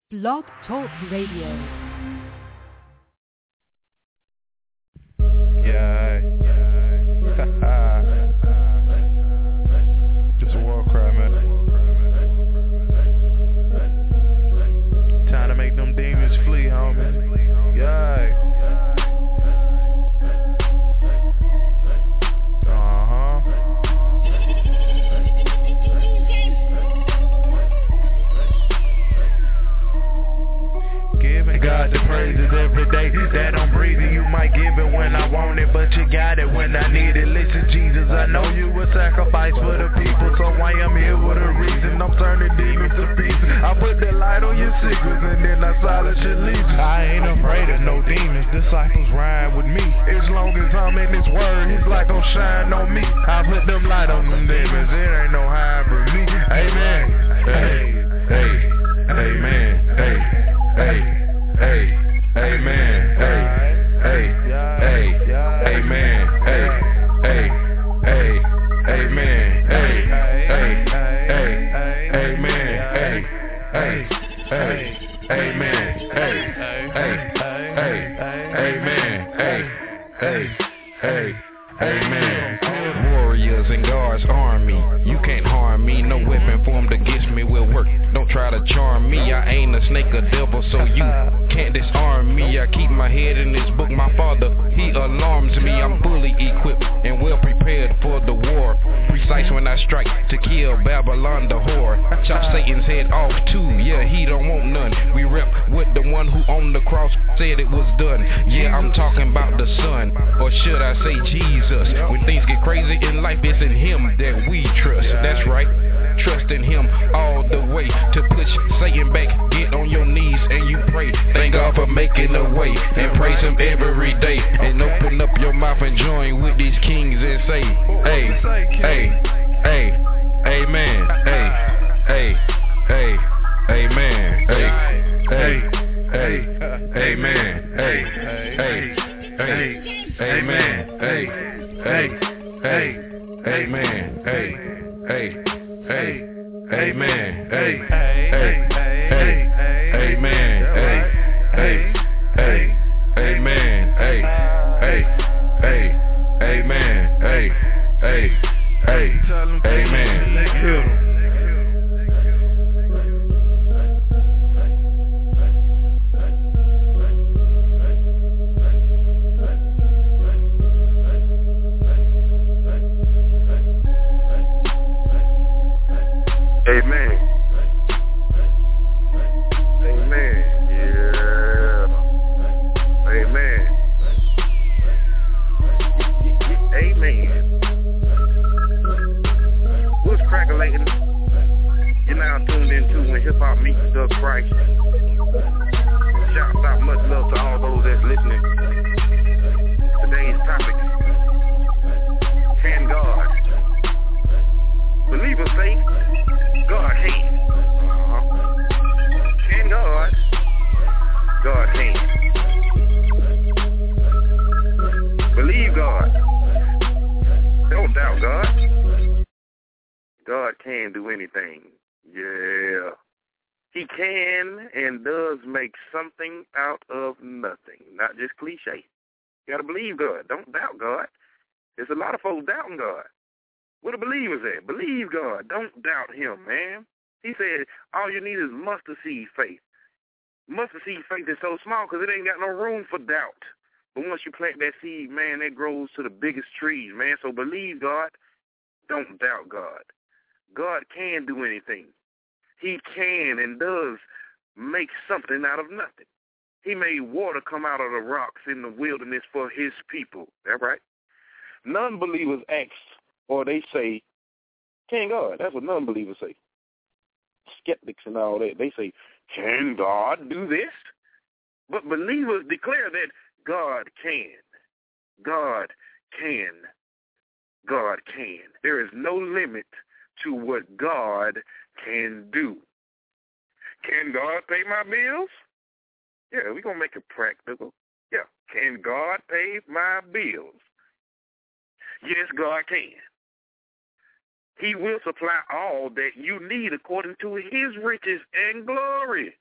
Blog Talk Radio. Yeah. Just a war cry, man. Time to make them demons flee, homie. Yeah. God the praises every day that I'm breathing. You might give it when I want it, but you got it when I need it. Listen, Jesus, I know you will sacrifice for the people, so I am here with a reason. I'm turning demons to pieces. I put the light on your secrets and then I silence your legion. I ain't afraid of no demons. Disciples ride with me. As long as I'm in His word, His light gon' shine on me. I put them light on them demons. It ain't no hide from me. Amen. Hey, hey, amen. Hey, hey. Hey, amen, hey, hey, hey, amen, hey, hey, hey, amen, hey, hey, hey, amen, hey, hey, hey, amen, hey, hey, hey, amen, hey, hey, amen. Warriors and guards arm me. You can't harm me. No weapon formed against me will work. Don't try to charm me. I ain't a snake or devil, so you can't disarm me. I keep my head in this book. My Father, He alarms me. I'm fully equipped and well prepared for the war. Precise when I strike to kill Babylon the whore. Chop Satan's head off too. Yeah, he don't want none. We rep with the one who on the cross said it was done. Yeah, I'm talking about the Son, or should I say Jesus? When things get crazy in life, it's in Him that we trust. That's right. Trust in Him all the way to push Satan back. Get on your knees and you pray. Thank God for making a way, and praise Him every day. And open up your mouth and join with these kings and say, hey, hey, hey, amen, hey, hey, hey, amen, hey, hey, hey, amen, hey, hey, hey, amen, hey, hey, hey, amen, hey, hey. Hey, amen, hey, hey, hey, amen, hey, hey, hey, amen, hey, hey, hey, amen, hey, hey, hey, amen. Amen. Amen. Yeah. Amen. Amen. What's crackling? You're now tuned into When Hip Hop Meets the Christ. Shout out, much love to all those that's listening. Today's topic: can God? Believers say God can. Can God? God can. Believe God. Don't doubt God. God can do anything. Yeah. He can and does make something out of nothing. Not just cliche. You got to believe God. Don't doubt God. There's a lot of folks doubting God. What do believers at? Believe God. Don't doubt Him, man. He said all you need is mustard seed faith. Mustard seed faith is so small because it ain't got no room for doubt. But once you plant that seed, man, that grows to the biggest trees, man. So believe God. Don't doubt God. God can do anything. He can and does make something out of nothing. He made water come out of the rocks in the wilderness for His people. That right? Non-believers ask, or they say, can God? That's what non-believers say. Skeptics and all that. They say, can God do this? But believers declare that God can. God can. God can. There is no limit to what God can do. Can God pay my bills? Yeah, we're going to make it practical. Yeah. Can God pay my bills? Yes, God can. He will supply all that you need according to His riches and glory.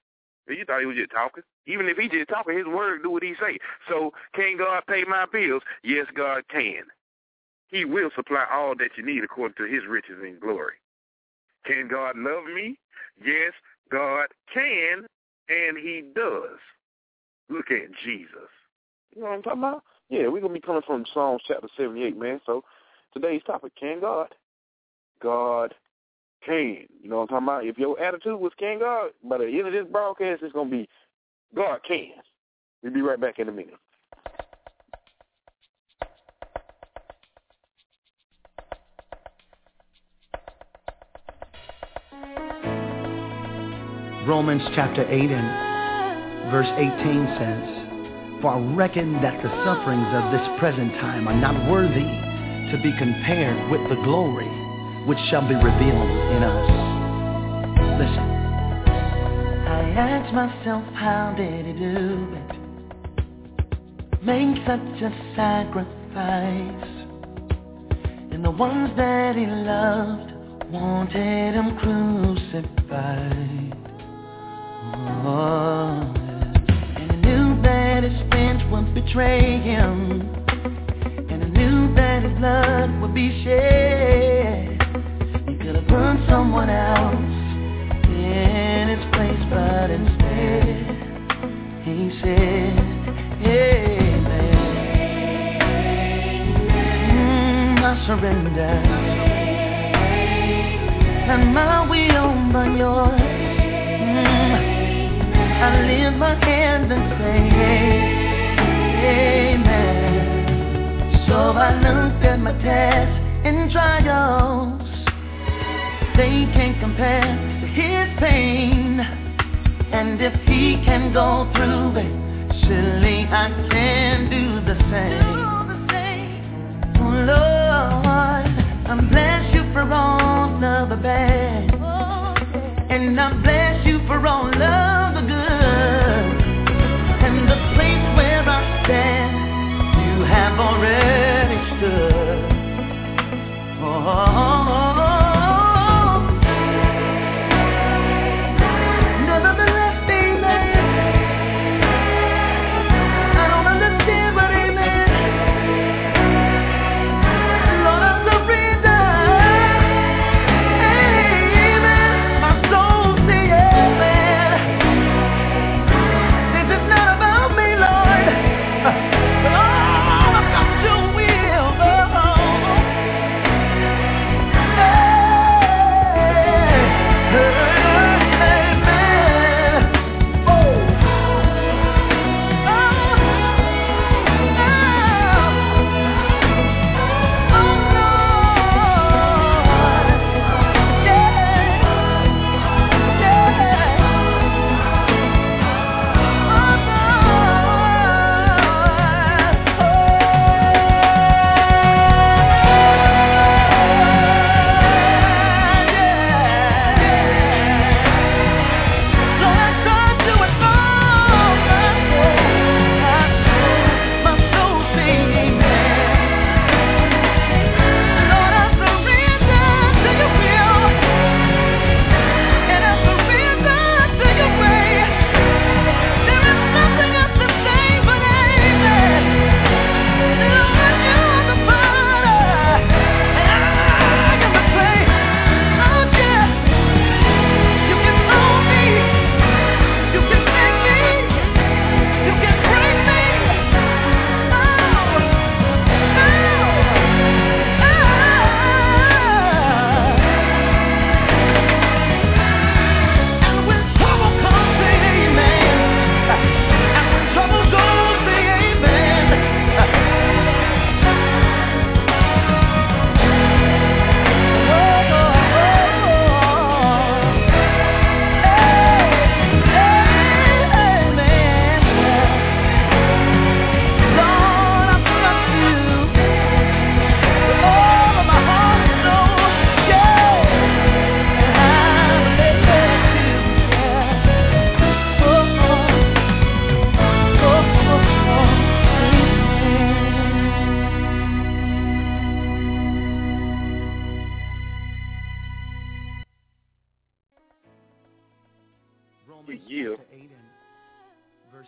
You thought he was just talking. Even if he just talking, his word do what he say. So can God pay my bills? Yes, God can. He will supply all that you need according to his riches and glory. Can God love me? Yes, God can, and he does. Look at Jesus. You know what I'm talking about? Yeah, we're going to be coming from Psalms chapter 78, man. So today's topic, can God? God can. You know what I'm talking about? If your attitude was can God, by the end of this broadcast, it's going to be God can. We'll be right back in a minute. Romans chapter 8 and verse 18 says, "For I reckon that the sufferings of this present time are not worthy to be compared with the glory which shall be revealed in us." Listen. I ask myself, how did he do it? Make such a sacrifice. And the ones that he loved wanted him crucified. Oh, and he knew that his friends would betray him, and he knew that his blood would be shed. He could have burned someone else in his place, but instead he said, Amen. I surrender, not my will but yours. I lift my hands and say, Amen. So I looked at my tests and trials. They can't compare to his pain. And if he can go through it, surely I can do the same. Oh Lord, I bless you for all of the bad, and I bless you for all of the good. And the place where I stand, you have already stood. Nevertheless, amen. I don't understand, but amen. Lord, I surrender. Amen. My soul say amen.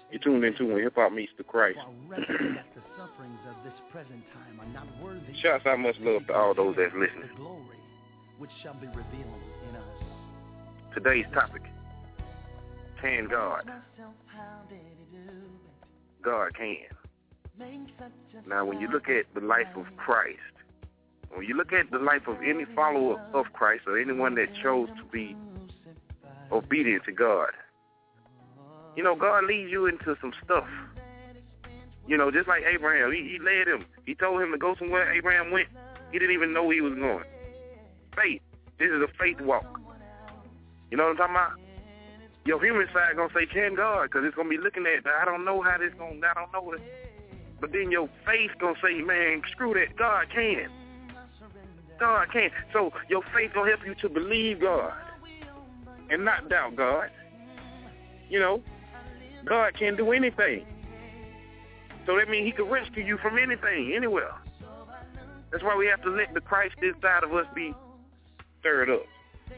You're tuned into When Hip Hop Meets the Christ. Shouts out, much love to all those that's listening. Today's topic, can God? God can. Now, when you look at the life of Christ, when you look at the life of any follower of Christ or anyone that chose to be obedient to God, you know, God leads you into some stuff. You know, just like Abraham, he led him. He told him to go somewhere. Abraham went. He didn't even know he was going. Faith. This is a faith walk. You know what I'm talking about? Your human side going to say, can God? Because it's going to be looking at, I don't know how this going to, I don't know it. But then your faith going to say, man, screw that. God can. God can. So your faith going to help you to believe God and not doubt God. You know, God can do anything. So that means he can rescue you from anything, anywhere. That's why we have to let the Christ inside of us be stirred up.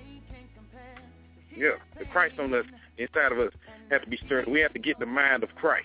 Yeah, the Christ on us, inside of us, have to be stirred up. We have to get the mind of Christ.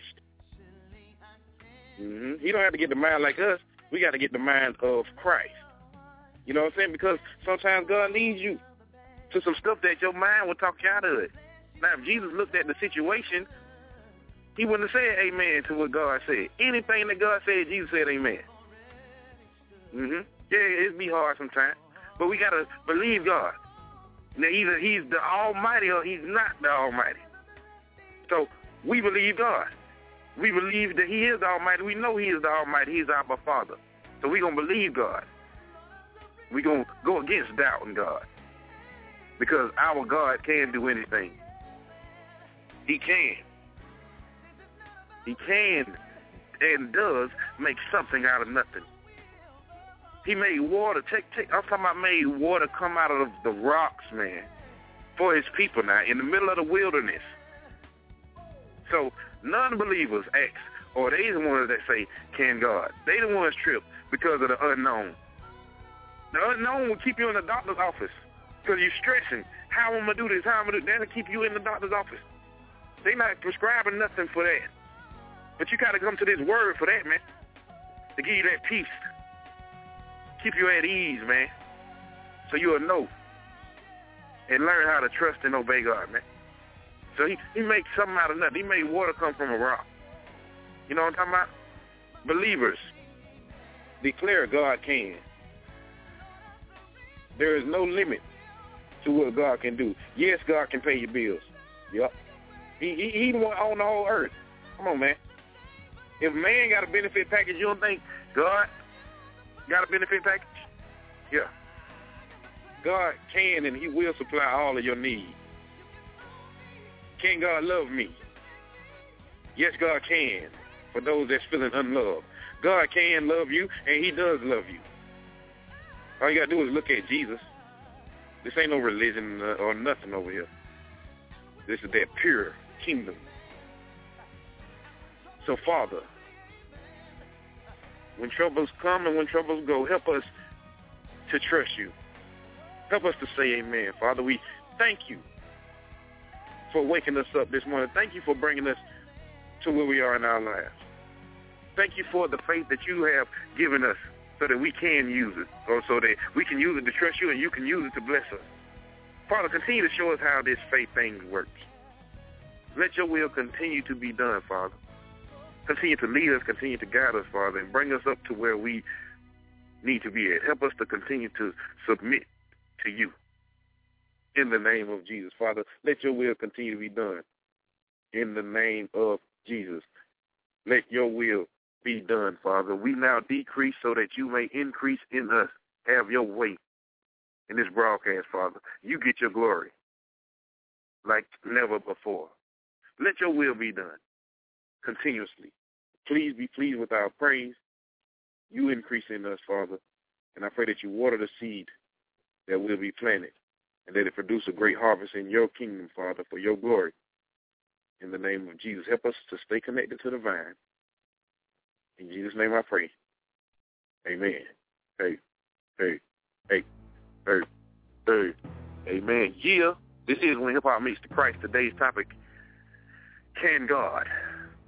He don't have to get the mind like us. We got to get the mind of Christ. You know what I'm saying? Because sometimes God leads you to some stuff that your mind will talk you out of it. Now, if Jesus looked at the situation, he wouldn't have said amen to what God said. Anything that God said, Jesus said amen. Yeah, it'd be hard sometimes. But we got to believe God. Now, either he's the Almighty or he's not the Almighty. So we believe God. We believe that he is the Almighty. We know he is the Almighty. He's our Father. So we're going to believe God. We're going to go against doubting God. Because our God can do anything. He can. He can and does make something out of nothing. He made water. I'm talking about made water come out of the rocks, man, for his people now in the middle of the wilderness. So non-believers ask, or they the ones that say, can God? They the ones trip because of the unknown. The unknown will keep you in the doctor's office because you're stressing. How am I going to do this? How am I going to do that? That'll keep you in the doctor's office. They're not prescribing nothing for that. But you got to come to this word for that, man, to give you that peace. Keep you at ease, man, so you'll know and learn how to trust and obey God, man. So he makes something out of nothing. He made water come from a rock. You know what I'm talking about? Believers declare God can. There is no limit to what God can do. Yes, God can pay your bills. Yep. He on the whole earth. Come on, man. If man got a benefit package, you don't think God got a benefit package? Yeah. God can and he will supply all of your needs. Can God love me? Yes, God can, for those that's feeling unloved. God can love you, and he does love you. All you got to do is look at Jesus. This ain't no religion or nothing over here. This is that pure kingdom. So, Father, when troubles come and when troubles go, help us to trust you. Help us to say amen. Father, we thank you for waking us up this morning. Thank you for bringing us to where we are in our lives. Thank you for the faith that you have given us so that we can use it, or so that we can use it to trust you and you can use it to bless us. Father, continue to show us how this faith thing works. Let your will continue to be done, Father. Continue to lead us, continue to guide us, Father, and bring us up to where we need to be at. Help us to continue to submit to you. In the name of Jesus, Father, let your will continue to be done. In the name of Jesus, let your will be done, Father. We now decrease so that you may increase in us. Have your way in this broadcast, Father. You get your glory like never before. Let your will be done continuously. Please be pleased with our praise. You increase in us, Father. And I pray that you water the seed that will be planted and that it produce a great harvest in your kingdom, Father, for your glory. In the name of Jesus, help us to stay connected to the vine. In Jesus' name I pray. Amen. Hey. Amen. Yeah, this is When Hip Hop Meets the Christ. Today's topic, can God?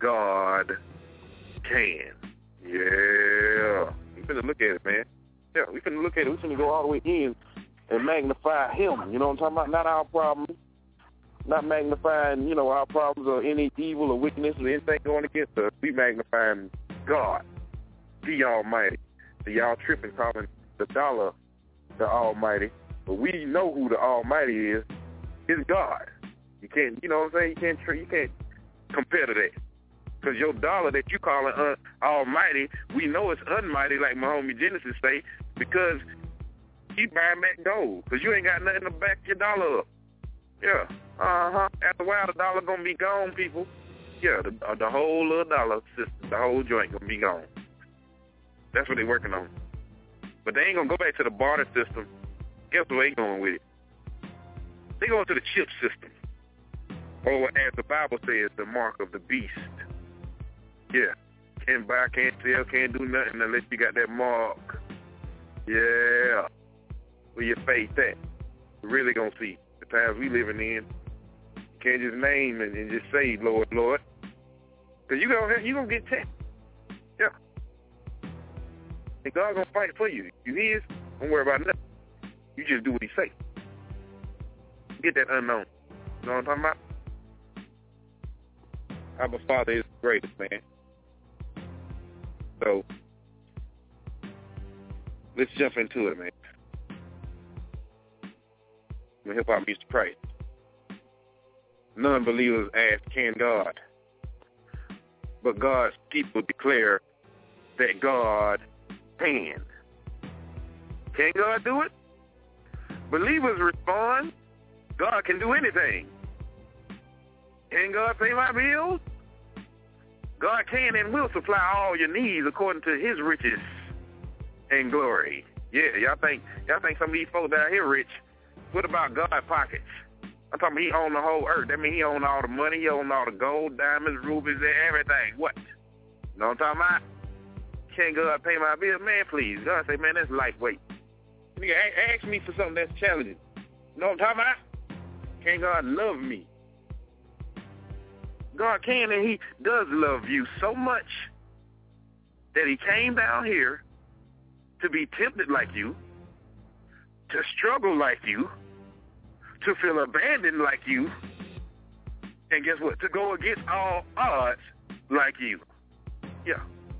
God can. Yeah. We finna look at it, man. Yeah, we finna look at it. We finna go all the way in and magnify him. You know what I'm talking about? Not our problems. Not magnifying, our problems or any evil or wickedness or anything going against us. We magnifying God, the Almighty. So y'all tripping calling the dollar the Almighty. But we know who the Almighty is. It's God. You can't, you know what I'm saying? You can't compare to that. Because your dollar that you call it Almighty, we know it's unmighty, like my homie Genesis say, because he buying back gold. Because you ain't got nothing to back your dollar up. Yeah. After a while, the dollar gonna be gone, people. Yeah, the whole little dollar system, the whole joint gonna be gone. That's what they working on. But they ain't gonna go back to the barter system. Guess where they going with it? They going to the chip system. Or as the Bible says, the mark of the beast. Yeah. Can't buy, can't sell, can't do nothing unless you got that mark. Yeah. Where your faith at? We're really gonna see the times we living in. You can't just name and just say, Lord, Lord. Because you gonna get tested. Yeah. And God's gonna fight for you. You his, don't worry about nothing. You just do what he say. Get that unknown. You know what I'm talking about? Our Father is the greatest, man. So, let's jump into it, man. When hip-hop meets the price. Non-believers ask, can God? But God's people declare that God can. Can God do it? Believers respond, God can do anything. Can God pay my bills? God can and will supply all your needs according to his riches and glory. Yeah, y'all think some of these folks down here rich. What about God's pockets? I'm talking about he owns the whole earth. That means he owns all the money, he owns all the gold, diamonds, rubies, everything. What? You know what I'm talking about? Can God pay my bill? Man, please. God say, man, that's lightweight. Nigga, ask me for something that's challenging. You know what I'm talking about? Can God love me? God can, and he does love you so much that he came down here to be tempted like you, to struggle like you, to feel abandoned like you, and guess what? To go against all odds like you. Yeah.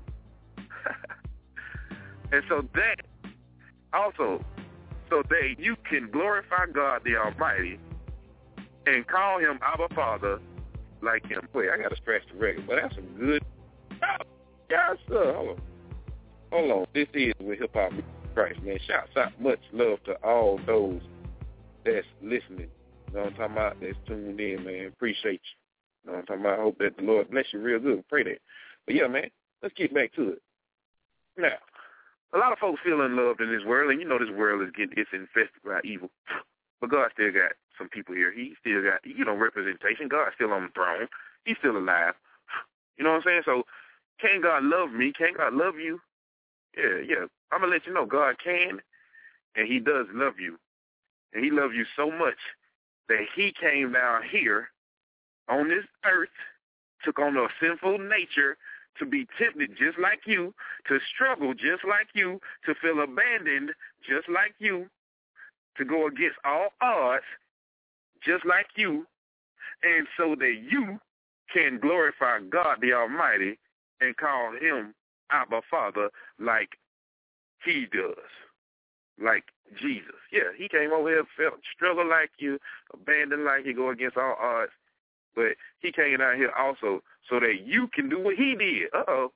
And so that also, so that you can glorify God the Almighty and call him Abba Father like him. Wait, I got to scratch the record, but that's some good. Yes, sir. Hold on. This is with Hip Hop Christ, man. Shouts out, much love to all those that's listening. You know what I'm talking about? That's tuned in, man. Appreciate you. You know what I'm talking about? I hope that the Lord bless you real good. Pray that. But yeah, man, let's get back to it. Now, a lot of folks feel unloved in this world, and you know this world is it's infested by evil. But God still got some people here. He still got, representation. God's still on the throne. He's still alive. You know what I'm saying? So, can God love me? Can God love you? Yeah. I'm going to let you know God can, and he does love you. And he loves you so much that he came down here on this earth, took on a sinful nature to be tempted just like you, to struggle just like you, to feel abandoned just like you, to go against all odds just like you, and so that you can glorify God the Almighty and call him Abba Father like he does, like Jesus. Yeah, he came over here, felt struggle like you, abandoned like you, go against all odds, but he came down here also so that you can do what he did.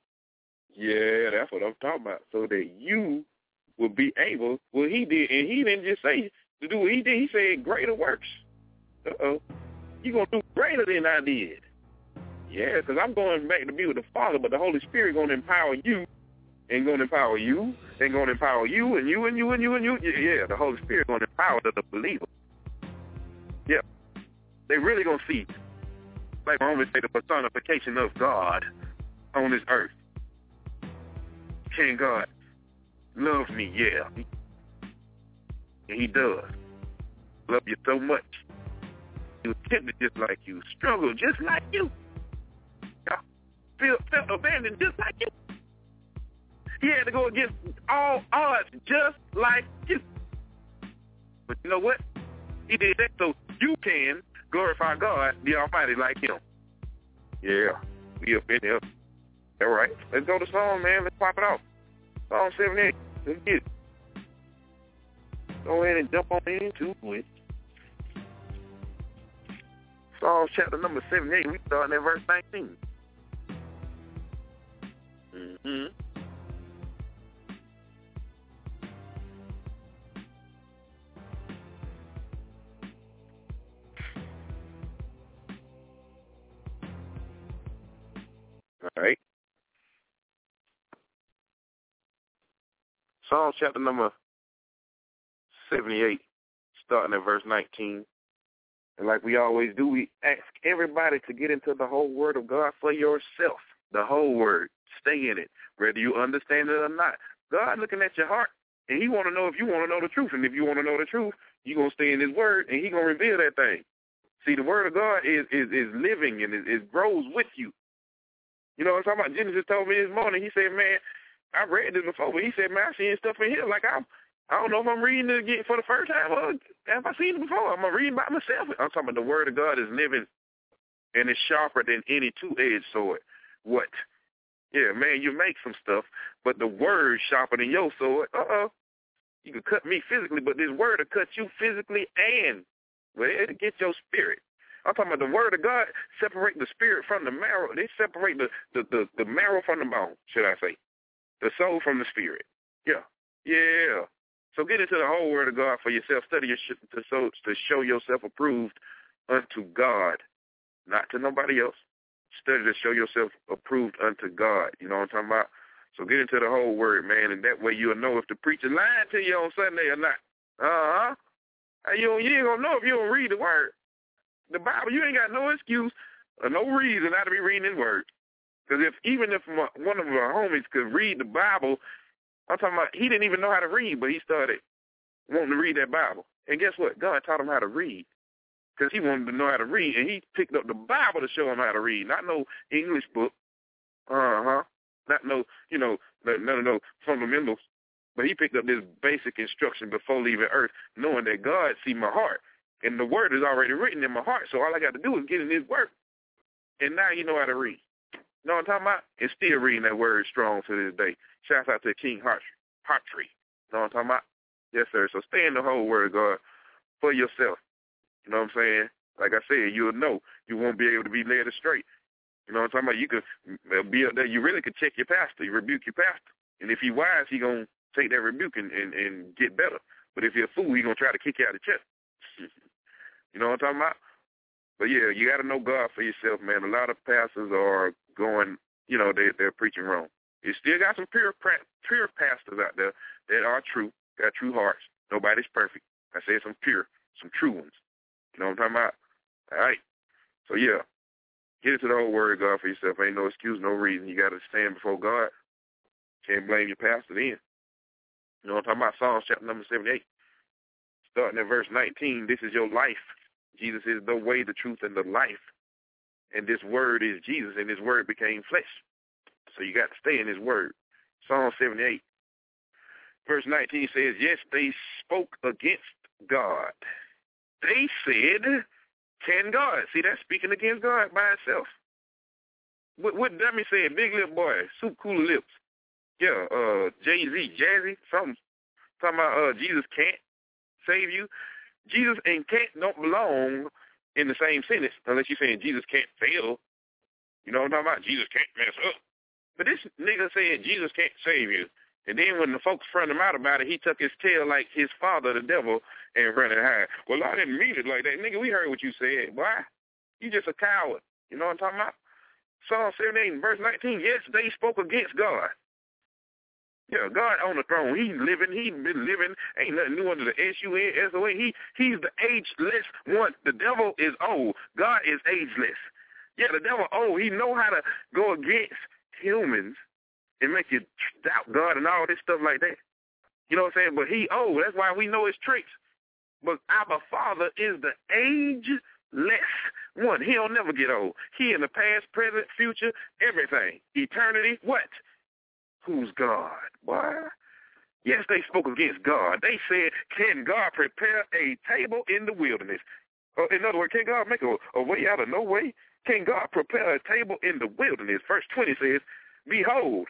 Yeah, that's what I'm talking about. So that you will be able, what he did, and he didn't just say to do what he did. He said greater works. You're going to do greater than I did. Yeah, because I'm going back to be with the Father, but the Holy Spirit going to empower you, and going to empower you, and going to empower you, and you, and you, and you, and you. Yeah, the Holy Spirit going to empower the believer. Yeah. They really going to see, like my homie say, the personification of God on this earth. Can God love me? Yeah. And he does. Love you so much. He was tempted just like you. Struggle just like you. Yeah. felt abandoned just like you. He had to go against all odds just like you. But you know what? He did that so you can glorify God, the Almighty, like him. Yeah, we up in there. All right, let's go to Psalm, man. Let's pop it off. Psalm 78. Let's get it. Go ahead and jump on into it. Psalm chapter number 78. We starting at verse 19. All right. Psalm chapter number 78, starting at verse 19. And like we always do, we ask everybody to get into the whole word of God for yourself. The whole word. Stay in it, whether you understand it or not. God looking at your heart, and he want to know if you want to know the truth. And if you want to know the truth, you're going to stay in his word, and he going to reveal that thing. See, the word of God is living, and it grows with you. You know what I'm talking about? Genesis told me this morning, he said, man, I read this before, but he said, man, I seen stuff in here like I don't know if I'm reading it again for the first time or have I seen it before. I'm reading by myself. I'm talking about the word of God is living, and it's sharper than any two-edged sword. What? Yeah, man, you make some stuff, but the word sharper than your sword. You can cut me physically, but this word will cut you physically and it'll get your spirit. I'm talking about the word of God separate the spirit from the marrow. They separate the marrow from the bone, should I say. The soul from the spirit. Yeah. So get into the whole word of God for yourself. Study to show yourself approved unto God, not to nobody else. Study to show yourself approved unto God. You know what I'm talking about? So get into the whole word, man, and that way you'll know if the preacher lying to you on Sunday or not. You ain't going to know if you don't read the word. The Bible, you ain't got no excuse or no reason not to be reading his word. Because even if one of our homies could read the Bible, I'm talking about he didn't even know how to read, but he started wanting to read that Bible. And guess what? God taught him how to read because he wanted to know how to read, and he picked up the Bible to show him how to read, not no English book. Not no fundamentals. But he picked up this basic instruction before leaving earth, knowing that God see my heart. And the word is already written in my heart, so all I got to do is get in his word. And now you know how to read. You know what I'm talking about? And still reading that word strong to this day. Shouts out to King Hartree. You know what I'm talking about? Yes, sir. So stay in the whole word of God for yourself. You know what I'm saying? Like I said, you'll know. You won't be able to be led astray. You know what I'm talking about? You could be up there. You really could check your pastor. You rebuke your pastor. And if he's wise, he going to take that rebuke and get better. But if you're a fool, he's going to try to kick you out of the chest. You know what I'm talking about? But, yeah, you got to know God for yourself, man. A lot of pastors are going, they're preaching wrong. You still got some pure pastors out there that are true, got true hearts. Nobody's perfect. I said some true ones. You know what I'm talking about? All right. So, yeah, get into the whole word of God for yourself. Ain't no excuse, no reason. You got to stand before God. Can't blame your pastor then. You know what I'm talking about? Psalms chapter number 78. Starting at verse 19, this is your life. Jesus is the way, the truth, and the life. And this word is Jesus, and his word became flesh. So you got to stay in his word. Psalm 78, verse 19 says, yes, they spoke against God. They said, can God? See, that's speaking against God by itself. What dummy said? Big lip boy, soup cooler lips. Yeah, Jay-Z, Jazzy, something. Talking about Jesus can't save you. Jesus and can't don't belong in the same sentence unless you're saying Jesus can't fail. You know what I'm talking about? Jesus can't mess up. But this nigga said Jesus can't save you. And then when the folks front him out about it, he took his tail like his father, the devil, and run it high. Well, I didn't mean it like that. Nigga, we heard what you said. Boy, you just a coward. You know what I'm talking about? Psalm 78, verse 19, yes, they spoke against God. Yeah, God on the throne. He's living. He's been living. Ain't nothing new under the S-U-N-S-O-N. He's the ageless one. The devil is old. God is ageless. Yeah, the devil old. He know how to go against humans and make you doubt God and all this stuff like that. You know what I'm saying? But he old. That's why we know his tricks. But our Father is the ageless One, he don't never get old. He in the past, present, future, everything. Eternity, what? Who's God? Boy. Yes, they spoke against God. They said, can God prepare a table in the wilderness? In other words, can God make a way out of no way? Can God prepare a table in the wilderness? Verse 20 says, behold,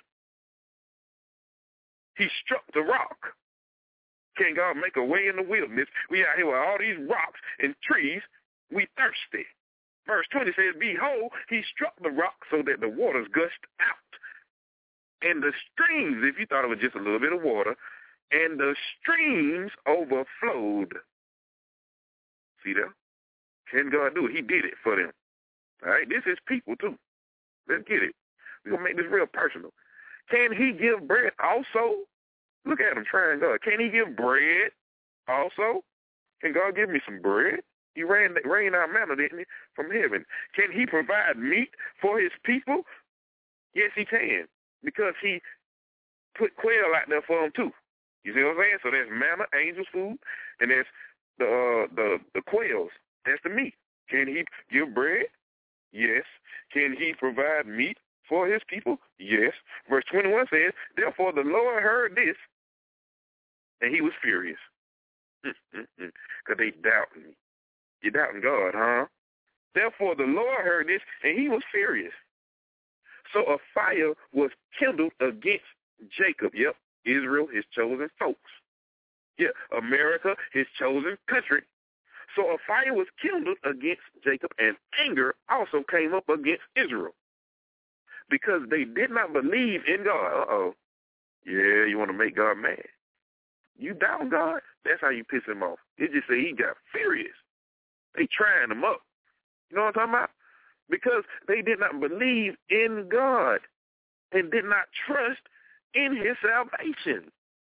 he struck the rock. Can God make a way in the wilderness? We out here with all these rocks and trees. We thirsty. Verse 20 says, behold, he struck the rock so that the waters gushed out. And the streams, if you thought it was just a little bit of water, and the streams overflowed. See that? Can God do it? He did it for them. All right? This is people, too. Let's get it. We're going to make this real personal. Can he give bread also? Look at him trying God. Can he give bread also? Can God give me some bread? He rained out manna, didn't he, from heaven. Can he provide meat for his people? Yes, he can, because he put quail out there for them, too. You see what I'm saying? So there's manna, angel's food, and there's the quails. That's the meat. Can he give bread? Yes. Can he provide meat for his people? Yes. Verse 21 says, therefore the Lord heard this, and he was furious. Because they doubting me. You're doubting God, huh? Therefore the Lord heard this, and he was furious. So a fire was kindled against Jacob. Yep, Israel, his chosen folks. Yeah, America, his chosen country. So a fire was kindled against Jacob, and anger also came up against Israel, because they did not believe in God. Uh-oh. Yeah, you want to make God mad. You doubt God? That's how you piss him off. It just say he got furious. They trying him up. You know what I'm talking about? Because they did not believe in God and did not trust in his salvation.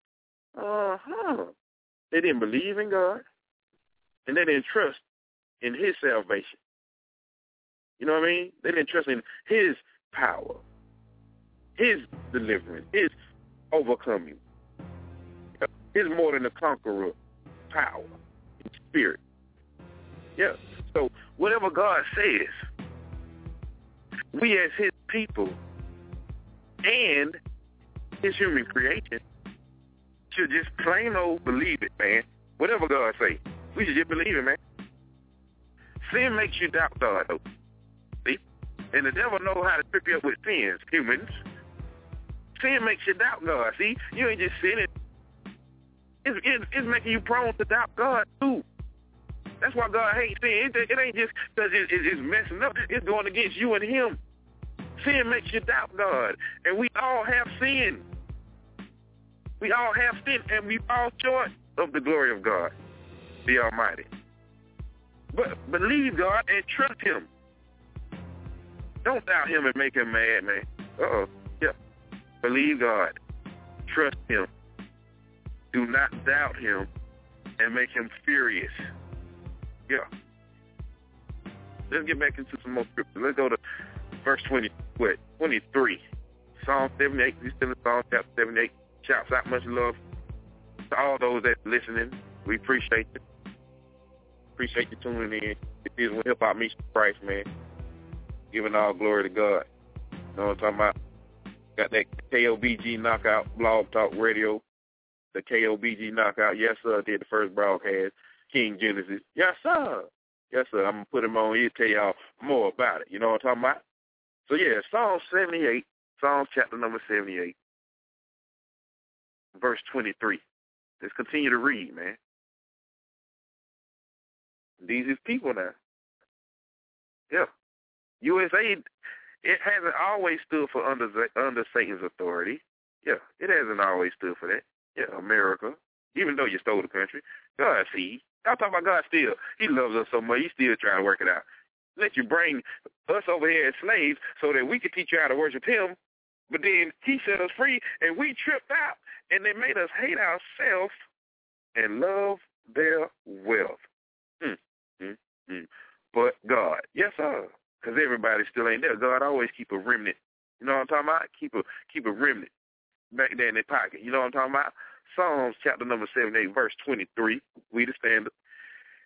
They didn't believe in God, and they didn't trust in his salvation. You know what I mean? They didn't trust in his power, his deliverance, his overcoming, his more than a conqueror power and spirit. Yeah. So whatever God says, we as his people and his human creation should just plain old believe it, man. Whatever God say, we should just believe it, man. Sin makes you doubt God, though. See? And the devil knows how to trip you up with sins, humans. Sin makes you doubt God. See? You ain't just sinning. It's making you prone to doubt God, too. That's why God hates sin. It ain't just because it's messing up. It's going against you and him. Sin makes you doubt God. And we all have sinned. We all have sinned, and we fall short of the glory of God, the Almighty. But believe God and trust him. Don't doubt him and make him mad, man. Yeah. Believe God. Trust him. Do not doubt him and make him furious. Yeah. Let's get back into some more scripture. Let's go to verse 23. Psalm 78. We're still in Psalm chapter 78. Shouts out much love to all those that are listening. We appreciate it. Appreciate you tuning in. This is when hip-hop meets Christ, man. Giving all glory to God. You know what I'm talking about? Got that KOBG Knockout Blog Talk Radio. The KOBG Knockout. Yes, sir. Did the first broadcast. King Genesis. Yes, sir. Yes, sir. I'm going to put him on here to tell y'all more about it. You know what I'm talking about? So, yeah, Psalm 78. Psalm chapter number 78. Verse 23. Let's continue to read, man. These is people now. Yeah. USA, it hasn't always stood for under Satan's authority. Yeah, it hasn't always stood for that. Yeah, America, even though you stole the country, God sees. I'm talking about God still. He loves us so much, he's still trying to work it out. Let you bring us over here as slaves so that we can teach you how to worship him, but then he set us free, and we tripped out, and they made us hate ourselves and love their wealth. But God, yes, sir, because everybody still ain't there. God always keep a remnant. You know what I'm talking about? Keep a remnant back there in their pocket. You know what I'm talking about? Psalms chapter number 78, verse 23. We the standard.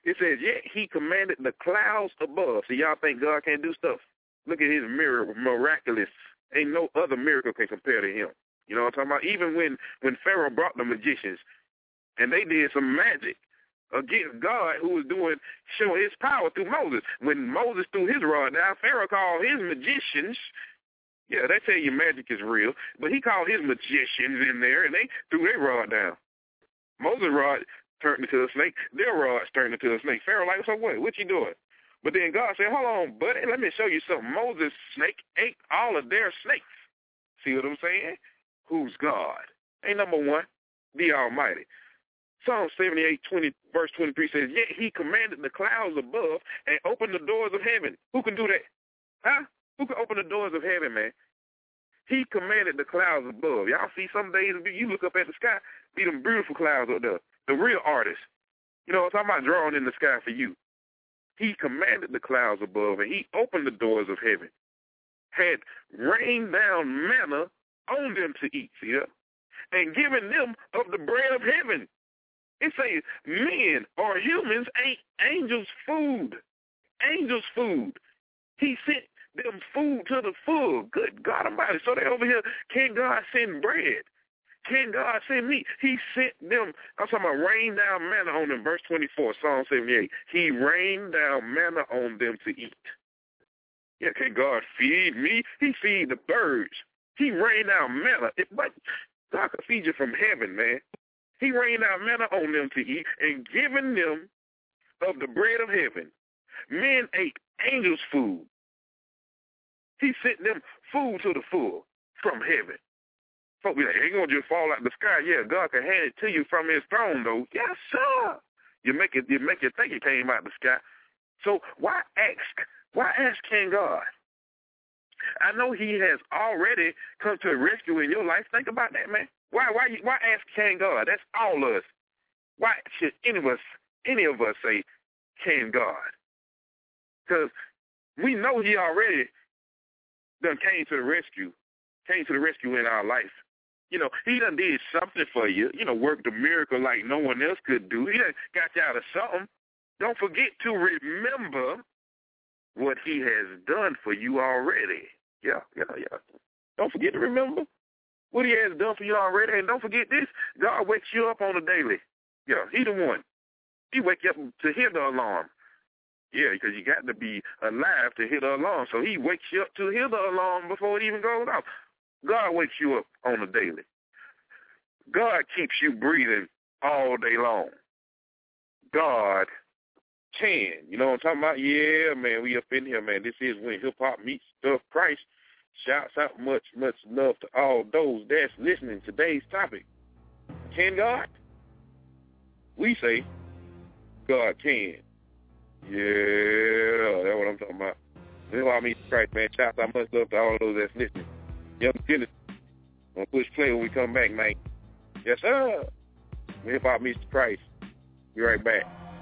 It says, yet he commanded the clouds above. See, y'all think God can't do stuff? Look at his miraculous. Ain't no other miracle can compare to him. You know what I'm talking about? Even when Pharaoh brought the magicians, and they did some magic against God, who was showing his power through Moses. When Moses threw his rod down, Pharaoh called his magicians. Yeah, they tell you magic is real, but he called his magicians in there, and they threw their rod down. Moses' rod turned into a snake. Their rods turned into a snake. Pharaoh like, so what you doing? But then God said, hold on, buddy, let me show you something. Moses' snake ate all of their snakes. See what I'm saying? Who's God? Ain't number one, the Almighty. Psalm 78, verse 23 says, yet he commanded the clouds above and opened the doors of heaven. Who can do that? Huh? Who can open the doors of heaven, man? He commanded the clouds above. Y'all see some days you look up at the sky, see them beautiful clouds up there. The real artists. You know what I'm talking about? Drawing in the sky for you. He commanded the clouds above, and he opened the doors of heaven, had rained down manna on them to eat, see that? And given them of the bread of heaven. It says men or humans ain't angels' food. Angels' food. He sent them food to the full. Good God Almighty. So they over here, can God send bread? Can God send meat? He sent them, I'm talking about rain down manna on them, verse 24, Psalm 78. He rained down manna on them to eat. Yeah, can God feed me? He feed the birds. He rained down manna. But God can feed you from heaven, man. He rained down manna on them to eat and given them of the bread of heaven. Men ate angels' food. He sent them food to the full from heaven. Folks be like, ain't going to just fall out of the sky. Yeah, God can hand it to you from his throne, though. Yes, sir. You make you think it came out of the sky. So why ask King God? I know he has already come to a rescue in your life. Think about that, man. Why ask King God? That's all of us. Why should any of us say King God? Because we know he already done came to the rescue in our life. You know, he done did something for you, worked a miracle like no one else could do. He done got you out of something. Don't forget to remember what he has done for you already. Yeah. Don't forget to remember what he has done for you already. And don't forget this, God wakes you up on a daily. Yeah, he the one. He wake you up to hear the alarm. Yeah, because you got to be alive to hear the alarm. So he wakes you up to hear the alarm before it even goes off. God wakes you up on a daily. God keeps you breathing all day long. God can. You know what I'm talking about? Yeah, man, we up in here, man. This is when hip-hop meets Stuff Christ. Shouts out much love to all those that's listening to today's topic. Can God? We say God can. Yeah, that's what I'm talking about. Hip-hop meets Christ, man. Shouts out much love to all those that's listening. Young Dennis, gonna push play when we come back, man. Yes, sir. Hip-hop meets Christ. Be right back.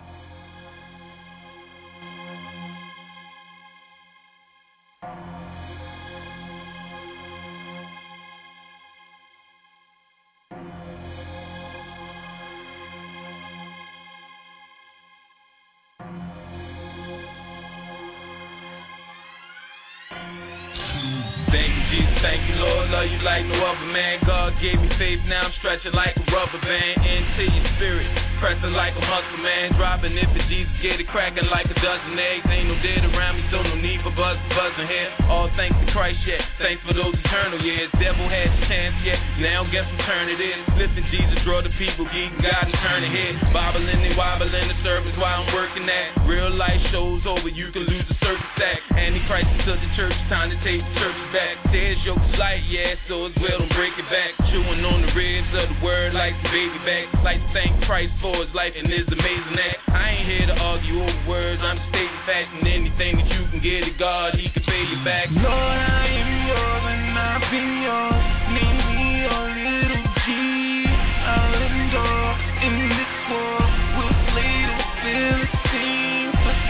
Thank you, Lord, love you like no other, man. God gave me faith, now I'm stretching like a rubber band. Into your spirit, pressing like a muscle, man. Dropping it for Jesus, get it cracking like a dozen eggs. Ain't no dead around me, so no need for buzzing here. All thanks to Christ, yeah. Thanks for those eternal years. Devil had his chance, yeah. Now guess what turn it is. Listen, Jesus, draw the people, geek God and turn it here. Bobbling and wobbling the service while I'm working at. Real life shows over, you can lose a certain stack. Antichrist to the church, time to take the church back. There's your light, yeah, so as well don't break it back. Chewing on the ribs of the word like the baby back. Like to thank Christ for his life and his amazing act. I ain't here to argue over words, I'm stating facts. And anything that you can get to God, he can pay you back. Lord, I am yours and I've been yours. Name me your little G. I'll endure in this war. We'll slay the Philistines.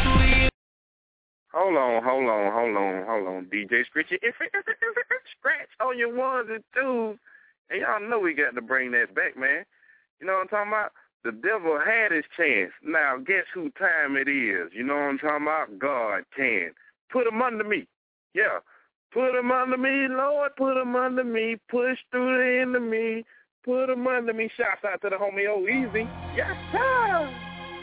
Hold on, DJ Scritchy. If it scratch on your ones and twos, and y'all know we got to bring that back, man. You know what I'm talking about? The devil had his chance. Now, guess who time it is? You know what I'm talking about? God can. Put him under me. Yeah. Put him under me, Lord, put him under me. Push through the enemy. Put him under me. Shouts out to the homie O Easy. Yes, sir.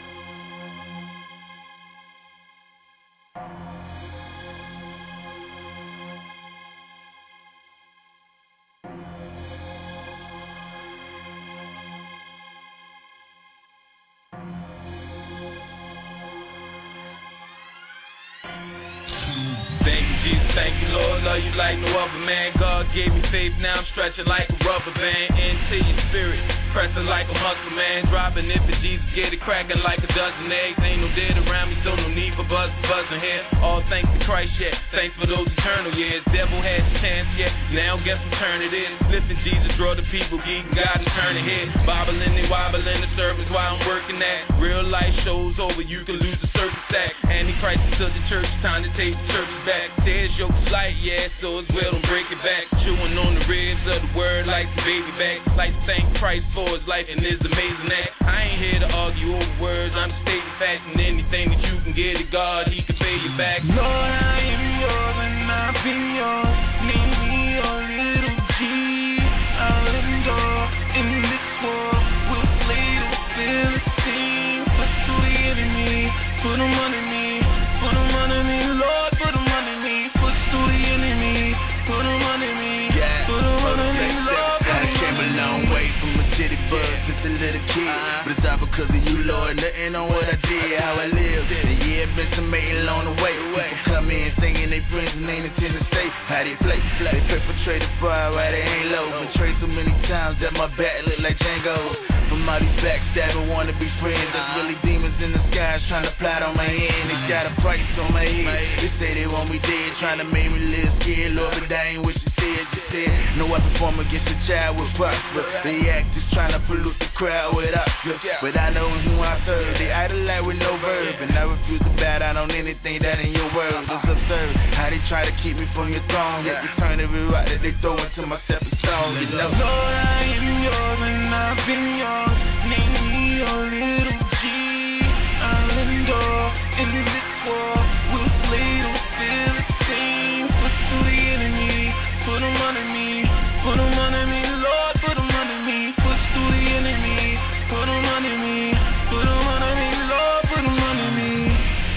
Thank you, Lord, love you like no other, man. God gave me faith, now I'm stretching like a rubber band. Into your spirit, pressing like a muscle, man. Dropping it for Jesus, get it cracking like a dozen eggs. Ain't no dead around me, so no need for buzzing here. All thanks to Christ, yeah. Thanks for those eternal years. Devil had his chance, yeah. Now guess what turn it is. Listen, Jesus, draw the people, geek, God and turn it here. Bobbling and wobbling the service while I'm working at. Real life shows over, you can lose the circus act. Antichrist to the church, time to take the church back. There's your light, yeah, so as well don't break it back. Chewing on the ribs of the word like the baby back. Like to thank Christ for his life and his amazing act. I ain't here to argue over words, I'm stating facts. And anything that you can get to God, he can pay you back. Lord, I am yours and I've been yours. Name me your little G. I'll endure in this war. We'll slay the Philistines. Push through the enemy. Put them under me. Put them under me, Lord. Put them under me. Push through the enemy. Put them under me. Put them under me, Lord. I came a long way from a city bus since a little kid. But it's all because of you, Lord. Nothing on what I did, how I lived. The year been some mail on the way. People come in singing they friends and ain't intend to stay. How they play? They perpetrate a fire while they ain't low. Betrayed so many times that my back look like Django. From all these backstabbing wanna be friends. There's really demons in the skies trying to plot on my hand. They got a price on my head. They say they want me dead, trying to make me live scared. Lord, but that ain't what you said. You said no weapon form against a child will prosper. They act just trying to pollute the crowd with Oscar. But I know who I serve. They idolize with no verb, and I refuse to bow down on anything that in your words. It's absurd how they try to keep me from your throne. Yet you turn every rock that they throw into my stepping stone. You know. Lord, I am yours and I've been yours. Name me your little G. I'll endure in this war. We'll slay the Philistines. Push through the enemy. Put them under me. Put them under me, Lord. Put them under me. Push through the enemy. Put them under me. Put them under me, Lord. Put them under me.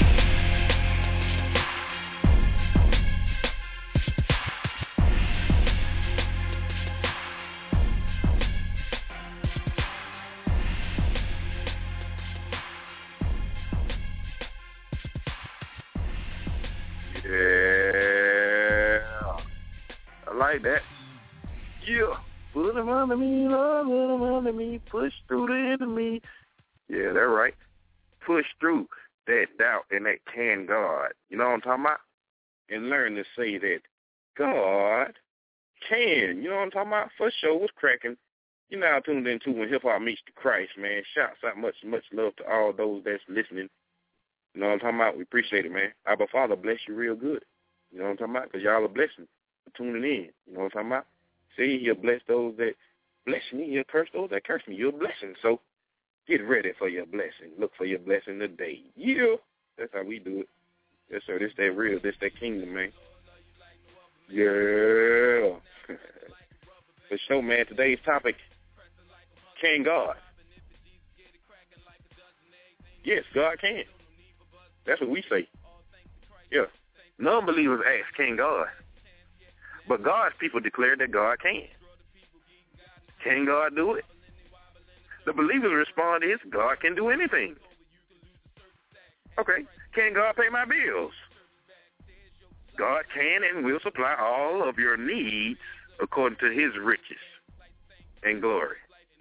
Yeah. I like that. Yeah. Put him under me, Lord, put him under me. Push through the enemy. Yeah, that's right. Push through that doubt and that can God. You know what I'm talking about? And learn to say that God can. You know what I'm talking about? For sure was cracking. You know, I tuned into When Hip Hop Meets the Christ, man. Shouts out, much love to all those that's listening. You know what I'm talking about? We appreciate it, man. Our Father bless you real good. You know what I'm talking about? Because y'all are blessing for tuning in. You know what I'm talking about? See, he'll bless those that bless me. He'll curse those that curse me. You're a blessing. So get ready for your blessing. Look for your blessing today. Yeah. That's how we do it. Yes, sir. This that real. This that kingdom, man. Yeah. For sure, man. Today's topic, can God? Yes, God can. That's what we say. Yeah. Non-believers ask, can God? But God's people declare that God can. Can God do it? The believers' response is, God can do anything. Okay. Can God pay my bills? God can and will supply all of your needs according to his riches and glory.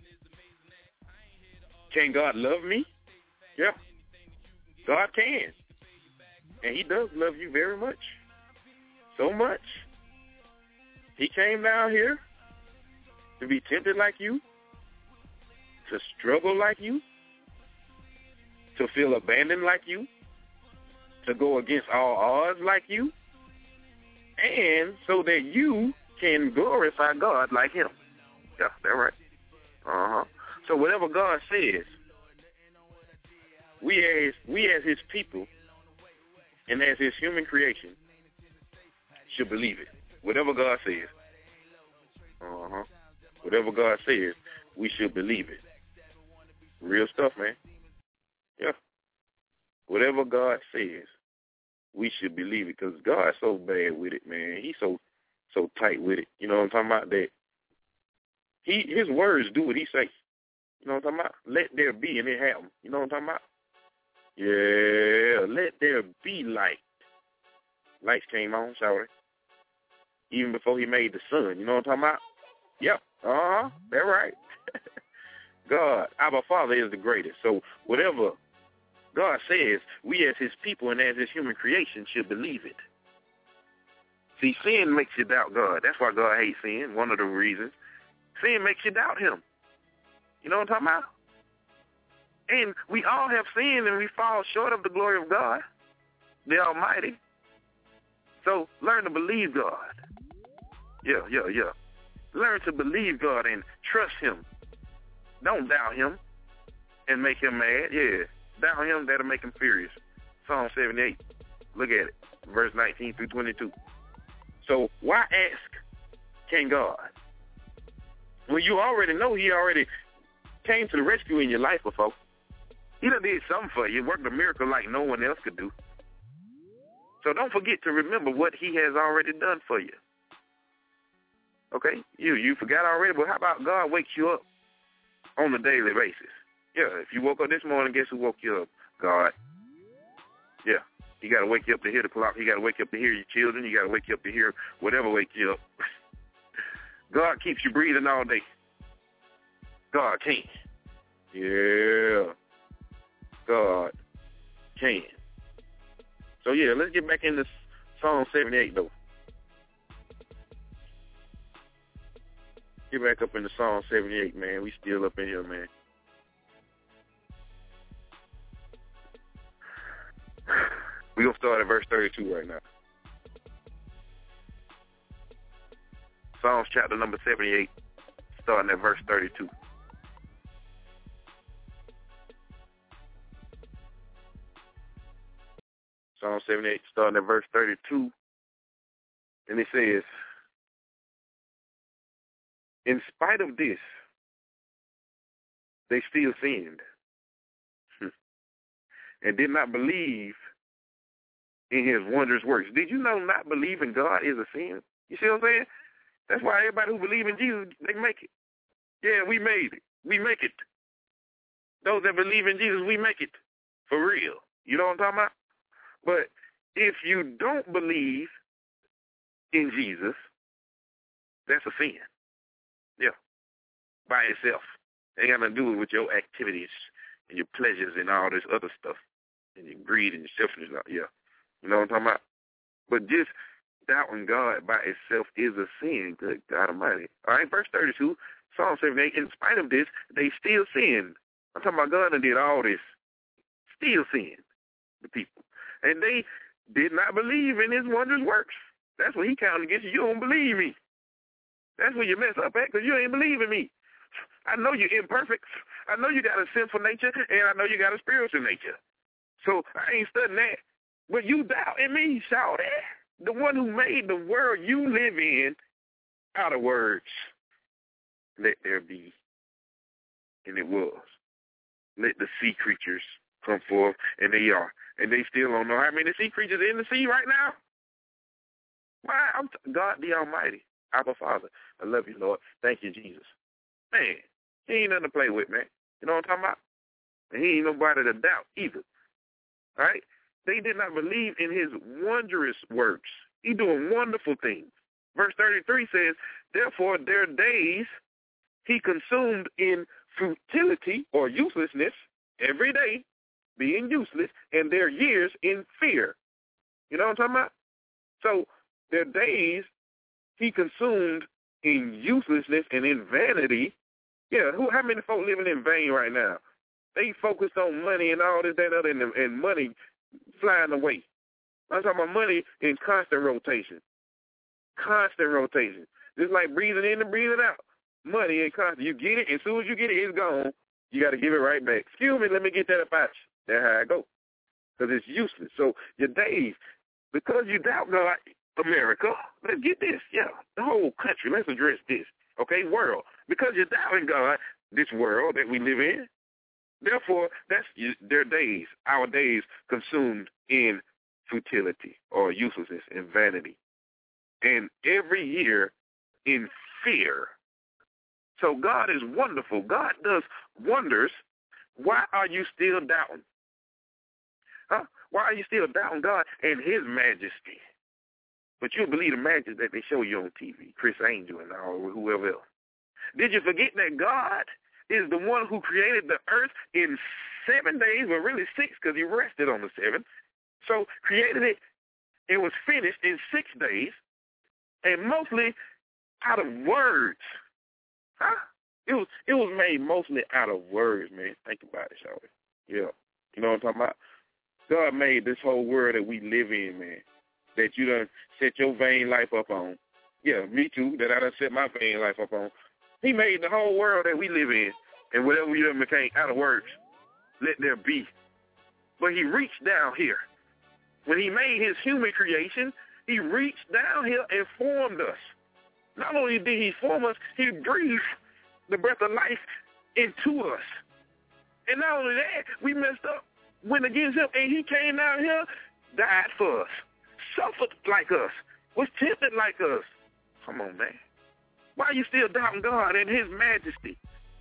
Can God love me? Yep. God can. And he does love you very much. So much. He came down here to be tempted like you, to struggle like you, to feel abandoned like you, to go against all odds like you, and so that you can glorify God like him. Yeah, that's right. So whatever God says, we as his people and as his human creation should believe it. Whatever God says. Whatever God says, we should believe it. Real stuff, man. Yeah. Whatever God says, we should believe it, because God's so bad with it, man. He's so tight with it. You know what I'm talking about? That his words do what he says. You know what I'm talking about? Let there be, and it happen. You know what I'm talking about? Yeah, let there be light. Lights came on, sorry. Even before he made the sun. You know what I'm talking about? Yep. That's right. God, our Father, is the greatest. So whatever God says, we as his people and as his human creation should believe it. See, sin makes you doubt God. That's why God hates sin, one of the reasons. Sin makes you doubt him. You know what I'm talking about? And we all have sinned and we fall short of the glory of God, the Almighty. So learn to believe God. Yeah. Learn to believe God and trust him. Don't doubt him and make him mad. Yeah, doubt him, that'll make him furious. Psalm 78. Look at it. Verse 19 through 22. So why ask, can God? Well, you already know he already came to the rescue in your life before. He done did something for you, worked a miracle like no one else could do. So don't forget to remember what he has already done for you. Okay? You forgot already, but how about God wakes you up on a daily basis? Yeah, if you woke up this morning, guess who woke you up? God. Yeah. He got to wake you up to hear the clock. He got to wake you up to hear your children. You got to wake you up to hear whatever wakes you up. God keeps you breathing all day. God can. Yeah. God can. So, yeah, let's get back into Psalm 78, though. Get back up into Psalm 78, man. We still up in here, man. We're going to start at verse 32 right now. Psalms chapter number 78, starting at verse 32. Psalm 78, starting at verse 32. And it says, in spite of this, they still sinned and did not believe in his wondrous works. Did you know not believing God is a sin? You see what I'm saying? That's why everybody who believes in Jesus, they make it. Yeah, we made it. We make it. Those that believe in Jesus, we make it. For real. You know what I'm talking about? But if you don't believe in Jesus, that's a sin. Yeah. By itself. Ain't got nothing to do with your activities and your pleasures and all this other stuff. And your greed and your selfishness. Yeah. You know what I'm talking about? But just doubting God by itself is a sin. Good God Almighty. All right, verse 32, Psalm 78, in spite of this, they still sinned. I'm talking about God that did all this. Still sinned, the people. And they did not believe in his wondrous works. That's what he counted against you. You don't believe me. That's where you mess up at, because you ain't believing me. I know you're imperfect. I know you got a sinful nature, and I know you got a spiritual nature. So I ain't studying that. But you doubt in me, shout that. The one who made the world you live in out of words. Let there be. And it was. Let the sea creatures come forth, and they are. And they still don't know how many sea creatures are in the sea right now. Why? God the Almighty, our Father. I love you, Lord. Thank you, Jesus. Man, he ain't nothing to play with, man. You know what I'm talking about? And he ain't nobody to doubt either. All right? They did not believe in his wondrous works. He doing wonderful things. Verse 33 says, therefore their days he consumed in futility or uselessness every day, being useless, and their years in fear. You know what I'm talking about? So their days he consumed in uselessness and in vanity. Yeah, how many folk living in vain right now? They focused on money and all this, that, other, and money flying away. I'm talking about money in constant rotation. Constant rotation. Just like breathing in and breathing out. Money in constant. You get it, as soon as you get it, it's gone. You got to give it right back. Excuse me, let me get that up out That's how I go. Because it's useless. So your days, because you doubt God, America, let's get this. Yeah, the whole country, let's address this. Okay, world. Because you're doubting God, this world that we live in, therefore, that's their days, our days consumed in futility or uselessness and vanity. And every year in fear. So God is wonderful. God does wonders. Why are you still doubting? Huh? Why are you still doubting God and his majesty? But you believe the majesty that they show you on TV, Chris Angel and all, whoever else. Did you forget that God is the one who created the earth in 7 days, or really 6 because he rested on the 7th. So created it, it was finished in 6 days, and mostly out of words. Huh? It was made mostly out of words, man. Think about it, shawty. Yeah. You know what I'm talking about? God made this whole world that we live in, man, that you done set your vain life up on. Yeah, me too, that I done set my vain life up on. He made the whole world that we live in, and whatever we done became out of words, let there be. But he reached down here. When he made his human creation, he reached down here and formed us. Not only did he form us, he breathed the breath of life into us. And not only that, we messed up, went against him, and he came down here, died for us, suffered like us, was tempted like us. Come on, man. Why are you still doubting God and his majesty?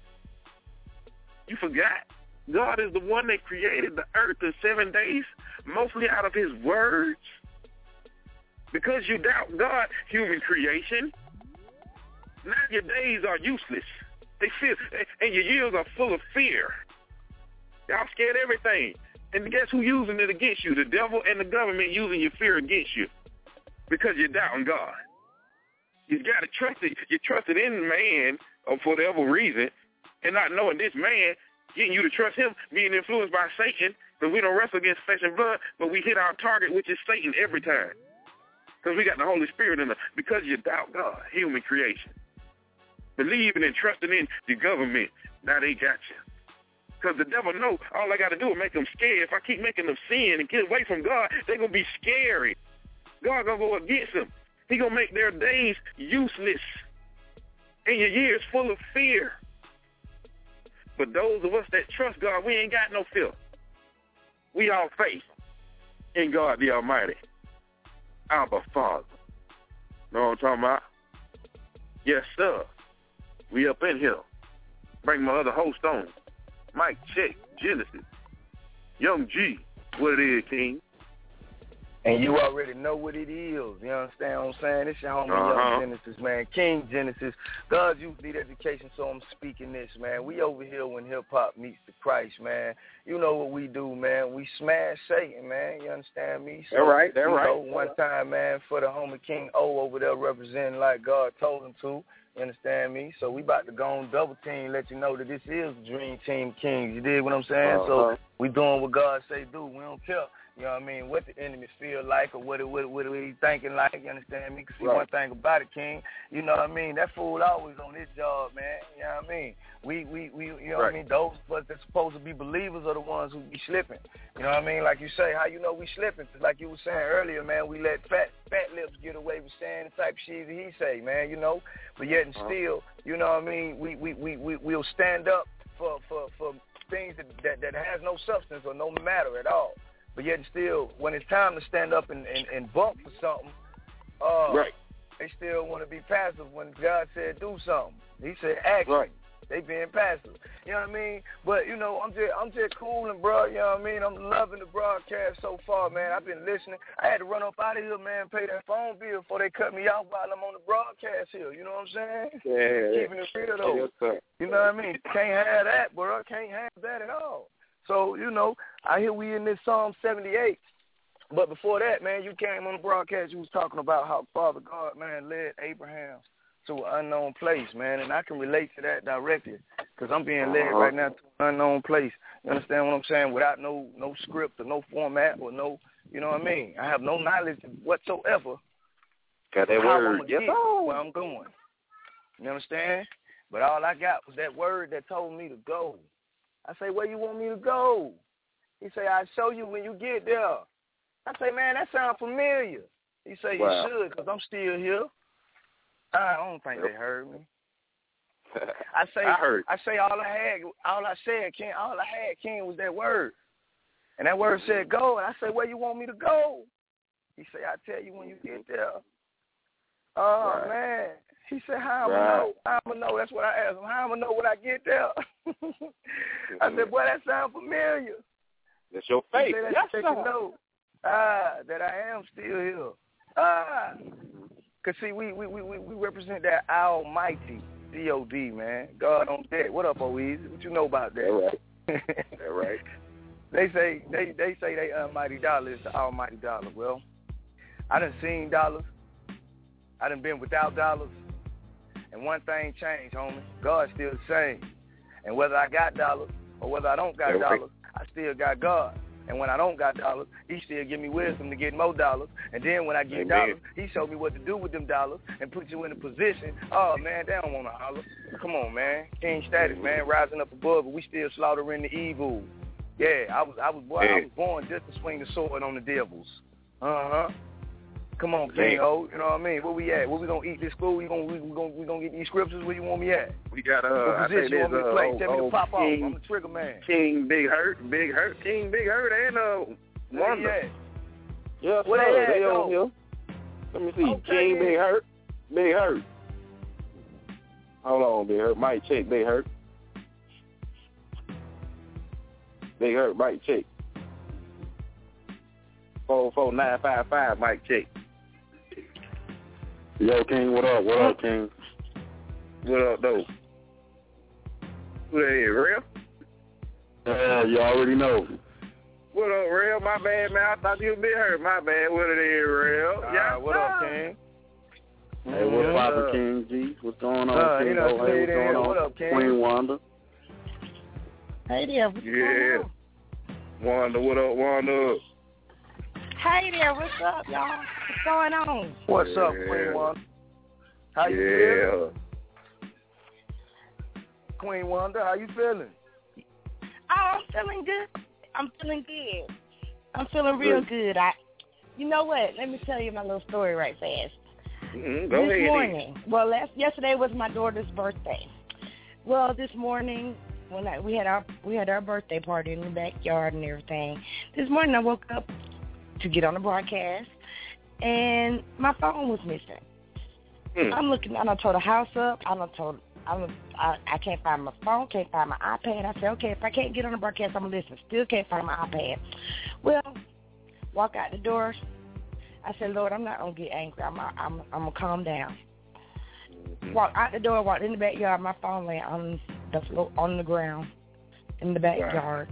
You forgot. God is the one that created the earth in 7 days, mostly out of his words. Because you doubt God, human creation, now your days are useless. They feel, and your years are full of fear. Y'all scared of everything. And guess who using it against you? The devil and the government using your fear against you because you're doubting God. You got to trust it. You trusted in man for whatever reason, and not knowing this man getting you to trust him, being influenced by Satan, because we don't wrestle against flesh and blood, but we hit our target, which is Satan, every time. Because we got the Holy Spirit in us. Because you doubt God, human creation. Believing and trusting in the government, now they got you. Because the devil knows all I got to do is make them scared. If I keep making them sin and get away from God, they're going to be scary. God going to go against them. He's going to make their days useless and your years full of fear. But those of us that trust God, we ain't got no fear. We all faith in God the Almighty, Abba Father. Know what I'm talking about? Yes, sir. We up in here. Bring my other host on. Mike Check, Genesis. Young G, what it is, King. And you already know what it is. You understand what I'm saying? It's your homie Young Genesis, man. King Genesis. God's Youth Lead Education, so I'm speaking this, man. We over here when hip-hop meets the Christ, man. You know what we do, man. We smash Satan, man. You understand me? So, that's right. One time, man, for the homie King O over there representing like God told him to. You understand me? So we about to go on double team, let you know that this is the Dream Team Kings. You dig what I'm saying? So we doing what God say do. We don't care. You know what I mean? What the enemies feel like or what he thinking like, you understand me? Because see, one thing about it, King, you know what I mean? That fool always on his job, man. You know what I mean? We you know what I mean? Those of us that's supposed to be believers are the ones who be slipping. You know what I mean? Like you say, how you know we slipping? Because like you were saying earlier, man, we let fat lips get away with saying the type of shit that he say, man, you know? But yet and still, you know what I mean? We'll stand up for things that has no substance or no matter at all. But yet still, when it's time to stand up and bump for something, they still want to be passive when God said do something. He said action. Right. They being passive. You know what I mean? But, you know, I'm just cooling, bro. You know what I mean? I'm loving the broadcast so far, man. I've been listening. I had to run up out of here, man, pay that phone bill before they cut me off while I'm on the broadcast here. You know what I'm saying? Yeah. Keeping it real, though. Yes, you know what I mean? Can't have that, bro. Can't have that at all. So, you know, I hear we in this Psalm 78. But before that, man, you came on the broadcast, you was talking about how Father God, man, led Abraham to an unknown place, man. And I can relate to that directly because I'm being led right now to an unknown place. You understand what I'm saying? Without no script or no format or no, you know what I mean? I have no knowledge whatsoever. Got that word. Yes, where I'm going. You understand? But all I got was that word that told me to go. I say, where you want me to go? He say, I'll show you when you get there. I say, man, that sounds familiar. He say, you should, because I'm still here. I don't think they heard me. I say all I had, King, was that word. And that word said go. And I say, where you want me to go? He say, I'll tell you when you get there. Oh, man. He said, how I'm going to know? That's what I asked him. How I'm going to know when I get there? I said, boy, that sounds familiar. That's your faith. He said, that's you know. That I am still here. Because, see, we represent that almighty D.O.D., man. God on deck. What up, Oeezy? What you know about that? That right. They say they almighty dollar is the almighty dollar. Well, I done seen dollars. I done been without dollars. And one thing changed, homie. God's still the same. And whether I got dollars or whether I don't got dollars, I still got God. And when I don't got dollars, he still give me wisdom to get more dollars. And then when I get dollars, he showed me what to do with them dollars and put you in a position. Oh, man, they don't want to holler. Come on, man. King status, man, rising up above, but we still slaughtering the evil. Yeah, I was born just to swing the sword on the devils. Come on, King O. You know what I mean? Where we at? Where we gonna eat this food? We gonna get these scriptures? Where you want me at? We got what position you want me to play? Tell me to pop off. I'm the trigger man. King Big Hurt, King Big Hurt, and Wonder. Yeah, where they on here. Let me see. Okay, King Big Hurt. Hold on, Big Hurt. Mic check, Big Hurt. Big Hurt, mic check. 44955, mic check. Yo, King, what up? What up, King? What up, though? Who that is, Real? Yeah, you already know. What up, Real? My bad, man. I thought you was Big Hurt. My bad. What it is, Real? Yeah. What up, King? Hey, what's poppin', King G? What's going on, King? What's going on? What up, King? Queen Wanda. Hey there, what's going on? Wanda, what up, Wanda? Hey there, what's up, y'all? What's going on? What's up, Queen Wanda? How you feeling? Queen Wanda, how you feeling? Oh, I'm feeling good. I'm feeling real good. You know what? Let me tell you my little story right fast. Go ahead. This morning, yesterday was my daughter's birthday. Well, this morning when we had our birthday party in the backyard and everything. This morning I woke up to get on the broadcast, and my phone was missing. I'm looking. I done tore the house up. I can't find my phone. Can't find my iPad. I said, okay, if I can't get on the broadcast, I'm gonna listen. Still can't find my iPad. Well, walk out the door. I said, Lord, I'm not gonna get angry. I'm gonna calm down. Walk out the door. Walked in the backyard. My phone lay on the floor, on the ground in the backyard.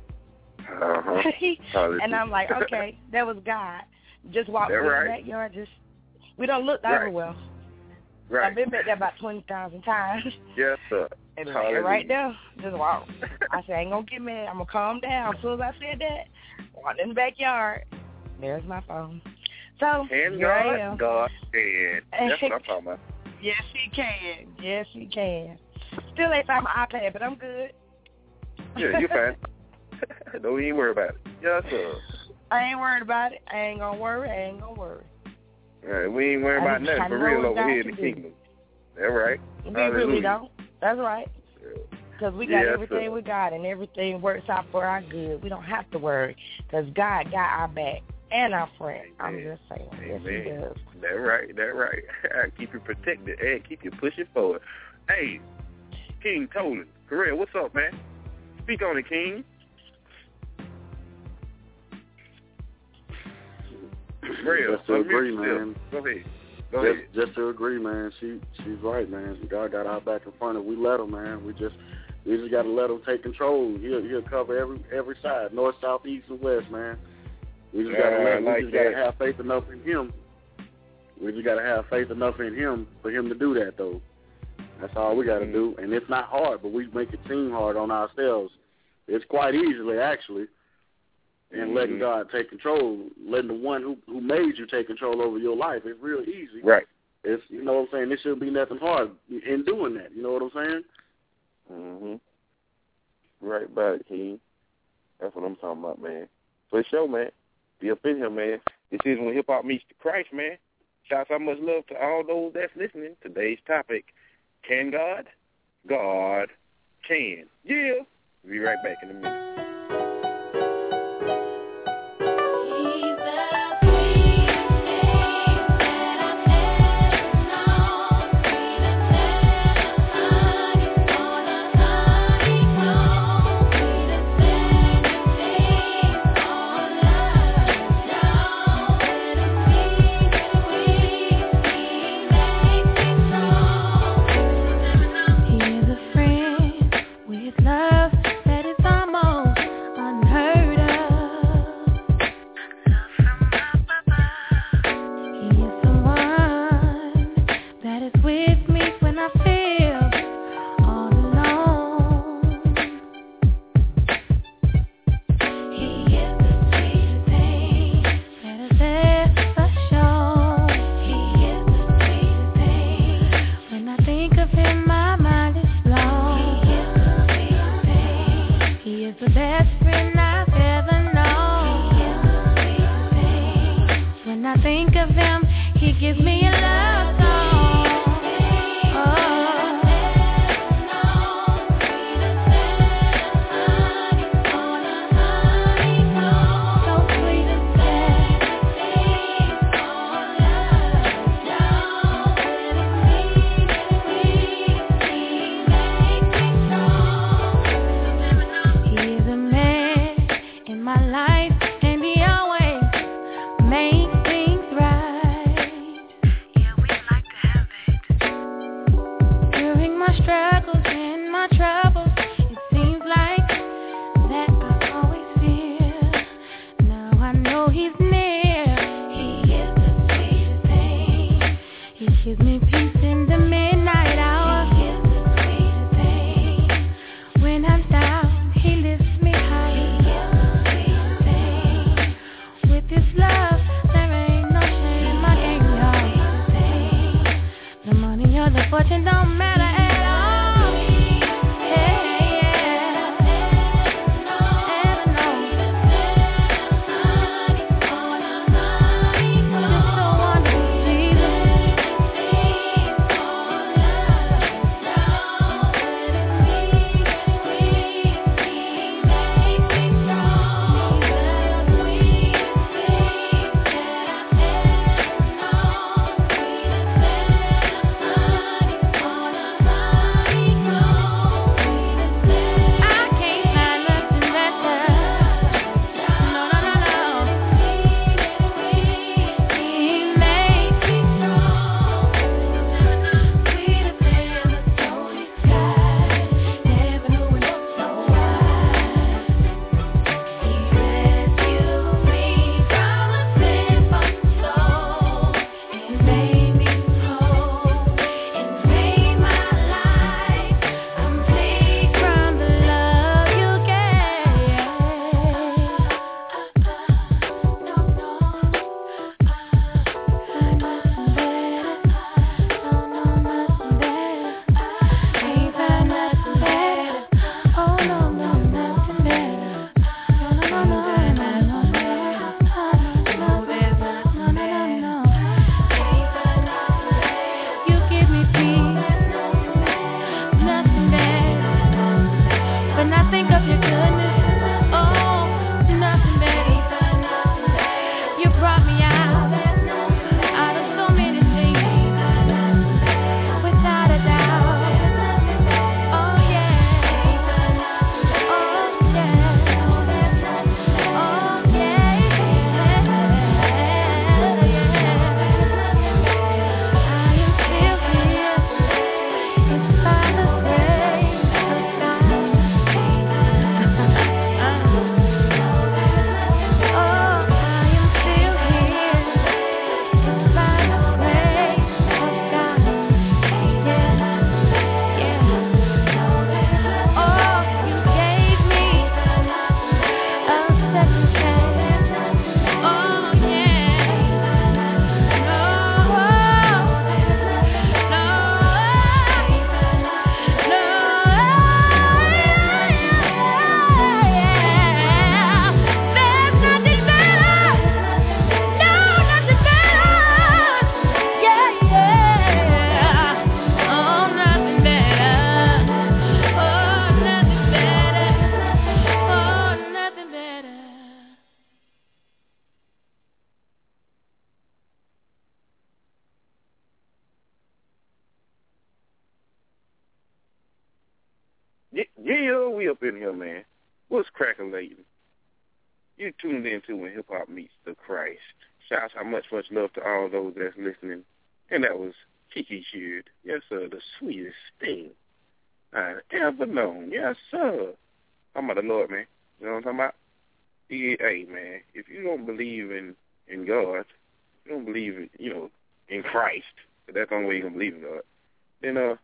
And I'm like, okay, that was God. Just walked in the backyard. We don't look that well. Right. I've been back there about 20,000 times. Yes, sir. And right there, just walk. I said, I ain't gonna get mad. I'm gonna calm down. As soon as I said that, walked in the backyard. There's my phone. So and here I am. God can. That's what I'm talking about. Yes, he can. Yes, he can. Still ain't found my iPad, but I'm good. Yeah, you're fine. Don't even worry about it. Yes, sir. I ain't worried about it. I ain't gonna worry. Right, we ain't worried about nothing for real over here in the kingdom. That's right. We really don't. That's right. Because we got everything we got, and everything works out for our good. We don't have to worry, because God got our back and our friend. I'm just saying. Yes, he does. That's right. Keep you protected and keep you pushing forward. Hey, King Tolan, Korea, what's up, man? Speak on it, King. Real. Just to agree, man. Go ahead. Just to agree, man. She's right, man. God got our back in front of. We let him, man. We just got to let him take control. He'll cover every side, north, south, east, and west, man. We just got to have faith enough in him. We just got to have faith enough in him for him to do that, though. That's all we got to do. And it's not hard, but we make it seem hard on ourselves. It's quite easily, actually. And letting God take control, letting the one who made you take control over your life, it's real easy. Right. It's, you know what I'm saying, there shouldn't be nothing hard in doing that. You know what I'm saying? Right about it, King. That's what I'm talking about, man. For sure, man. Be up in here, man. This is when hip-hop meets the Christ, man. Shouts out much love to all those that's listening. Today's topic, can God? God can. Yeah. We'll be right back in a minute. Yeah, we up in here, man. What's cracking-lating? You tuned in to When Hip Hop Meets the Christ. Shout out much love to all those that's listening. And that was Kiki Sheard. Yes, sir, the sweetest thing I've ever known. Yes, sir. I'm about the Lord, man. You know what I'm talking about? Hey, man, if you don't believe in God, you don't believe in, in Christ, if that's the only way you're going to believe in God, then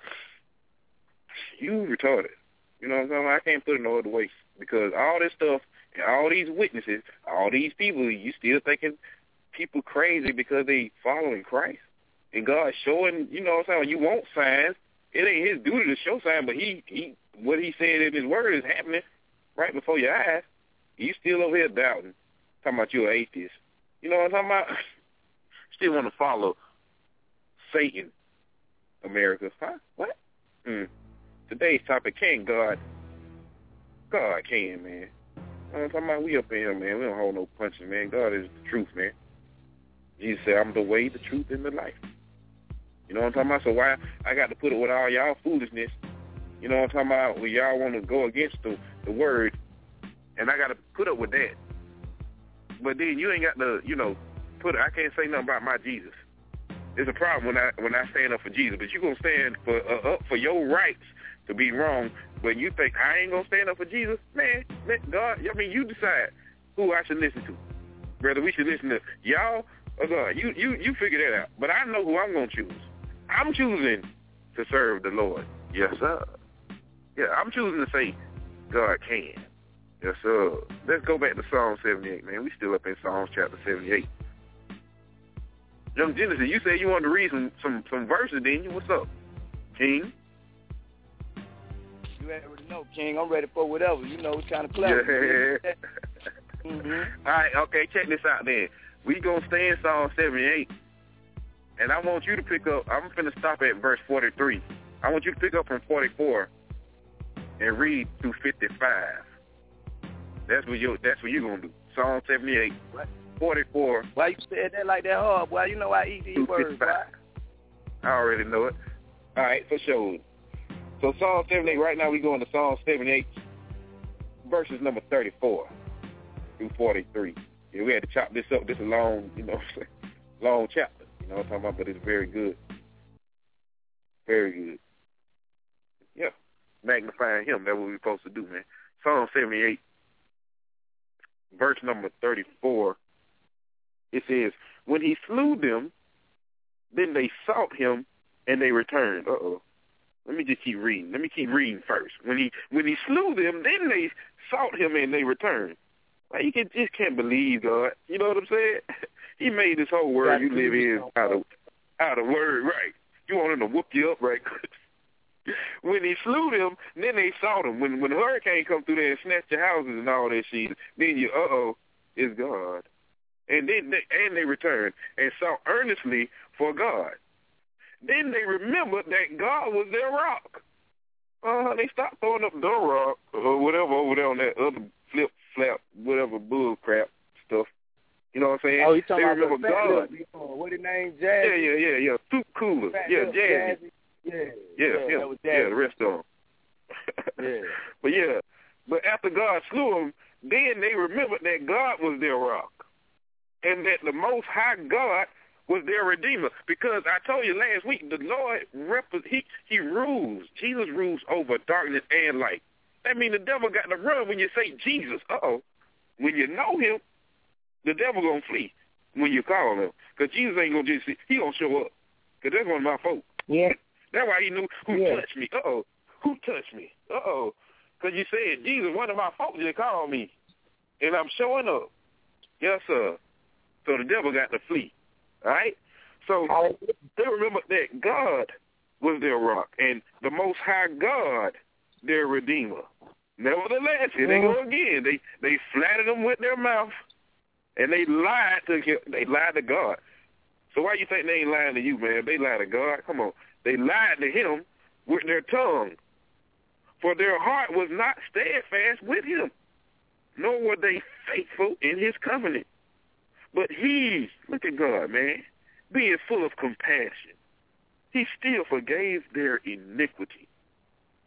you retarded. You know what I'm saying? I can't put it no other way, because all this stuff and all these witnesses, all these people, you still thinking people crazy because they following Christ. And God showing, you know what I'm saying, you want signs. It ain't his duty to show signs, but he what he said in his word is happening right before your eyes. You still over here doubting, talking about you're an atheist. You know what I'm talking about? Still want to follow Satan, America. Huh? What? Today's topic, can God? God can, man. You know what I'm talking about? We up in here, man. We don't hold no punches, man. God is the truth, man. Jesus said, I'm the way, the truth, and the life. You know what I'm talking about? So why I got to put it with all y'all foolishness? You know what I'm talking about? Well, y'all want to go against the word, and I got to put up with that. But then you ain't got to, I can't say nothing about my Jesus. There's a problem when I stand up for Jesus, but you going to stand up for your rights to be wrong, but you think I ain't going to stand up for Jesus? Man, God, you decide who I should listen to. Whether we should listen to y'all or God. You figure that out. But I know who I'm going to choose. I'm choosing to serve the Lord. Yes, sir. Yeah, I'm choosing to say God can. Yes, sir. Let's go back to Psalm 78, man. We still up in Psalms chapter 78. Young Genesis, you said you wanted to read some verses, didn't you? What's up, King? You already know, King. I'm ready for whatever. It's kind of clever. Yeah. All right, okay, check this out then. We going to stay in Psalm 78, and I want you to pick up, I'm going to stop at verse 43. I want you to pick up from 44 and read through 55. That's what you're going to do. Psalm 78, 44. Why you said that like that hard, boy? You know I eat these words, boy. I already know it. All right, for sure. So Psalm 78, right now we going to Psalm 78, verses number 34 through 43. Yeah, we had to chop this up. This is a long, long chapter. You know what I'm talking about? But it's very good. Very good. Yeah. Magnifying him. That's what we're supposed to do, man. Psalm 78, verse number 34. It says, when he slew them, then they sought him and they returned. Uh-oh. Let me just keep reading. Let me keep reading first. When he slew them, then they sought him and they returned. Like, you just can't believe God. You know what I'm saying? He made this whole world you live in out of word, right? You want him to whoop you up, right? When he slew them, then they sought him. When the hurricane come through there and snatch your houses and all that shit, then you, it's God. And then they returned and sought earnestly for God. Then they remembered that God was their rock. They stopped throwing up the rock or whatever over there on that other flip, whatever bull crap stuff. You know what I'm saying? Oh, you talking about remember God? What his name? Jazzy? Yeah. Soup Cooler. Yeah, Jazzy. Yeah, that was Jazzy. Yeah, the rest of them. Yeah. But after God slew them, then they remembered that God was their rock. And that the Most High God was their Redeemer. Because I told you last week, the Lord, he rules. Jesus rules over darkness and light. That means the devil got to run when you say Jesus. When you know him, the devil going to flee when you call him. Because Jesus ain't going to just, he going to show up. Because that's one of my folks. Yeah. That's why he knew who touched me. Who touched me? Because you said, Jesus, one of my folks just called me. And I'm showing up. Yes, sir. So the devil got to flee. All right? So they remember that God was their rock and the Most High God, their Redeemer. Nevertheless, here they go again. They flattered them with their mouth, and they lied to God. So why you think they ain't lying to you, man? They lied to God. Come on. They lied to him with their tongue. For their heart was not steadfast with him, nor were they faithful in his covenant. But he, look at God, man, being full of compassion, he still forgave their iniquity.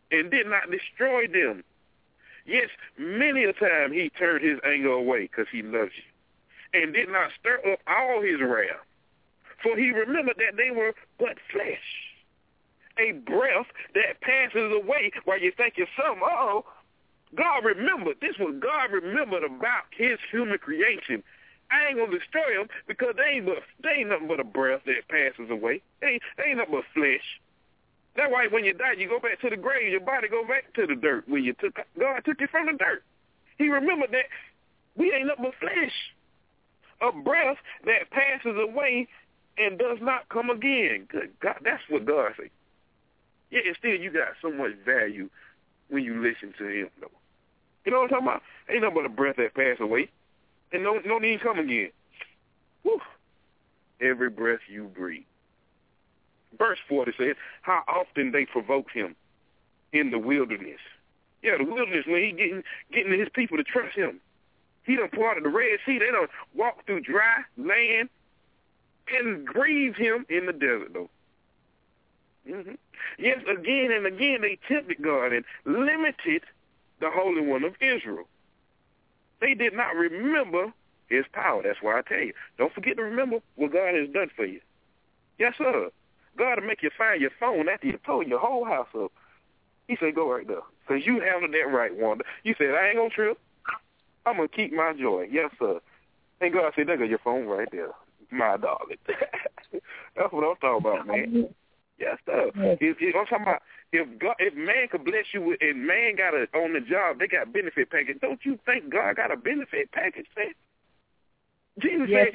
and did not destroy them. Yes, many a time he turned his anger away because he loves you, and did not stir up all his wrath. For he remembered that they were but flesh, a breath that passes away while you think you're something. God remembered. This was God remembered about his human creation. I ain't going to destroy them because they ain't nothing but a breath that passes away. They ain't nothing but flesh. That's why when you die, you go back to the grave. Your body go back to the dirt when God took you from the dirt. He remembered that we ain't nothing but flesh, a breath that passes away and does not come again. Good God, that's what God said. Yeah, and still you got so much value when you listen to him, though. You know what I'm talking about? Ain't nothing but a breath that passes away and no need to come again. Whew. Every breath you breathe. Verse 40 says, how often they provoked him in the wilderness. Yeah, the wilderness, when he getting his people to trust him. He done parted the Red Sea. They done walked through dry land and grieved him in the desert, though. Mm-hmm. Yes, again and again they tempted God and limited the Holy One of Israel. They did not remember his power. That's why I tell you, don't forget to remember what God has done for you. Yes, sir. God will make you find your phone after you tore your whole house up. He said, go right there. Because you handled that right, Wanda. You said, I ain't going to trip. I'm going to keep my joy. Yes, sir. And God said, there go your phone right there, my darling. That's what I'm talking about, man. Yes, sir. I'm talking about if man could bless you with, and man got on the job, they got benefit package. Don't you think God got a benefit package, man? Jesus said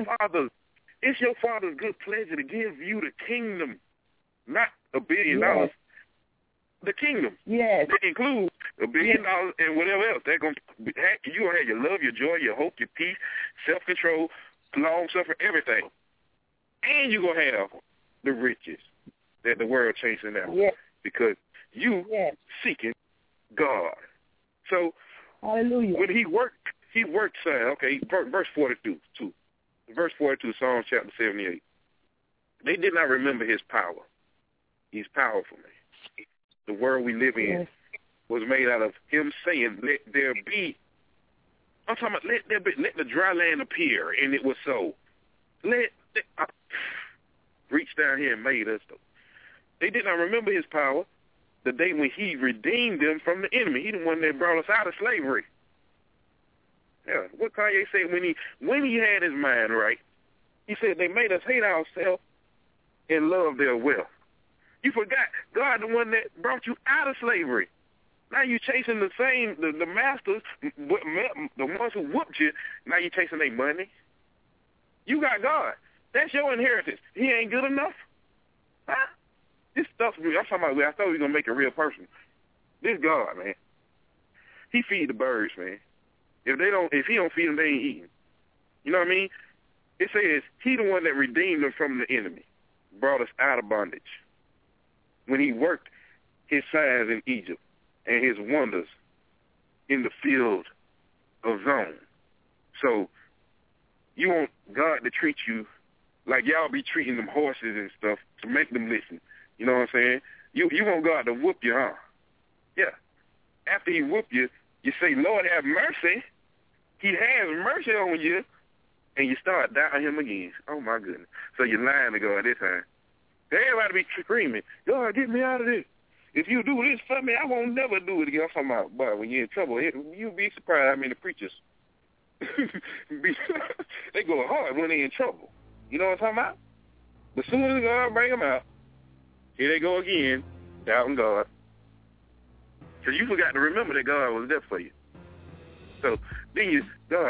it's your Father's good pleasure to give you the kingdom, not $1 billion. The kingdom. Yes. That includes $1 billion and whatever else. You're going to have your love, your joy, your hope, your peace, self-control, long-suffering, everything. And you're going to have the riches that the world chasing now. Yes. Because you seeking God. So hallelujah. When he worked, verse 42, too. Verse 42, Psalm chapter 78. They did not remember his power. He's powerful, man. The world we live in was made out of him saying, let there be. I'm talking about let the dry land appear, and it was so. Reached down here and made us, though. They did not remember his power the day when he redeemed them from the enemy. He the one that brought us out of slavery. Yeah, what Kanye said when he had his mind right, he said they made us hate ourselves and love their wealth. You forgot God, the one that brought you out of slavery. Now you chasing the masters, the ones who whooped you. Now you chasing their money. You got God. That's your inheritance. He ain't good enough. Huh? This stuff, I'm talking about, I thought we were going to make a real person. This God, man. He feed the birds, man. If he don't feed them, they ain't eating. You know what I mean? It says he the one that redeemed them from the enemy, brought us out of bondage. When he worked his signs in Egypt and his wonders in the field of Zon. So you want God to treat you like y'all be treating them horses and stuff to make them listen. You know what I'm saying? You want God to whoop you, huh? Yeah. After he whoop you, you say, Lord, have mercy. He has mercy on you, and you start doubting him again. Oh, my goodness. So you're lying to God this time. Everybody be screaming, God, get me out of this. If you do this for me, I won't never do it again. I'm talking about, boy, when you're in trouble, you'll be surprised how many preachers, they go hard when they're in trouble. You know what I'm talking about? But as soon as God bring them out, here they go again, doubting God. Because you forgot to remember that God was there for you. So then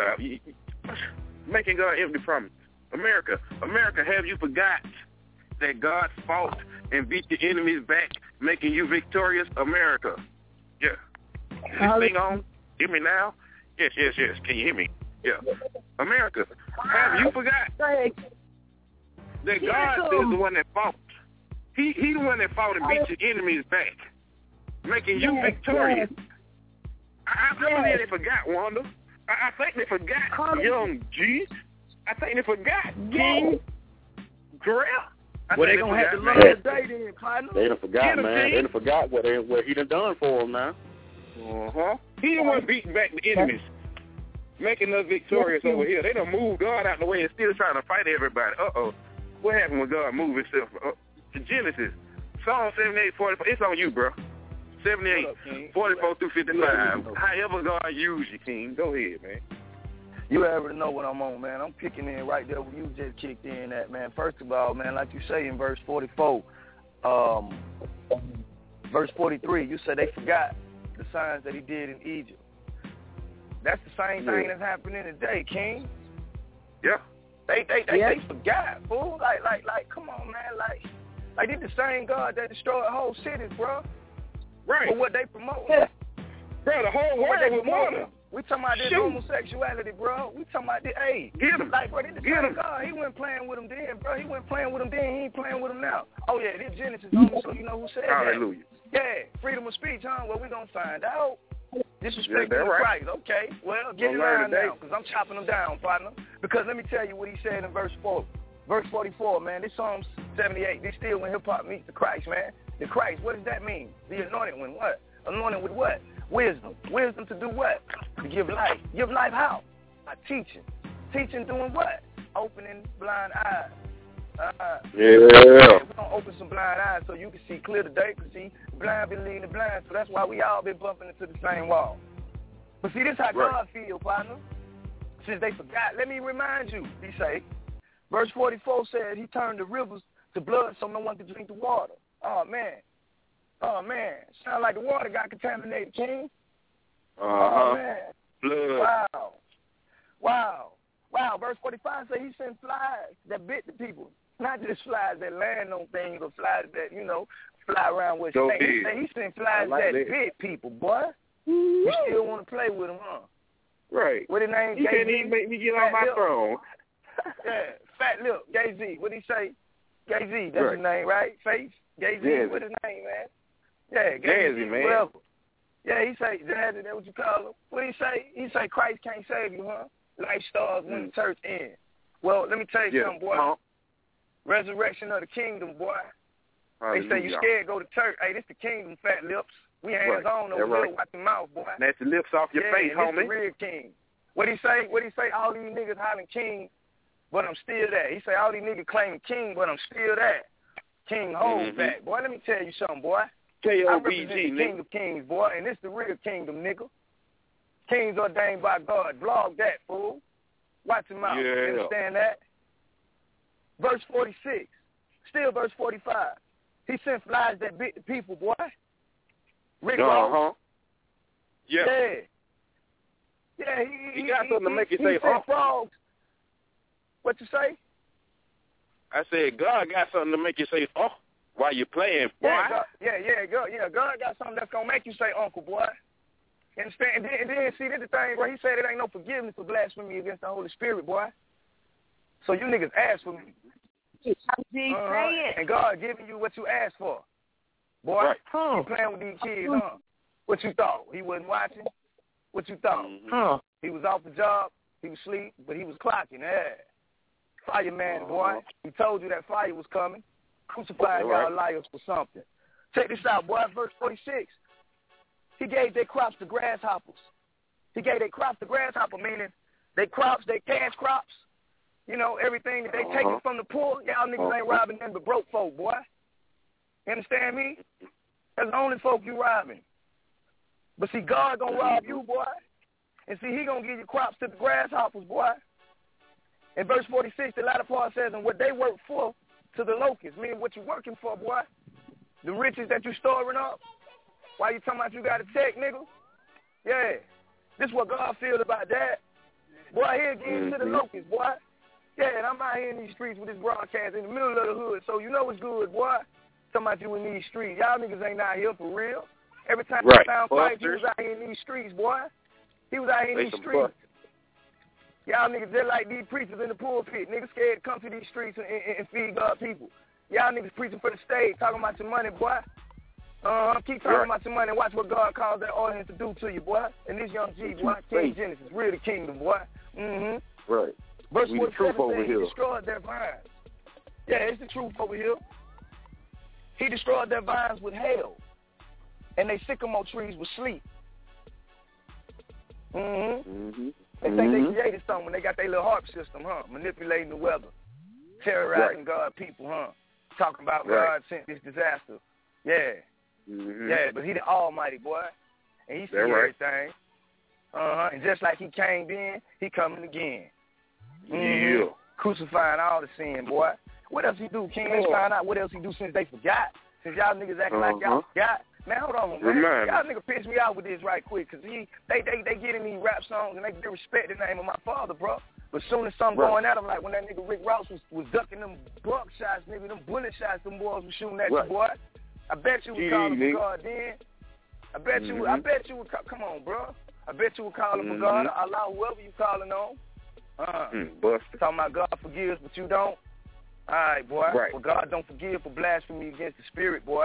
making God empty promises. America, have you forgot that God fought and beat the enemies back, making you victorious? America. Yeah. Is this thing on? Hear me now? Yes. Can you hear me? Yeah. America, have you forgot that God is the one that fought? He the one that fought and beat your enemies back, making you victorious. I think they forgot, Wanda. I think they forgot Young G. I think they forgot King Grell. Well, they gonna have to learn today, then, partner. They done forgot, man. They done forgot what he done done for them now. He the one beating back the enemies, making us victorious over here. They done moved God out the way and still trying to fight everybody. What happened when God moved himself? Genesis, Psalm 78, 44. It's on you, bro. 78, 44 through 55. However God use you, King. Go ahead, man. You already know what I'm on, man. I'm kicking in right there where you just kicked in at, man. First of all, man, like you say in verse 44, verse 43, you said they forgot the signs that he did in Egypt. That's the same thing that's happening today, King. Yeah. They forgot, fool. Like, come on, man. Like it's the same God that destroyed whole cities, bro. Right. For what they promote. Bro, the whole world was water. We talking about this homosexuality, bro. We talking about this. Hey, get him. Like, bro, this the same God. He wasn't playing with him then, bro. He wasn't playing with him then. He ain't playing with him now. Oh, yeah, this Genesis, so you know who said Hallelujah. that. Yeah, freedom of speech, huh? Well, we gonna find out. Disrespect to Christ. Okay, well, get in line now, because I'm chopping them down, partner. Because let me tell you what he said in verse 4. Verse 44, man, this Psalm 78, this still when hip-hop meets the Christ, man. The Christ, what does that mean? The anointed one, what? Anointed with what? Wisdom. Wisdom to do what? To give life. Give life how? By teaching. Teaching doing what? Opening blind eyes. We're going to open some blind eyes so you can see clear today, because see, blind been leading the blind, so that's why we all been bumping into the same wall. But see, this is how God feel, partner. Since they forgot, let me remind you, he say, verse 44 said he turned the rivers to blood so no one could drink the water. Oh, man. Sound like the water got contaminated, King. Oh, man. Blood. Wow. Verse 45 says he sent flies that bit the people. Not just flies that land on things or flies that, fly around with snakes. He sent flies that bit people, boy. You still want to play with him, huh? Right. What his name? He can't even make me get on my throne. Yeah, Fat Lip, Gay-Z. What he say? Gay-Z, that's his name, right? Face? Gay-Z, what his name, man? Yeah, Gay-Z, man. Whatever. Yeah, he say, Jazzy, that's what you call him. What he say? He say Christ can't save you, huh? Life stars when the church ends. Well, let me tell you something, boy. Resurrection of the kingdom, boy. Hallelujah. They say you scared, go to church. Hey, this the kingdom, Fat Lips. We hands on over there, watch the mouth, boy. That's the lips off your face, homie. This the real king. What he say? All these niggas hollering king, but I'm still that. He say all these niggas claiming king, but I'm still that. King holds back. Boy, let me tell you something, boy. I represent the king of kings, boy, and this the real kingdom, nigga. Kings ordained by God. Blog that, fool. Watch him out. You understand that? Verse 46. Still verse 45. He sent flies that bit the people, boy. Rick Ross. Yeah. He got something to make you say, frogs. What you say? I said, God got something to make you say, while you're playing, boy. God got something that's going to make you say, uncle, boy. And then see, this the thing, bro. He said it ain't no forgiveness for blasphemy against the Holy Spirit, boy. So you niggas ask for me. And God giving you what you asked for. Boy, you playing with these kids, huh? What you thought? He wasn't watching? What you thought? He was off the job. He was asleep, but he was clocking. Fireman, boy. He told you that fire was coming. Crucified y'all liars for something. Check this out, boy. Verse 46. He gave their crops to grasshoppers. Meaning they crops, they cash crops. Everything that they taking from the poor, y'all niggas ain't robbing them but broke folk, boy. You understand me? That's the only folk you robbing. But see, God gonna rob you, boy. And see, he gonna give you crops to the grasshoppers, boy. In verse 46, the latter part says, and what they work for to the locusts, meaning what you working for, boy. The riches that you storing up. Why you talking about you got a check, nigga? Yeah. This what God feels about that. Boy, he'll give you to the locusts, boy. Yeah, and I'm out here in these streets with this broadcast in the middle of the hood, so you know it's good, boy. Talking about you in these streets. Y'all niggas ain't out here for real. Every time he found fight, he was out here in these streets, boy. He was out here in these streets. Y'all niggas just like these preachers in the pulpit. Niggas scared to come to these streets and feed God people. Y'all niggas preaching for the stage, talking about your money, boy. Keep talking about your money and watch what God calls that audience to do to you, boy. And this young G, boy, King Genesis, real the kingdom, boy. Right. Verse 47 says he destroyed their vines. Yeah, it's the truth over here. He destroyed their vines with hail, and their sycamore trees with sleet. They think they created something when they got their little harp system, huh? Manipulating the weather, terrorizing God people, huh? Talking about God sent this disaster. Yeah. Yeah, but he the almighty, boy. And he see everything. And just like he came in, he coming again. Yeah. Crucifying all the sin, boy. What else he do, King? Let's find out what else he do since they forgot. Since y'all niggas acting like y'all forgot. Man, hold on, man. Y'all niggas piss me out with this right quick, because they get in these rap songs and they disrespect the name of my father, bro. But soon as something going at him, like when that nigga Rick Ross was ducking them buck shots, nigga, them bullet shots them boys was shooting at you, boy. I bet you would call him for God then. I bet you would come on, bro. I bet you would call him for God. Allah, whoever you calling on. Talking about God forgives, but you don't. All right, boy. Well, God don't forgive for blasphemy against the spirit, boy.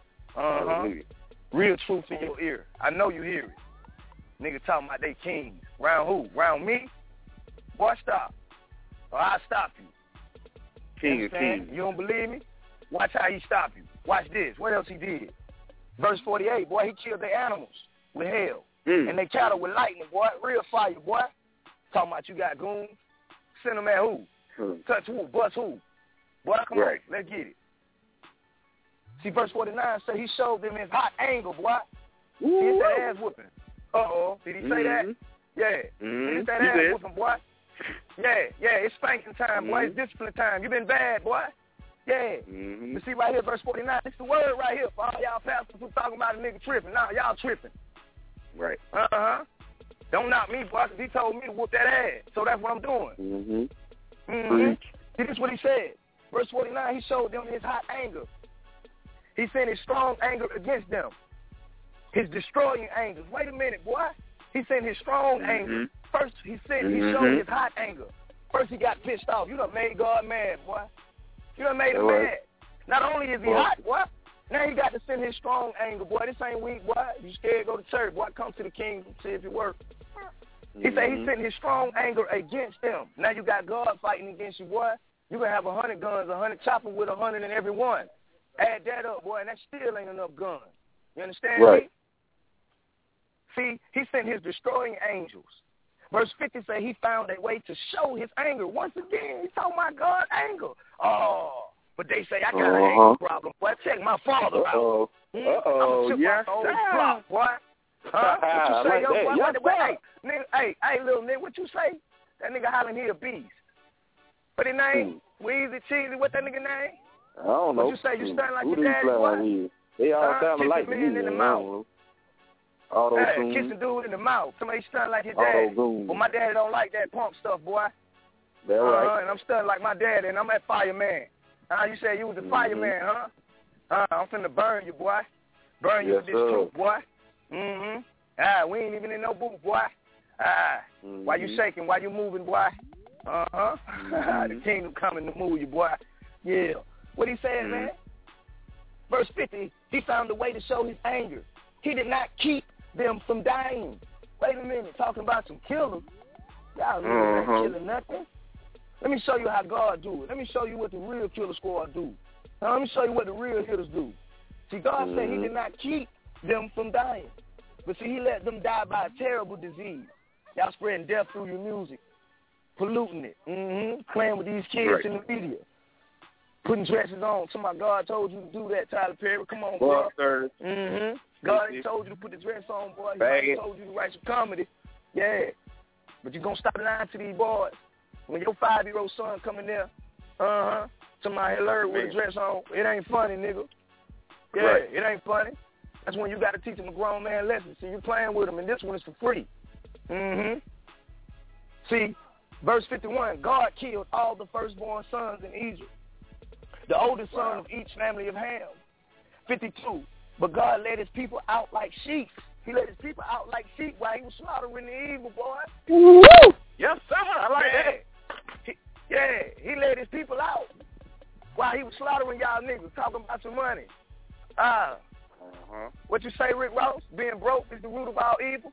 Real truth in your ear. I know you hear it. Nigga talking about they kings. Round who? Round me? Boy, stop. Or I'll stop you. King of kings. You don't believe me? Watch how he stop you. Watch this. What else he did? Verse 48, boy, he killed their animals with hail. And they cattle with lightning, boy. Real fire, boy. Talking about you got goons. Send them at who? Touch who? Bust who? Boy, come on. Let's get it. See, verse 49 say he showed them his hot anger, boy. He said ass whooping. Did he say that? Yeah. He said ass whooping, boy. Yeah, it's spanking time, boy. It's discipline time. You been bad, boy. Yeah. You see right here, verse 49, it's the word right here for all y'all pastors who talking about a nigga tripping. Nah, y'all tripping. Right. Don't knock me, boy, because he told me to whoop that ass. So that's what I'm doing. See, this is what he said. Verse 49, he showed them his hot anger. He sent his strong anger against them. His destroying anger. Wait a minute, boy. He sent his strong anger. First, he showed his hot anger. First, he got pissed off. You done made God mad, boy. You done made him mad. Not only is he hot, boy, now he got to send his strong anger, boy. This ain't weak, boy. You scared, go to church, boy. Come to the king and see if it works. He said he sent his strong anger against them. Now you got God fighting against you, boy. You going to have 100 guns, 100 choppers with 100 in every one. Add that up, boy, and that still ain't enough guns. You understand me? See, he sent his destroying angels. Verse 50 say he found a way to show his anger. Once again, he talking about God's anger. But they say, I got an anger problem. Boy, check my father out. I'm going to chip off the whole block, boy. What you say, yo, boy? Hey, little nigga, what you say? That nigga hollering he a beast. What his name? Weezy, Cheesy, what that nigga name? I don't know. What you say? You sound like your daddy, boy? They all sound like me. In the mouth. Kissing dude in the mouth. Somebody stunned like his daddy. Well, my daddy don't like that pump stuff, boy. That's right. And I'm stunned like my daddy, and I'm that fireman. You said you was the fireman, huh? I'm finna burn you, boy. Burn you with this truth, boy. We ain't even in no booth, boy. Why you shaking? Why you moving, boy? The kingdom coming to move you, boy. Yeah. What he said, man? Verse 50, he found a way to show his anger. He did not keep them from dying. Wait a minute, talking about some killers. Y'all ain't killing nothing. Let me show you how God do it. Let me show you what the real killer squad do. Now, let me show you what the real hitters do. See, God said he did not keep them from dying. But see, he let them die by a terrible disease. Y'all spreading death through your music, polluting it, playing with these kids in the media, putting dresses on. Somebody, God told you to do that, Tyler Perry. Come on, bro. God ain't told you to put the dress on, boy. He ain't told you to write some comedy. Yeah. But you going to stop lying to these boys. When your 5-year-old son come in there, somebody alert with a dress on, it ain't funny, nigga. Yeah, it ain't funny. That's when you got to teach them a grown man lesson. See, you playing with them, and this one is for free. See, verse 51, God killed all the firstborn sons in Egypt, the oldest son of each family of Ham. 52, but God led his people out like sheep. He let his people out like sheep while he was slaughtering the evil, boy. Woo! Yes, sir. I like that. He let his people out while he was slaughtering y'all niggas, talking about some money. What you say, Rick Ross? Being broke is the root of all evil?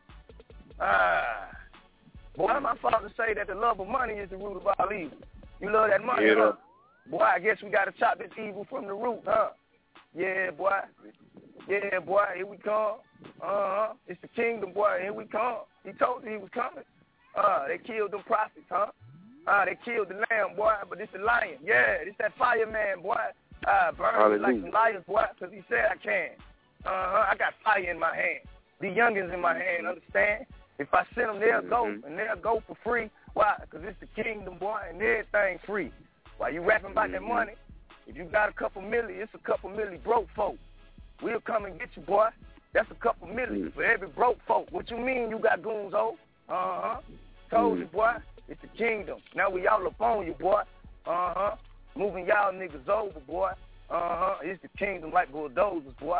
Boy, my father say that the love of money is the root of all evil. You love that money, huh? Boy, I guess we got to chop this evil from the root, huh? Yeah, boy. Yeah, boy, here we come. It's the kingdom, boy, here we come. He told you he was coming. They killed them prophets, huh? They killed the lamb, boy, but it's the lion. Yeah, it's that fireman, boy. Burn like some liars, boy, because he said I can. I got fire in my hand. The youngins in my hand, understand? If I send them, they'll go, and they'll go for free. Why? Because it's the kingdom, boy, and everything free. While you rapping about that money, if you got a couple million, it's a couple million broke folk. We'll come and get you, boy. That's a couple million for every broke folk. What you mean you got goons, oh? Told you, boy. It's the kingdom. Now we all up on you, boy. Moving y'all niggas over, boy. It's the kingdom like bulldozers, boy.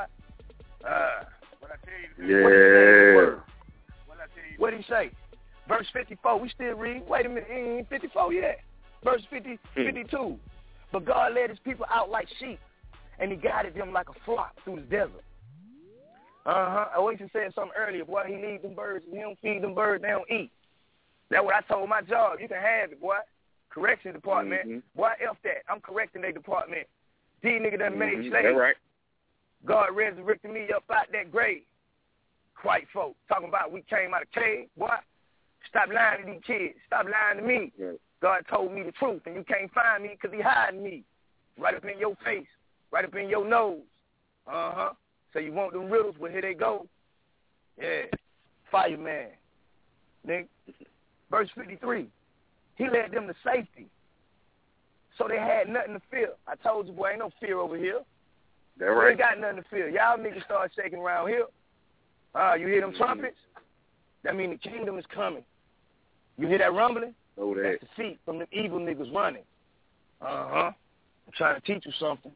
What did he say? Verse 54, we still read. Wait a minute, ain't 54 yet. Verse 52. But God led his people out like sheep, and he guided them like a flock through the desert. I always said something earlier, boy. He leads them birds, he don't feed them birds, they don't eat. That's what I told my job. You can have it, boy. Correction department. Boy, F that. I'm correcting their department. These niggas done made slaves. Right. God resurrected me up out that grave. White folk talking about we came out of cave. Boy, stop lying to these kids. Stop lying to me. Right. God told me the truth, and you can't find me because he hiding me. Right up in your face. Right up in your nose. So you want them riddles? Well, here they go. Yeah. Fireman. Nigga. Verse 53. He led them to safety. So they had nothing to fear. I told you, boy, ain't no fear over here. That's right. We ain't got nothing to fear. Y'all niggas start shaking around here. You hear them trumpets? That mean the kingdom is coming. You hear that rumbling? That's the feet from the evil niggas running. I'm trying to teach you something.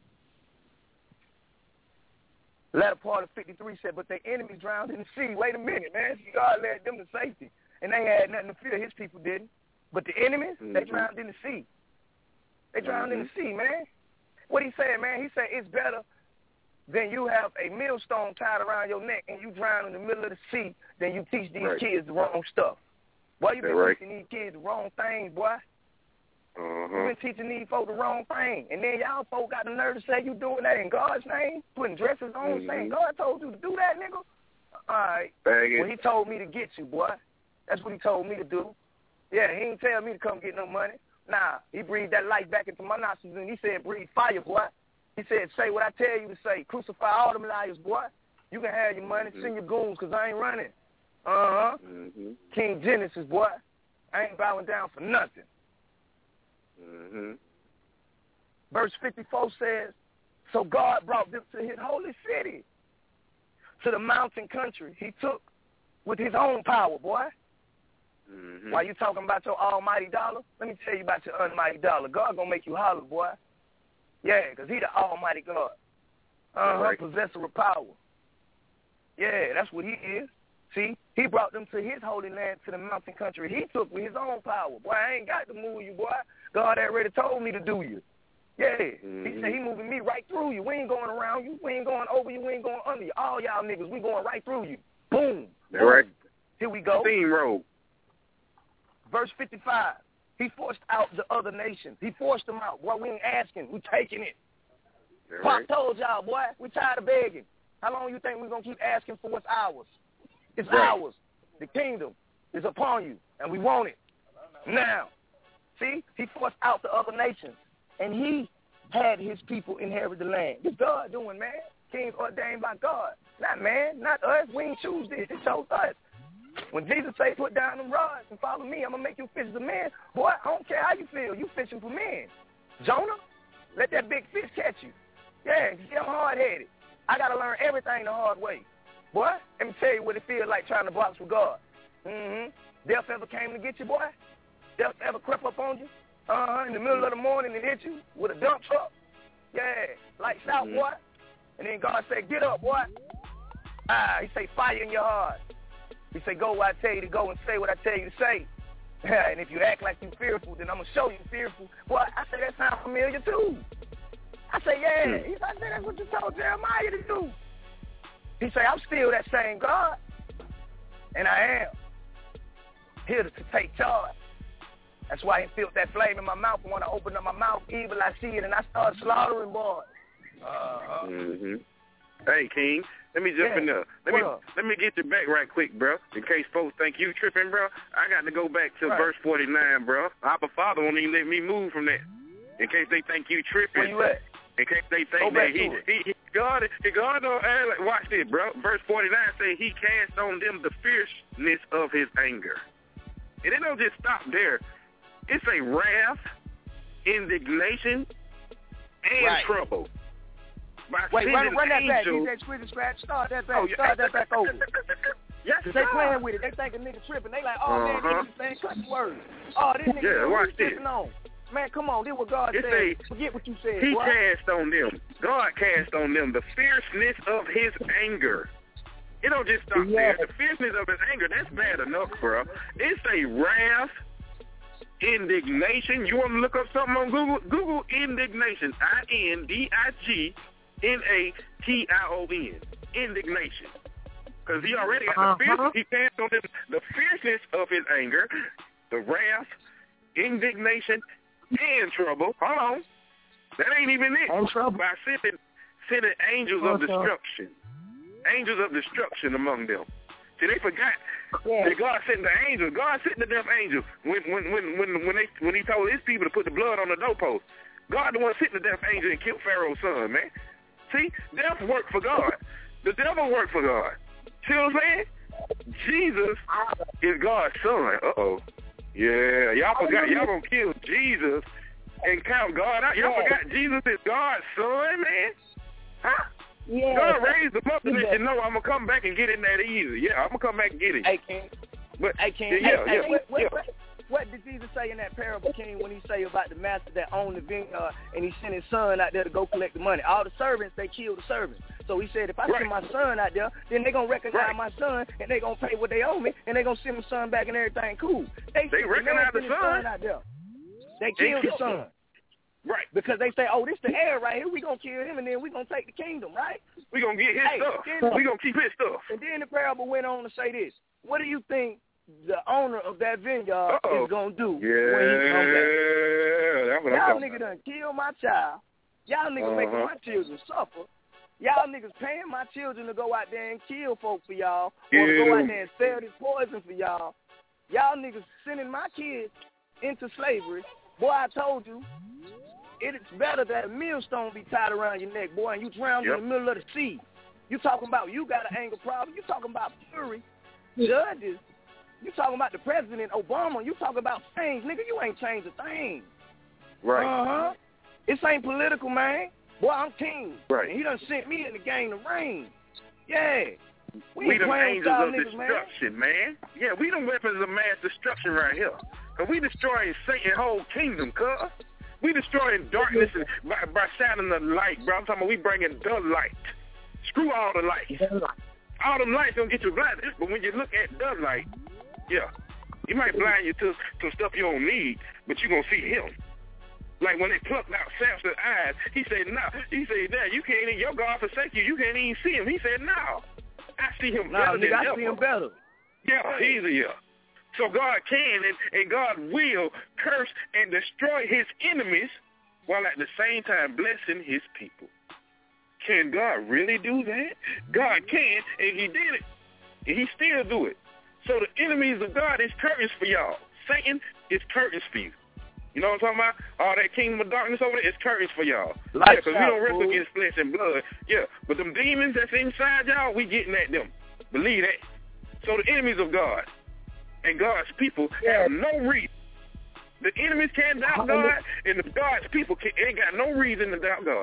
The latter part of 53 said, but their enemies drowned in the sea. Wait a minute, man. See, God led them to safety. And they had nothing to fear. His people didn't. But the enemies, they drowned in the sea. They drowned in the sea, man. What he said, man, he said it's better than you have a millstone tied around your neck and you drown in the middle of the sea than you teach these kids the wrong stuff. Boy, you been teaching these kids the wrong things, boy. You been teaching these folk the wrong thing. And then y'all folk got the nerve to say you doing that in God's name, putting dresses on, saying God told you to do that, nigga. All right. Well, he told me to get you, boy. That's what he told me to do. Yeah, he ain't tell me to come get no money. Nah, he breathed that light back into my nostrils and he said, breathe fire, boy. He said, say what I tell you to say. Crucify all them liars, boy. You can have your money. Send your goons because I ain't running. King Genesis, boy. I ain't bowing down for nothing. Verse 54 says, so God brought them to his holy city, to the mountain country he took with his own power, boy. While you talking about your almighty dollar, let me tell you about your almighty dollar. God gonna make you holler, boy. Yeah, because he the almighty God. Possessor of power. Yeah, that's what he is. See, he brought them to his holy land, to the mountain country he took with his own power. Boy, I ain't got to move you, boy. God already told me to do you. Yeah, he said he moving me right through you. We ain't going around you. We ain't going over you. We ain't going under you. All y'all niggas, we going right through you. Boom. All right. Here we go. Steamroll. Verse 55. He forced out the other nations. He forced them out. Boy, we ain't asking. We taking it. Pop told y'all, boy, we tired of begging. How long you think we're going to keep asking for what's ours? It's ours. The kingdom is upon you, and we want it now. See, he forced out the other nations, and he had his people inherit the land. This God doing, man. Kings ordained by God. Not man, not us. We ain't choose this. He chose us. When Jesus say, put down them rods and follow me, I'm going to make you fishers of men. Boy, I don't care how you feel. You fishing for men. Jonah, let that big fish catch you. Yeah, see, I'm hard-headed. I got to learn everything the hard way. Boy, let me tell you what it feels like trying to box with God. Death ever came to get you, boy? Death ever crept up on you? In the middle of the morning and hit you with a dump truck? Yeah, lights out, boy. And then God said, get up, boy. He say, fire in your heart. He say, go where I tell you to go and say what I tell you to say. And if you act like you fearful, then I'm going to show you fearful. Boy, I say that sounds familiar too. I say, yeah. He said, that's what you told Jeremiah to do. He say, I'm still that same God. And I am here to take charge. That's why he felt that flame in my mouth. And when I opened up my mouth, evil, I see it, and I start slaughtering, boy. Hey, King, let me jump in there. Let me get you back right quick, bro. In case folks think you tripping, bro, I got to go back to verse 49, bro. Abba Father won't even let me move from that. In case they think you tripping. Where you at? In case they think that God don't watch this, bro. Verse 49 say he cast on them the fierceness of his anger. And it don't just stop there. It's a wrath, indignation, and trouble. Run that back. He's that squidgy scratch. Start that back. Start that back over. Yes, they playing with it. They think a nigga tripping. They like, oh, man, this is saying cuss words. Oh, this nigga tripping on. Man, come on, this what God said. Forget what you said. He cast on them. God cast on them the fierceness of his anger. It don't just stop there. The fierceness of his anger, that's bad enough, bro. It's a wrath, indignation. You want to look up something on Google? Google indignation. INDIGNATION. Indignation. Because he already got the fierceness. He cast on them the fierceness of his anger, the wrath, indignation, and trouble. Hold on. That ain't even it. By sending angels of destruction. Angels of destruction among them. See, they forgot that God sent the angels. God sent the damn angels when he told his people to put the blood on the doorpost. God the one sent the damn angel and killed Pharaoh's son, man. See, death worked for God. The devil worked for God. See what I'm saying? Jesus is God's son. Yeah, y'all forgot. Y'all gonna kill Jesus and count God out. Y'all forgot Jesus is God's son, man. Huh? Yeah. God raised him up to let you know I'm gonna come back and get in that easy. Yeah, I'm gonna come back and get it. Hey, King. What did Jesus say in that parable, King, when he say about the master that owned the vineyard and he sent his son out there to go collect the money? All the servants, they killed the servants. So he said, if I send my son out there, then they gonna recognize my son and they gonna pay what they owe me and they gonna send my son back and everything cool. They recognize the son out there. They killed the son. Right. Because they say, oh, this the heir right here. We going to kill him, and then we going to take the kingdom, right? We going to get his stuff. We going to keep his stuff. And then the parable went on to say this. What do you think the owner of that vineyard is going to do when he comes back? Y'all niggas done kill my child. Y'all niggas making my children suffer. Y'all niggas paying my children to go out there and kill folks for y'all or to go out there and sell this poison for y'all. Y'all niggas sending my kids into slavery. Boy, I told you, it's better that a millstone be tied around your neck, boy, and you drown in the middle of the sea. You talking about you got an anger problem. You talking about fury, judges. You talking about the president, Obama. You talking about things. Nigga, you ain't changed a thing. Right. This ain't political, man. Boy, I'm king. Right. And he done sent me in the game to reign. Yeah. We them angels of destruction, man. Yeah, we them weapons of mass destruction right here. Because we destroying Satan's whole kingdom, cuz. We destroying darkness by shining the light, bro. I'm talking about we bringing the light. Screw all the lights. All them lights don't get you blinded. But when you look at the light, it might blind you to some stuff you don't need, but you going to see him. Like when they plucked out Samson's eyes, he said, no. He said, no, you can't even, your God forsake you. You can't even see him. He said, no. I see him better than ever. I see him better. Yeah, easier. So God can and God will curse and destroy his enemies while at the same time blessing his people. Can God really do that? God can, and he did it. And he still do it. So the enemies of God is curtains for y'all. Satan is curtains for you. You know what I'm talking about? All that kingdom of darkness over there is curtains for y'all. Because we don't wrestle against flesh and blood. Yeah, but them demons that's inside y'all, we getting at them. Believe that. So the enemies of God and God's people have no reason. The enemies can't doubt God, and the God's people ain't got no reason to doubt God.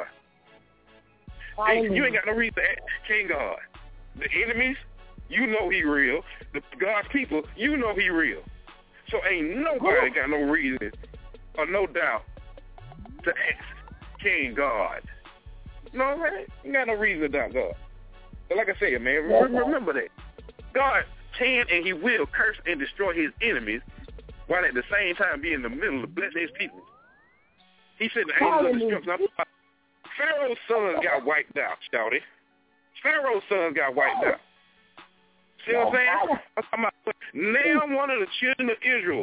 You ain't got no reason to king God. The enemies, you know he real. The God's people, you know he real. So ain't nobody got no reason or no doubt to ask King God. You know what I'm saying? You got no reason to doubt God. But like I said, man, remember that. God can and he will curse and destroy his enemies while at the same time be in the middle of blessing his people. He said the angels of destruction. Pharaoh's sons got wiped out, shouty. Pharaoh's sons got wiped out. See what I'm saying? I'm talking about now one of the children of Israel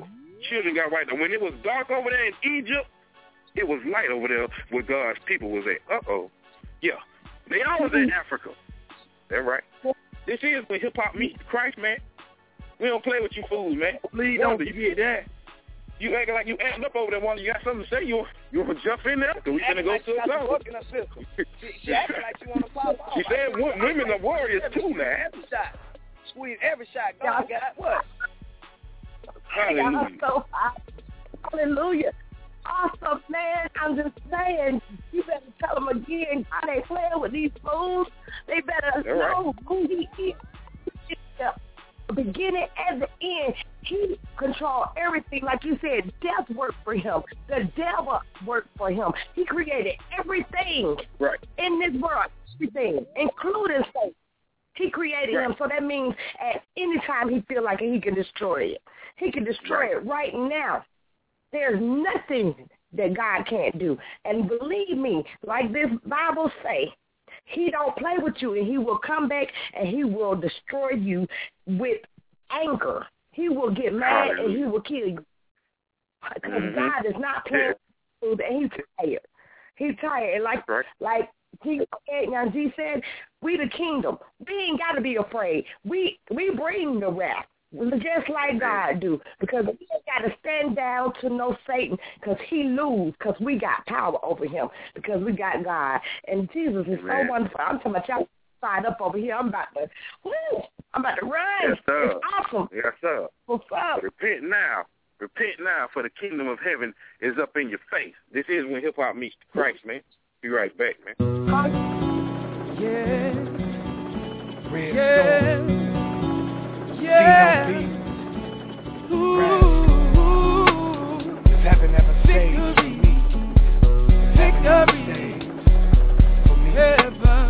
children got right. When it was dark over there in Egypt, it was light over there where God's people was at. Yeah. They all was in Africa. That's right. This is when hip-hop meets Christ, man. We don't play with you fools, man. Please don't forget that. You acting like you amped up over there, Wanda. You got something to say? You want to jump in there? Because we finna go to a song. She acting like she want to pop off. She said women are warriors too, man. Every shot. Squeeze every shot. God got what? Hallelujah. Hallelujah. Awesome, man. I'm just saying, you better tell them again, God ain't playing with these fools. They better know who he is. The beginning and the end, he controls everything. Like you said, death worked for him. The devil worked for him. He created everything in this world, everything, including Satan. He created him, so that means at any time he feel like he can destroy it. He can destroy it right now. There's nothing that God can't do. And believe me, like this Bible say, he don't play with you, and he will come back and he will destroy you with anger. He will get mad and he will kill you. Because God is not playing with you, and he's tired. He's tired. And like Jesus said, now Jesus said, we the kingdom. We ain't got to be afraid. We bring the wrath. Just like God do, because we ain't got to stand down to no Satan, because he lose, because we got power over him, because we got God. And Jesus is so wonderful. I'm talking about y'all fired up over here. I'm about to run. Yes, sir. It's awesome. Yes, sir. What's up? Repent now, for the kingdom of heaven is up in your face. This is when hip-hop meets Christ, man. Be right back, man. Yeah. Does heaven ever save for me? Victory. For me. Heaven.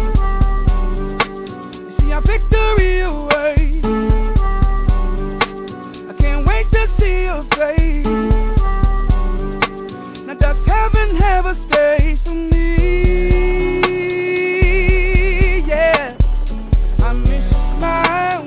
See our victory away. I can't wait to see your face. Now does heaven have a stage for me? Yeah. I miss your smile.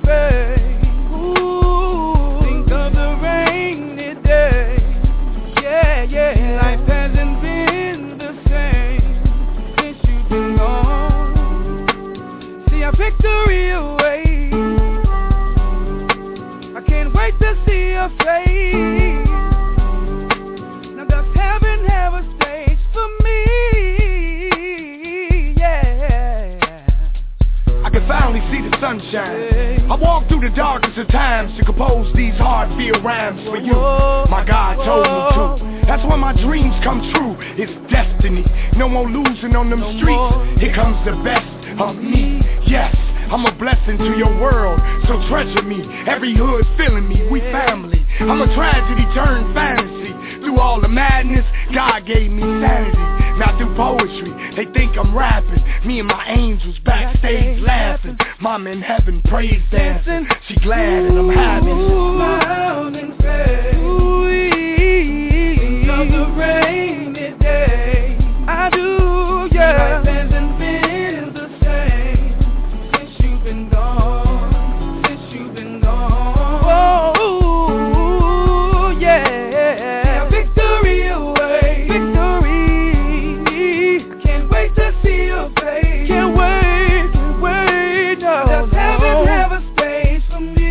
Think of the rainy day. Yeah. Life hasn't been the same since you've been gone. See our victory away. I can't wait to see your face. Now does heaven have a stage for me? Yeah. I can finally see the sunshine. I walk through the darkest of times to compose these hard-feel rhymes for you. My God told me to. That's when my dreams come true. It's destiny. No more losing on them streets. Here comes the best of me. Yes, I'm a blessing to your world, so treasure me. Every hood feeling me. We family. I'm a tragedy turned fantasy. Through all the madness, God gave me sanity. Now through poetry, they think I'm rapping. Me and my angels backstage laughing. Mama in heaven praise dancing. She glad and I'm happy. Smile and say, think of the rainy day. I do, yeah. Life hasn't been the same since you've been gone. Oh, yeah. Victory away. Victory. Can't wait to see your face. Can't wait, no. Does heaven have a space for me?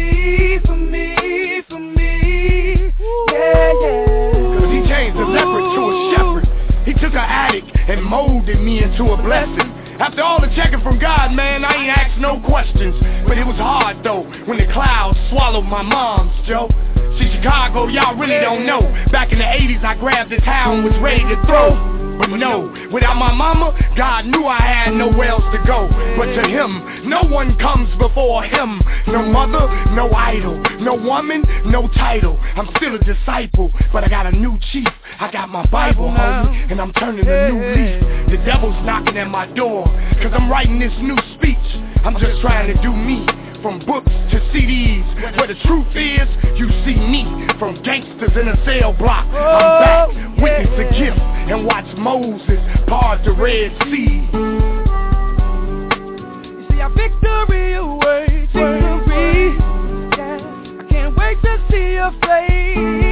Yeah. Cause he changed a leopard to a shepherd. He took an addict and molded me into a blessing. After all the checking from God, man, I ain't asked no questions. But it was hard though, when the clouds swallowed my moms, Joe. See, Chicago, y'all really don't know. Back in the 80s, I grabbed the town, was ready to throw. But no, without my mama, God knew I had nowhere else to go. But to him, no one comes before him. No mother, no idol. No woman, no title. I'm still a disciple, but I got a new chief. I got my Bible, homie, and I'm turning a new leaf. The devil's knocking at my door, cause I'm writing this new speech. I'm just trying to do me. From books to CDs, where the truth is, you see me. From gangsters in a cell block, I'm back, witness the gift, and watch Moses part the Red Sea. You see our victory away, victory. Yeah. I can't wait to see your face.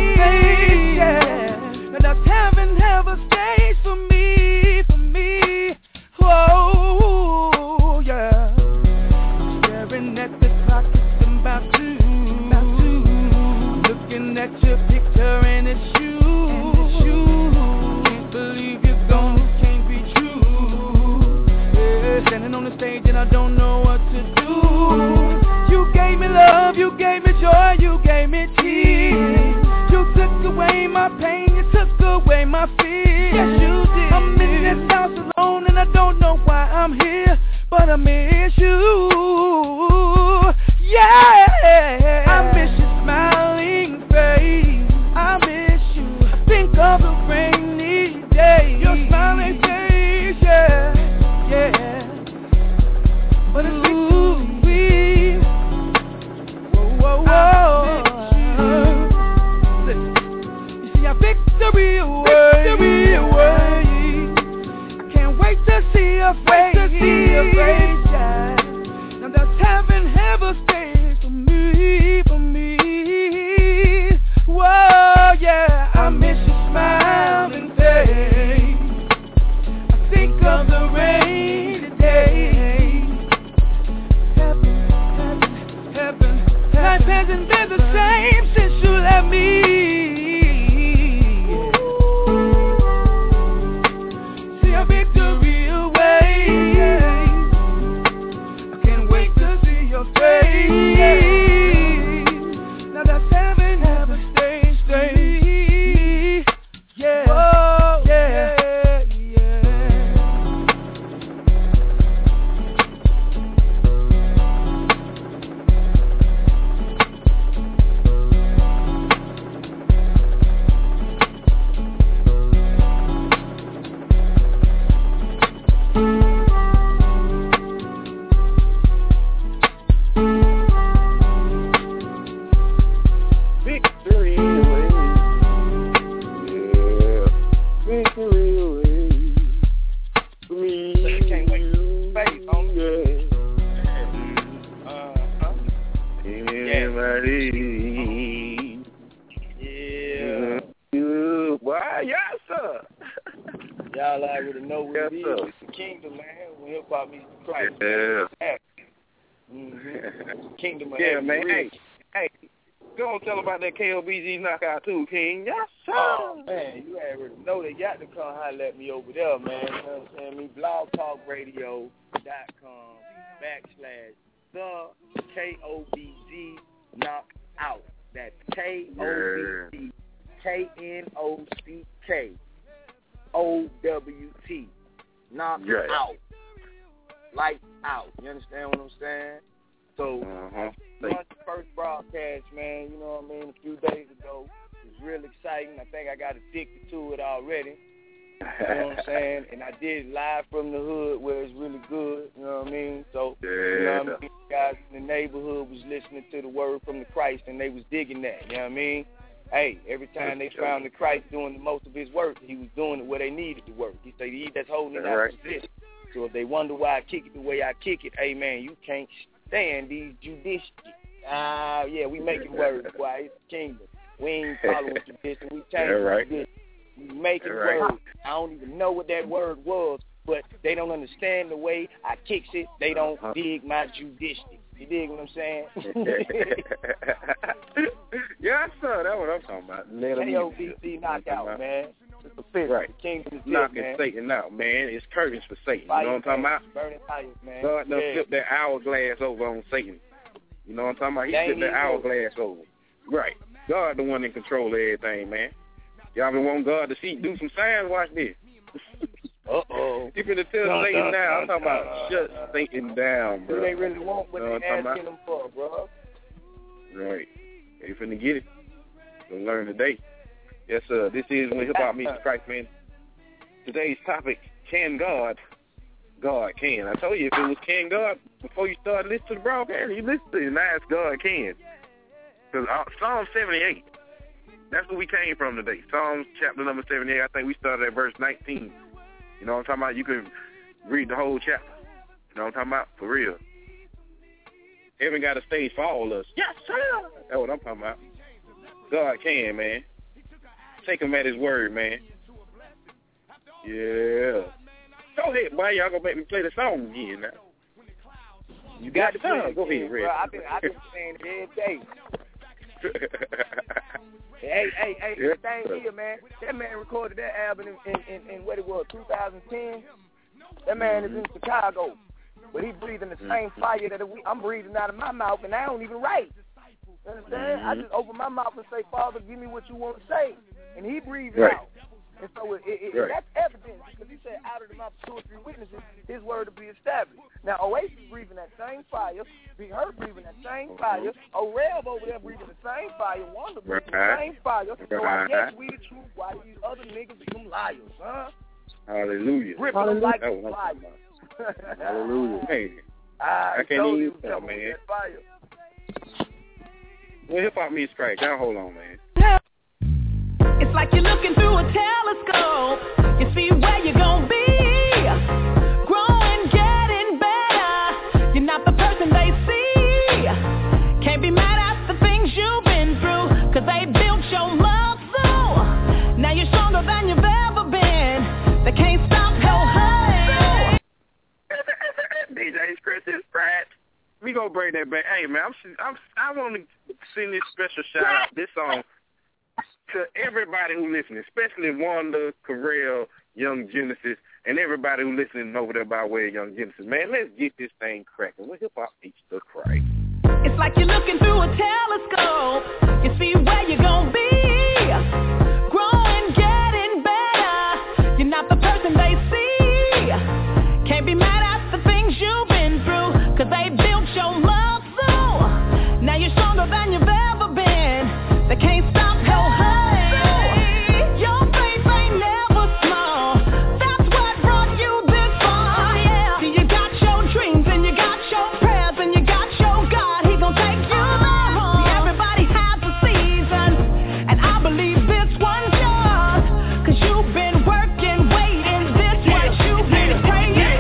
I don't know what to do. You gave me love, you gave me joy, you gave me tears. You took away my pain, you took away my fears. Yes, you did. I'm in this house alone and I don't know why I'm here, but I miss you. Yeah, I miss your smiling face. I miss you. I think of the rainy day, your smiling face. Yeah, yeah. But it's too sweet. Whoa, whoa, whoa. Listen, you see our victory away. I can't wait to see your face. Yeah. Now that's heaven stayed for me. Whoa, yeah. I miss your smiling face. I think of the rainy day. Heaven. Life hasn't been the same since you left me. See our victory away. I can't wait to see your face. Now that's heaven stay. Yeah. Whoa, yeah. Victory away. Yeah. Victory away. For me. Can't wait. Faith on me. Yeah. Why, yes, sir. Y'all already know what Yes, it is. sir. It's the kingdom, man. When hip-hop meets Christ. Yeah. Kingdom of Yeah, heaven man. is. Hey, go on, tell about that KOBG knockout too, King. Yes, sir. Oh, man, you already know they got to come holler at me over there, man. You know what I'm saying? Me, blogtalkradio.com/the KOBG knockout. That's KOBG KNOCKOWT. Knock out. Light out. You understand what I'm saying? So, launch the first broadcast, man, you know what I mean, a few days ago. It was real exciting. I think I got addicted to it already. You know what I'm saying? And I did it live from the hood where it's really good. You know what I mean? So, you know what I mean? Guys in the neighborhood was listening to the word from the Christ, and they was digging that. You know what I mean? Hey, every time they found the Christ doing the most of his work, he was doing it where they needed to work. He said, he that's holding it out position. So if they wonder why I kick it the way I kick it, hey, man, you can't stand these judicial. Yeah, we making words. Why? It's the kingdom. We ain't following tradition. We changing tradition. We making words. I don't even know what that word was, but they don't understand the way I kicks it. They don't dig my judicial. You dig what I'm saying? Yes, sir. That's what I'm talking about. KOBC knockout, man. It's official. Right. The kingdom is knocking man. Satan out, man. It's curtains for Satan. Fire, you know what I'm talking about? Burning fires, man. God done flipped that hourglass over on Satan. You know what I'm talking about? He flipped that hourglass over. Right. God the one in control of everything, man. Y'all been wanting God to see, do some signs? Watch this. Uh-oh. You finna tell Satan down. I'm talking about shut Satan down, bro. Do they really want what they asking them for, bro? Right. They finna get it. Gonna learn today. Yes, sir. This is When Hip Hop Meets Christ, man. Today's topic, can God? God can. I told you, if it was can God, before you started listening to the broadcast, you listened to it, and now it's God can. Because Psalm 78, that's where we came from today. Psalms chapter number 78, I think we started at verse 19. You know what I'm talking about? You can read the whole chapter. You know what I'm talking about? For real. Heaven got a stage for all of us. Yes, sir. That's what I'm talking about. God can, man. Take him at his word, man. Yeah. Go ahead, boy. Y'all gonna make me play the song again now. You got the song. Go ahead, Red. I've been saying it every day. Hey, the thing here, man. That man recorded that album in what it was, 2010. That man is in Chicago. but he breathing the same fire that I'm breathing out of my mouth, and I don't even write. You understand? I just open my mouth and say, Father, give me what you want to say, and he breathes out. And so that's evidence, because he said, out of the mouth of 2 or 3 witnesses, his word will be established. Now, Oasis breathing that same fire, Big Hurt breathing that same fire, O'Reilly over there breathing the same fire, Wanda breathing the same fire. So I guess we the truth, why these other niggas become liars, huh? Hallelujah. Ripping them like fire. Hallelujah. Hey, I can't told even you tell, man. Fire. Well, hip-hop means crack. Now, hold on, man. It's like you're looking through a telescope. You see where you're gonna be. Growing, getting better. You're not the person they see. Can't be mad at the things you've been through, 'cause they built your muscle. Now you're stronger than you've ever been. They can't stop your hustle. DJ Chris Pratt. We gonna bring that back. Hey, man, I want to send this special shout out, this song, to everybody who listening, especially Wanda, Carell, Young Genesis, and everybody who listening over there by way of Young Genesis. Man, let's get this thing cracking. What hip-hop beats the crack? It's like you're looking through a telescope. You see where you're gonna be. Growing, getting better. You're not the person they see. Can't be mad at the things you've been through, 'cause they built your muscle. Now you're stronger than you've ever been. They can't stop your hustle. Your faith ain't never small. That's what brought you this far. Yeah. See, you got your dreams and you got your prayers and you got your God. He gon' take you there. See, everybody has a season, and I believe this one's yours, 'cause you've been working, waiting. This what you've been praying for.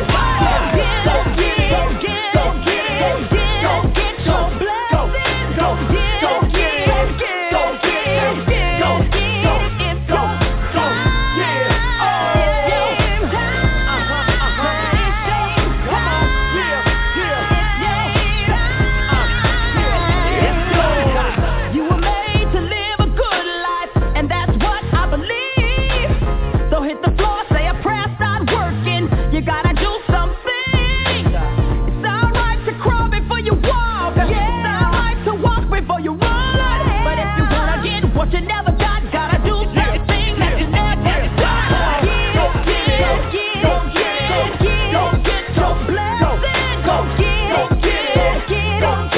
You never got, gotta do something that you never done. Go get your blessing. Go get your blessing.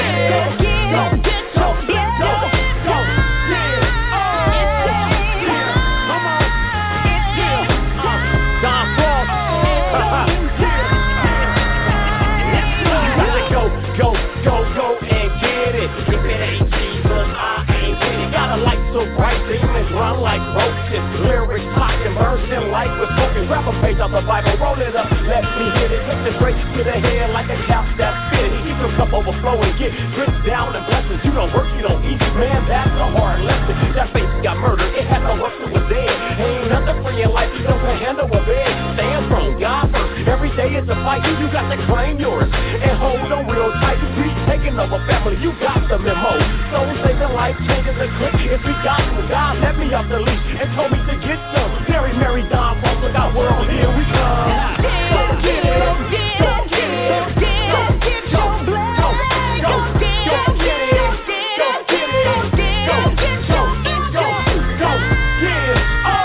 Go and get it. If it ain't Jesus, I ain't with it. Got a light so bright, demons run like roaches. Lyrics talking, bursting like with smoking. Grab a page off the Bible, roll it up, let me hit it. Hit it straight to the head like a couch that's fitted. Keep your cup overflowing, get dripped down and blessings. You don't work, you don't eat. Man, that's a hard lesson. That face got murdered, it had no hustle was dead. Ain't nothing free in life, you don't handle a bed. Stand strong, God first. Every day is a fight, you got to claim yours. And hold on real tight, we taking over family, you got the memo. Soul saving, life changing the click. If we got some, God let me off the leash and told me to get some. Mary, Don, folks, look out, world, here we come. Go get it, go get it, go get it, go get your blessing. Go get it, go get it, go get it, go get it, go get it.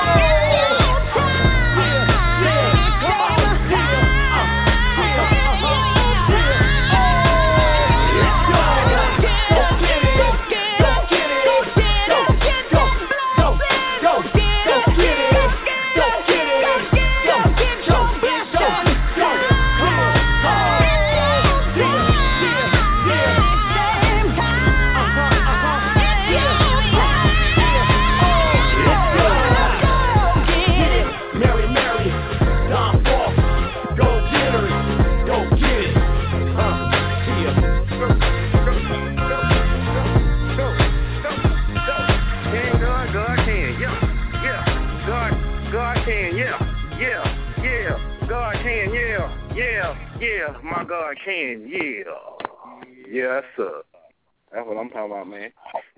Yeah, my God can, yeah. Yes, sir. That's what I'm talking about, man.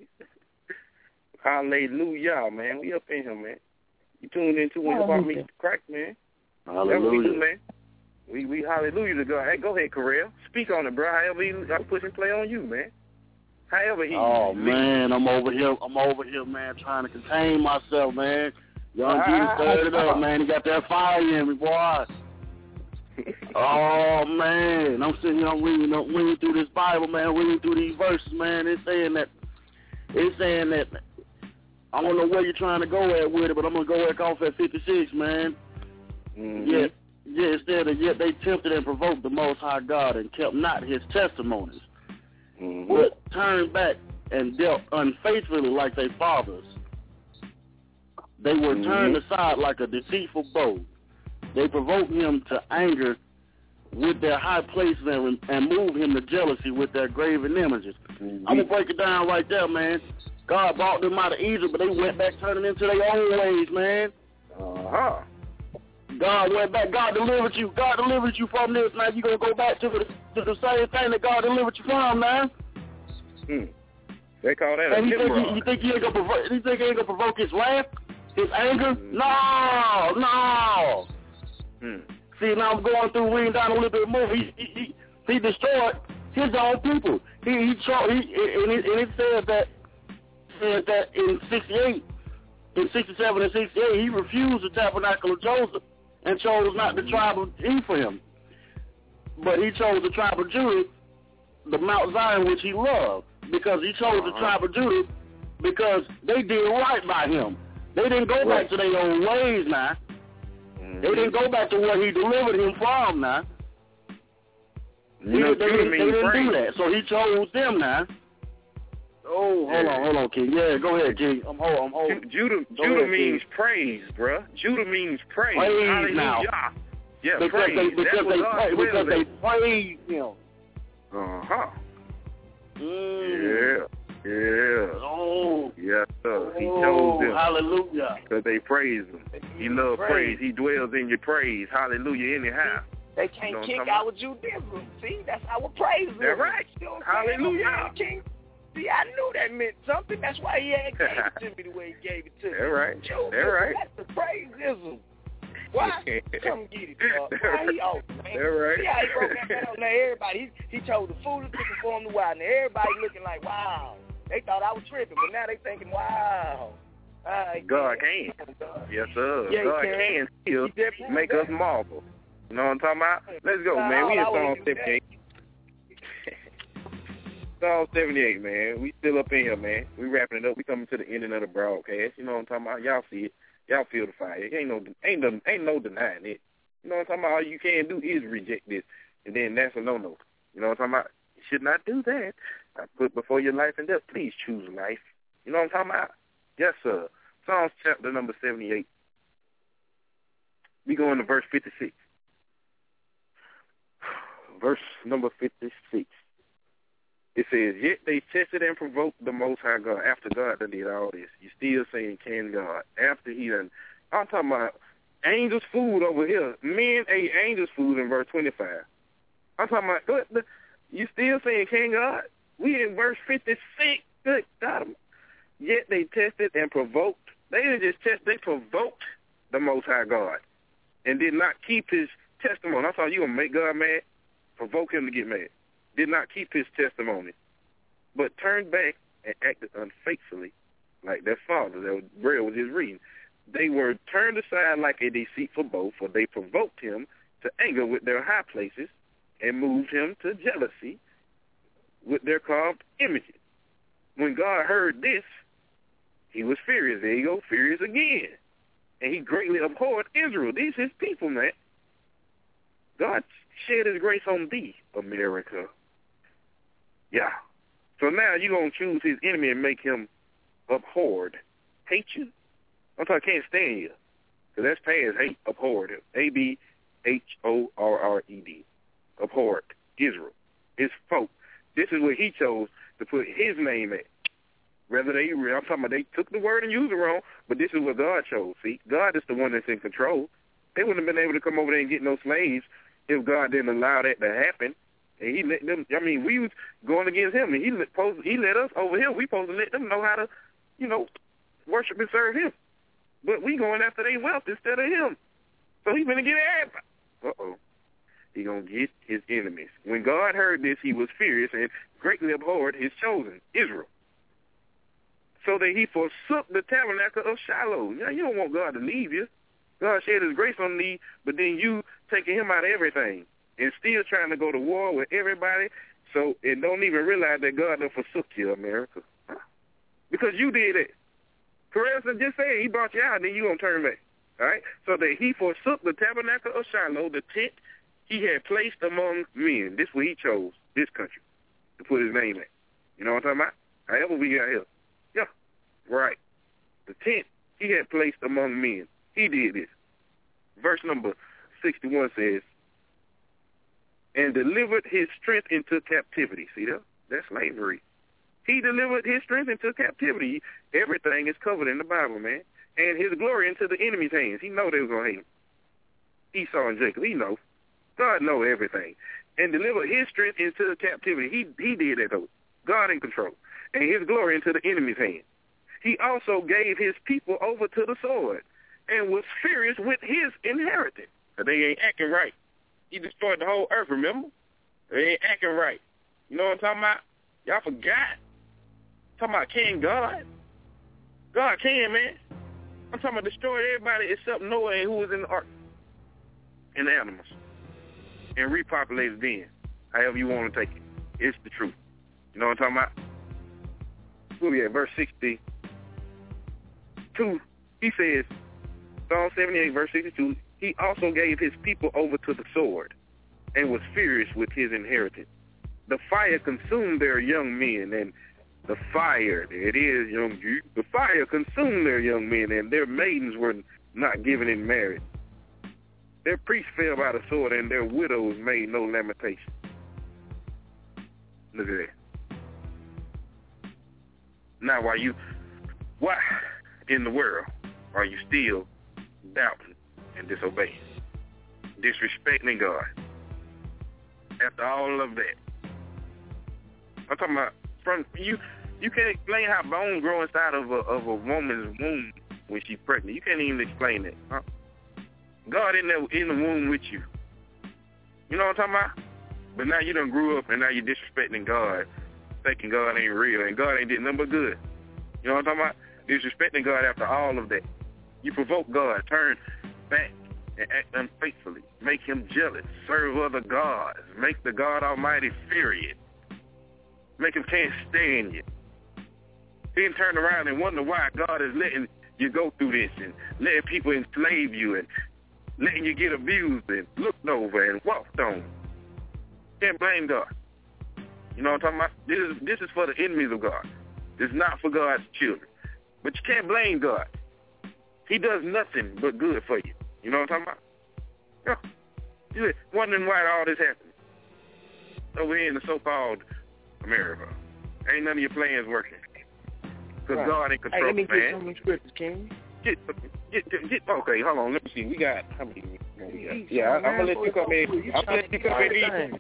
Hallelujah, man. We up in here, man. You tuned into when hip-hop meets the crack, man. Hallelujah. That's what we do, man. We hallelujah to God. Hey, go ahead, Correll. Speak on it, bro. However I'm pushing play on you, man. However he. Oh man, I'm over here, man, trying to contain myself, man. Young Jesus stirred it up, man. He got that fire in me, boy. Oh man, I'm sitting here, I'm reading through this Bible, man, reading through these verses, man. It's saying that. I don't know where you're trying to go at with it, but I'm gonna go back off at 56, man. Mm-hmm. Yet they tempted and provoked the Most High God and kept not His testimonies, mm-hmm. but turned back and dealt unfaithfully like their fathers. They were turned aside like a deceitful bow. They provoked Him to anger with their high places and moved Him to jealousy with their graven images. Mm-hmm. I'm going to break it down right there, man. God brought them out of Egypt, but they went back turning into their own ways, man. Uh-huh. God went back. God delivered you. God delivered you from this. Now you're going to go back to the same thing that God delivered you from, man. They call that and a you think he ain't going to provoke His wrath? His anger? No. See, now I'm going through, reading down a little bit more. He destroyed His own people. It says that in 68, in 67 and 68, He refused the tabernacle of Joseph and chose not the tribe of Ephraim, but He chose the tribe of Judah, the Mount Zion which He loved, because He chose the tribe of Judah because they did right by Him. They didn't go back to their own ways now. They didn't go back to where He delivered him from now. They didn't do that. So He chose them now. Oh, hold on, King. Yeah, go ahead, King. I'm holding. Judah means King. Praise, bruh. Judah means praise. Praise now. Yeah, because praise. Because they praise Him. Uh-huh. Yeah. Oh. Yes, sir. He chose them. Hallelujah. Because they praise Him. He loves praise. He dwells in your praise. Hallelujah, anyhow. They can't kick our Judaism. See, that's our praise. That's right. Hallelujah. King. See, I knew that meant something. That's why He had gave it to me the way He gave it to me. That's right. That's right. That's the praisism. Why? Come get it, dog. Why he off, man? That's right. See how he broke that down? Now everybody, he chose the foolish to conform to wise. Now everybody looking like, wow. They thought I was tripping, but now they thinking, wow. God can. Yes, sir. Yeah, God can still make us marvel. You know what I'm talking about? Let's go, man. We in Psalm 78. Psalm 78, man. We still up in here, man. We wrapping it up. We coming to the ending of the broadcast. You know what I'm talking about? Y'all see it. Y'all feel the fire. Ain't no denying it. You know what I'm talking about? All you can do is reject this, and then that's a no-no. You know what I'm talking about? You should not do that. I put before your life and death, please choose life. You know what I'm talking about? Yes, sir. Psalms chapter number 78. We going to verse 56. Verse number 56. It says, yet they tested and provoked the Most High God. After God done did all this, you still saying, can God? After He done, I'm talking about angels' food over here. Men ate angels' food in verse 25. I'm talking about, you still saying, can God? We in verse 56. Good God. Yet they tested and provoked. They didn't just test, they provoked the Most High God and did not keep His testimony. I thought you going to make God mad? Provoke Him to get mad. Did not keep His testimony, but turned back and acted unfaithfully like their father that Brad was just reading. They were turned aside like a deceitful bow, for they provoked Him to anger with their high places and moved Him to jealousy with their carved images. When God heard this, He was furious. There you go, furious again. And He greatly abhorred Israel. These His people, man. God shed His grace on thee, America. Yeah. So now you're going to choose His enemy and make him abhorred. Hate you? I'm talking, can't stand you. Because that's past hate, abhorred. A-B-H-O-R-R-E-D. Abhorred. Israel. His folk. This is what He chose to put His name at. I'm talking about they took the word and used it wrong, but this is what God chose. See, God is the one that's in control. They wouldn't have been able to come over there and get no slaves if God didn't allow that to happen. And He let them, we was going against Him, and He let us over here. We supposed to let them know how to, worship and serve Him. But we going after their wealth instead of Him. So He's going to get everybody. Uh-oh. He going to get his enemies. When God heard this, he was furious and greatly abhorred his chosen, Israel, so that he forsook the tabernacle of Shiloh. You know, you don't want God to leave you. God shed his grace on thee, but then you taking him out of everything and still trying to go to war with everybody, so and don't even realize that God done forsook you, America. Huh? Because you did it. Correct? Just saying, he brought you out, and then you going to turn back. All right? So that he forsook the tabernacle of Shiloh, the tent he had placed among men. This is what he chose, this country, to put his name at. You know what I'm talking about? However we got here. Yeah, right. The tent he had placed among men. He did this. Verse number 61 says, and delivered his strength into captivity. See that? That's slavery. He delivered his strength into captivity. Everything is covered in the Bible, man. And his glory into the enemy's hands. He know they was going to hate him. Esau and Jacob, he know. God know everything. And delivered his strength into captivity. He did that, though. God in control. And his glory into the enemy's hands. He also gave his people over to the sword and was furious with his inheritance. They ain't acting right. He destroyed the whole earth, remember? They ain't acting right. You know what I'm talking about? Y'all forgot. I'm talking about can God. God can, man. I'm talking about destroy everybody except Noah and who was in the ark. And the animals. And repopulate it then. However you want to take it. It's the truth. You know what I'm talking about? We'll be at verse 62. He says, Psalm 78, verse 62, he also gave his people over to the sword and was furious with his inheritance. The fire consumed their young men, and the fire, there it is, young Jew, the fire consumed their young men, and their maidens were not given in marriage. Their priests fell by the sword, and their widows made no lamentation. Look at that. Now, why in the world are you still doubting and disobeying, disrespecting God? After all of that, I'm talking about from you. You can't explain how bones grow inside of a woman's womb when she's pregnant. You can't even explain that. Huh? God in the womb with you. You know what I'm talking about? But now you done grew up and now you're disrespecting God, thinking God ain't real and God ain't did nothing but good. You know what I'm talking about? Disrespecting God after all of that. You provoke God, turn back and act unfaithfully. Make him jealous. Serve other gods. Make the God Almighty furious. Make him can't stand you. Then turn around and wonder why God is letting you go through this and letting people enslave you and letting you get abused and looked over and walked on. Can't blame God. You know what I'm talking about? This is for the enemies of God. This is not for God's children. But you can't blame God. He does nothing but good for you. You know what I'm talking about? Yeah. You're wondering why all this happened. Over here in the so-called America. Ain't none of your plans working. Because right. God in control, man. Let me get some scriptures, King. Get, okay, hold on. Let me see. We got, how many we got? Yeah, I'm going to let you come in.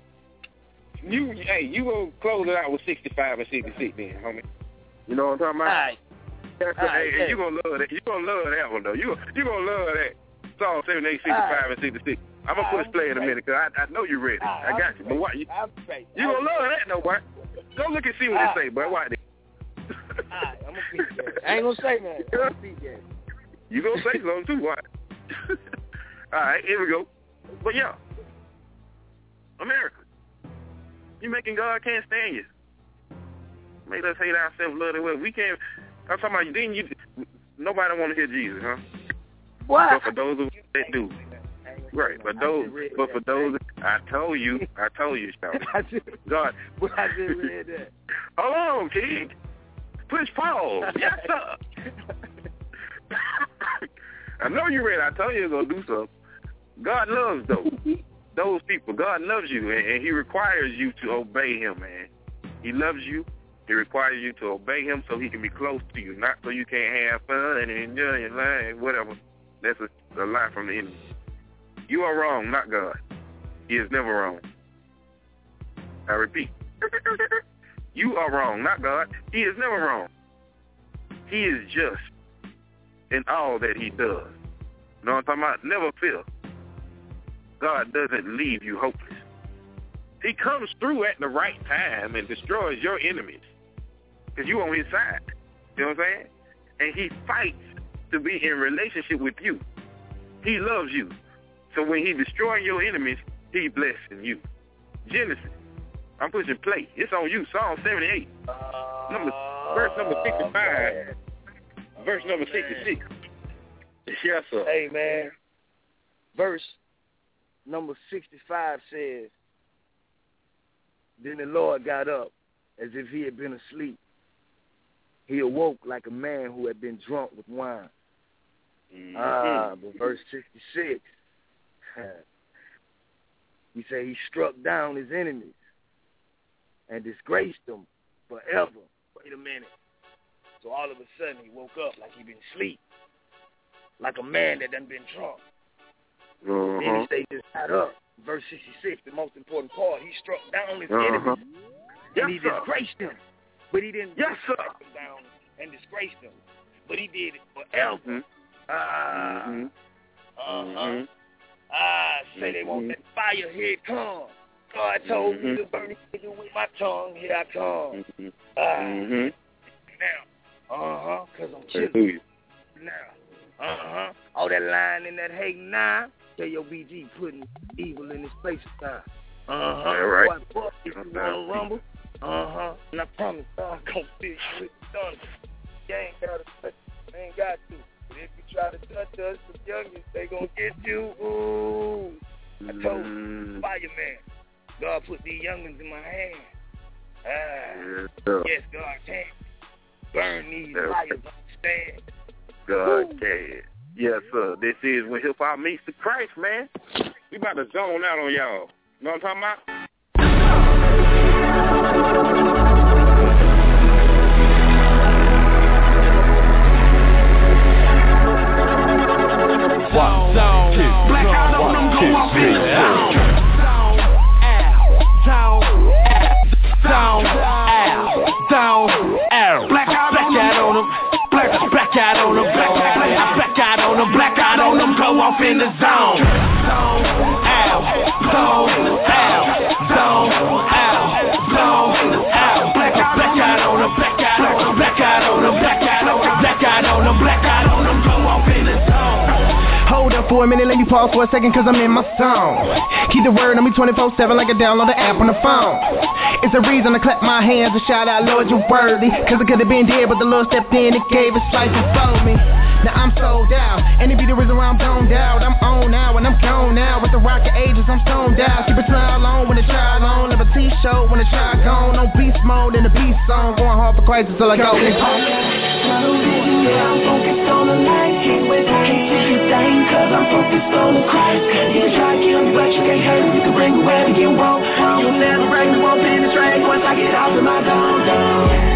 You going to close it out with 65 and 66 then, homie. You know what I'm talking about? All right. Hey, you going to love that. You going to love that one, though. You going to love that. Psalm 78, 65, and 66. I'm going to push play in a minute because I know you're ready. I got you. But why? You going to love that, though, boy. Go look and see what they say, boy. Why? Alright, I'm gonna beat that. I ain't gonna say nothing. I'm gonna beat that. You gonna say something too, why? Alright, here we go. But yeah, America, you making God can't stand you. Made us hate ourselves, love the way we can't. I'm talking about you. Nobody want to hear Jesus, huh? What? But for those of us that do, right? But for those, I told you, God. I just read that. Hold on, King. Push pause. Yes, sir. I know you're ready. I told you you're going to do something. God loves those people. God loves you, and he requires you to obey him, man. He loves you. He requires you to obey him so he can be close to you, not so you can't have fun and enjoy your life, whatever. That's a lie from the enemy. You are wrong, not God. He is never wrong. I repeat. You are wrong, not God. He is never wrong. He is just in all that he does. You know what I'm talking about? Never fear. God doesn't leave you hopeless. He comes through at the right time and destroys your enemies because you on his side. You know what I'm saying? And he fights to be in relationship with you. He loves you. So when he destroying your enemies, he blessing you. Genesis. I'm pushing play. It's on you. Psalm 78. Verse number 65. Verse number 66. Yes, sir. Hey, man. Verse number 65 says, then the Lord got up as if he had been asleep. He awoke like a man who had been drunk with wine. But verse 66, he said he struck down his enemies and disgraced them forever. Wait a minute. So all of a sudden he woke up like he'd been asleep, like a man that done been drunk. Then he said he just got up. Verse 66, the most important part, he struck down his enemies and he disgraced them. But he didn't strike them down and disgrace them. But he did it forever. Say they want that fire, here it comes. God told me to burn it with my tongue, here I come. Now, because I'm chilling. Now, all that lying and that hating now, tell your BG putting evil in his place now. Right. Boy, if you want to rumble, and I promise God gonna fix you with the thunder. You ain't got to touch, you ain't got to. But if you try to touch us, the youngins, they gonna get you. Ooh. I told you, fireman, God put these youngins in my hand. Yes, God can. Burn these fires, understand? God can. Yes, sir. This is when hip-hop meets the Christ, man. We about to zone out on y'all. You know what I'm talking about? Blackout on them, go off in the zone. Blackout on them. Blackout on them. Blackout on them. Blackout on them, go off in the zone. Blackout on them. Blackout on them, go off in the zone. Hold up for a minute, let me pause for a second, cause I'm in my zone. Keep the word on me 24/7 like I download the app on the phone. It's a reason to clap my hands and shout out, Lord, you're worthy. Cause I could've been dead, but the Lord stepped in and gave his life and for me. Now I'm sold out, and it be the reason why I'm zoned out. I'm on now, and I'm gone now. With the rocket ages, I'm stoned out. Keep a trial on when the trial on. Never T-show when the trial gone. On beast mode in the beast song. Going hard for Christ until I go. I'm focused on the light. Can't wait to keep this thing, cause I'm focused on the Christ. You can try to kill me, but you can't hurt me. You can bring me wherever you want. You'll never break me, won't penetrate once I get out of my zone.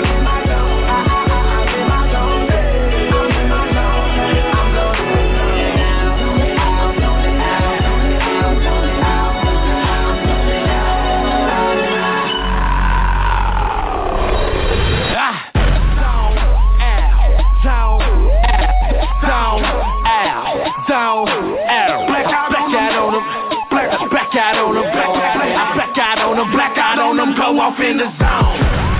Blackout on them, go off in the zone.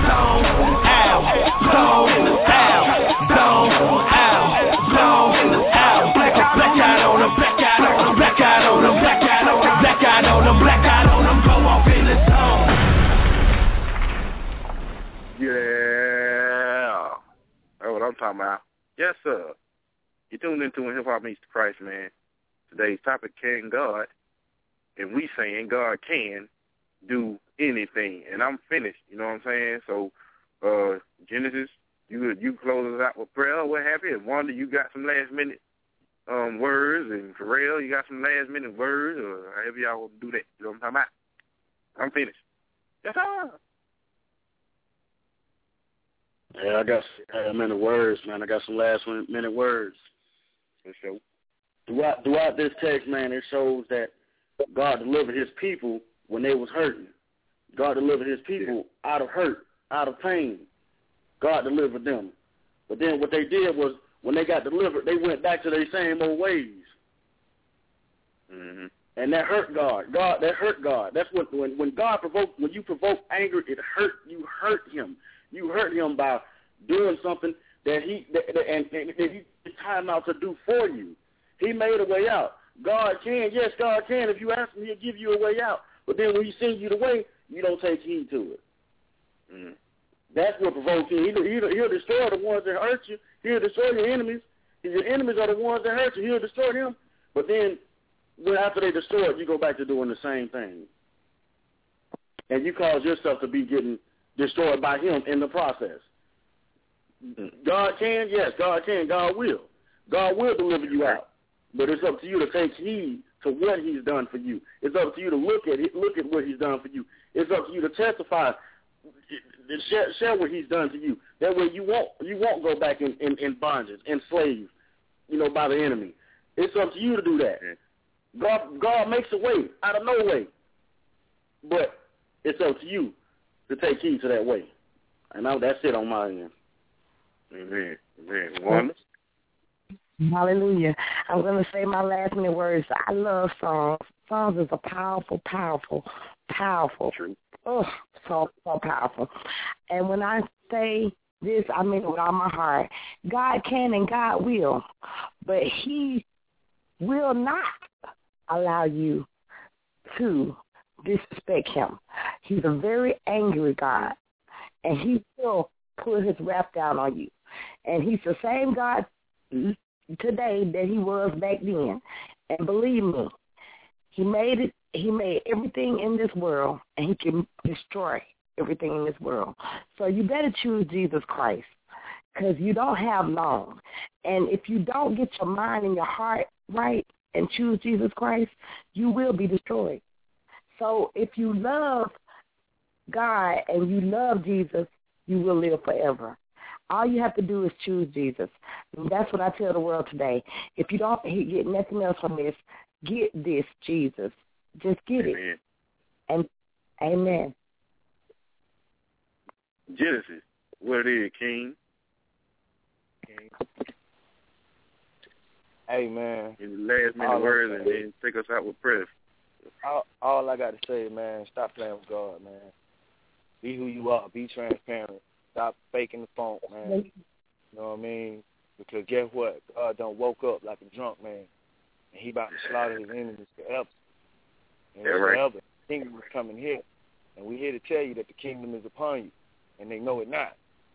Blackout on them, go off in the zone. Yeah. That's what I'm talking about. Yes, sir. You tuned into when hip-hop meets the Christ, man. Today's topic, can God? And we saying God can do anything. And I'm finished, you know what I'm saying? So, Genesis, you close us out with prayer, what have you. And Wanda, you got some last-minute words. And Pharrell, you got some last-minute words, or however y'all want to do that. You know what I'm talking about? I'm finished. Yes, sir. Yeah, I got some minute words, man. I got some last-minute words. For sure. Throughout this text, man, it shows that God delivered his people when they was hurting. God delivered his people out of hurt, out of pain. God delivered them. But then what they did was, when they got delivered, they went back to their same old ways. And that hurt God. That hurt God. That's what when God provoked, when you provoke anger, it hurt. You hurt him. You hurt him by doing something that he time out to do for you. He made a way out. God can, yes, God can. If you ask him, he'll give you a way out. But then when he sends you the way, you don't take heed to it. Mm. That's what provokes you. He'll destroy the ones that hurt you. He'll destroy your enemies. Your enemies are the ones that hurt you. He'll destroy them. But then after they destroy it, you go back to doing the same thing. And you cause yourself to be getting destroyed by him in the process. God can, yes, God can. God will. God will deliver you out. But it's up to you to take heed to what he's done for you. It's up to you to look at what he's done for you. It's up to you to testify, share what he's done to you. That way you won't go back in bondage, enslaved, by the enemy. It's up to you to do that. God makes a way out of no way. But it's up to you to take heed to that way. And that's it on my end. Amen. Amen. Hallelujah. I'm going to say my last minute words. I love songs. Songs is a powerful, so powerful. And when I say this, I mean it with all my heart. God can and God will, but he will not allow you to disrespect him. He's a very angry God, and he will put his wrath down on you. And he's the same God today that he was back then. And believe me, he made everything in this world, and he can destroy everything in this world. So you better choose Jesus Christ, because you don't have long. And if you don't get your mind and your heart right and choose Jesus Christ, you will be destroyed. So if you love God and you love Jesus, you will live forever. All you have to do is choose Jesus. And that's what I tell the world today. If you don't get nothing else from this, get this Jesus. Just get it. And amen. Genesis, what it is, King? Hey, man. In the last minute words, and then take us out with prayer. All I got to say, man, stop playing with God, man. Be who you are. Be transparent. Stop faking the funk, man. You know what I mean? Because guess what? God done woke up like a drunk man, and he about to slaughter his enemies forever. And forever. The kingdom is coming here, and we're here to tell you that the kingdom is upon you, and they know it not.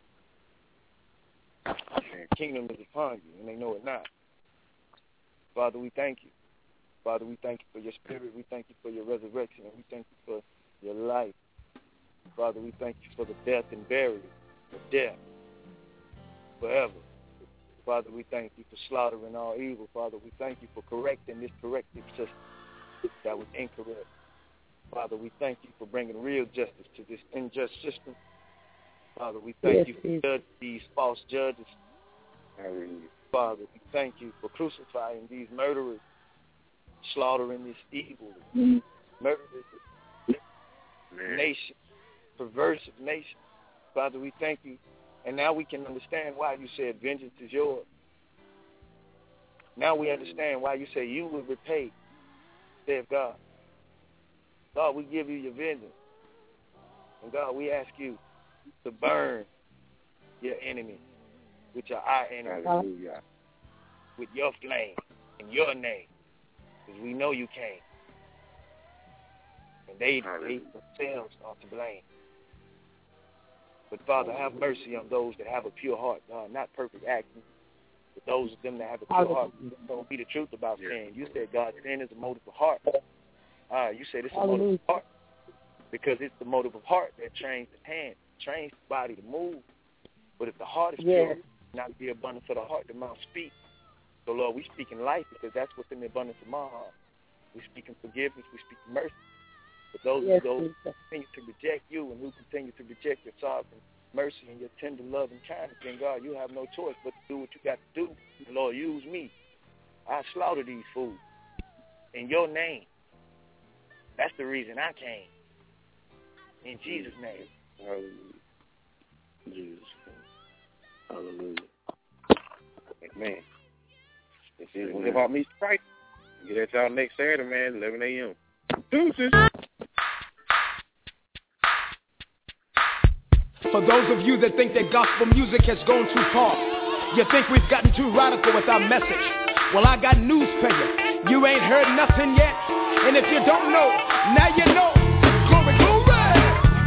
The kingdom is upon you, and they know it not. Father, we thank you. Father, we thank you for your spirit. We thank you for your resurrection, and we thank you for your life. Father, we thank you for the death and burial of death forever. Father, we thank you for slaughtering all evil. Father, we thank you for correcting this corrective system that was incorrect. Father, we thank you for bringing real justice to this unjust system. Father, we thank you for judging these false judges. Father, we thank you for crucifying these murderers, slaughtering this evil, murderous nation, perversive nation. Father, we thank you. And now we can understand why you said vengeance is yours. Now we understand why you say you will repay, said God. God, we give you your vengeance. And God, we ask you to burn your enemies, which are our enemies, with your flame in your name, because we know you came. And they themselves are to blame. But Father, have mercy on those that have a pure heart, God, not perfect actions, but those of them that have a pure heart. Don't be the truth about sin. You said, God, sin is a motive of heart. You said it's a motive of heart, because it's the motive of heart that trains the hand, trains the body to move. But if the heart is pure, not the abundance of the heart, the mouth speaks. So, Lord, we speak in life, because that's what's in the abundance of my heart. We speak in forgiveness. We speak in mercy. But those who continue to reject you and who continue to reject your sovereign mercy and your tender love and kindness, then, God, you have no choice but to do what you got to do. And, Lord, use me. I slaughter these fools in your name. That's the reason I came. In Jesus' name. Hallelujah. Jesus. Hallelujah. Amen. This is about me, Christ. Get at y'all next Saturday, man, 11 a.m. Deuces. For those of you that think that gospel music has gone too far, you think we've gotten too radical with our message, well, I got news for you. You ain't heard nothing yet, and if you don't know, now you know. Glory, glory!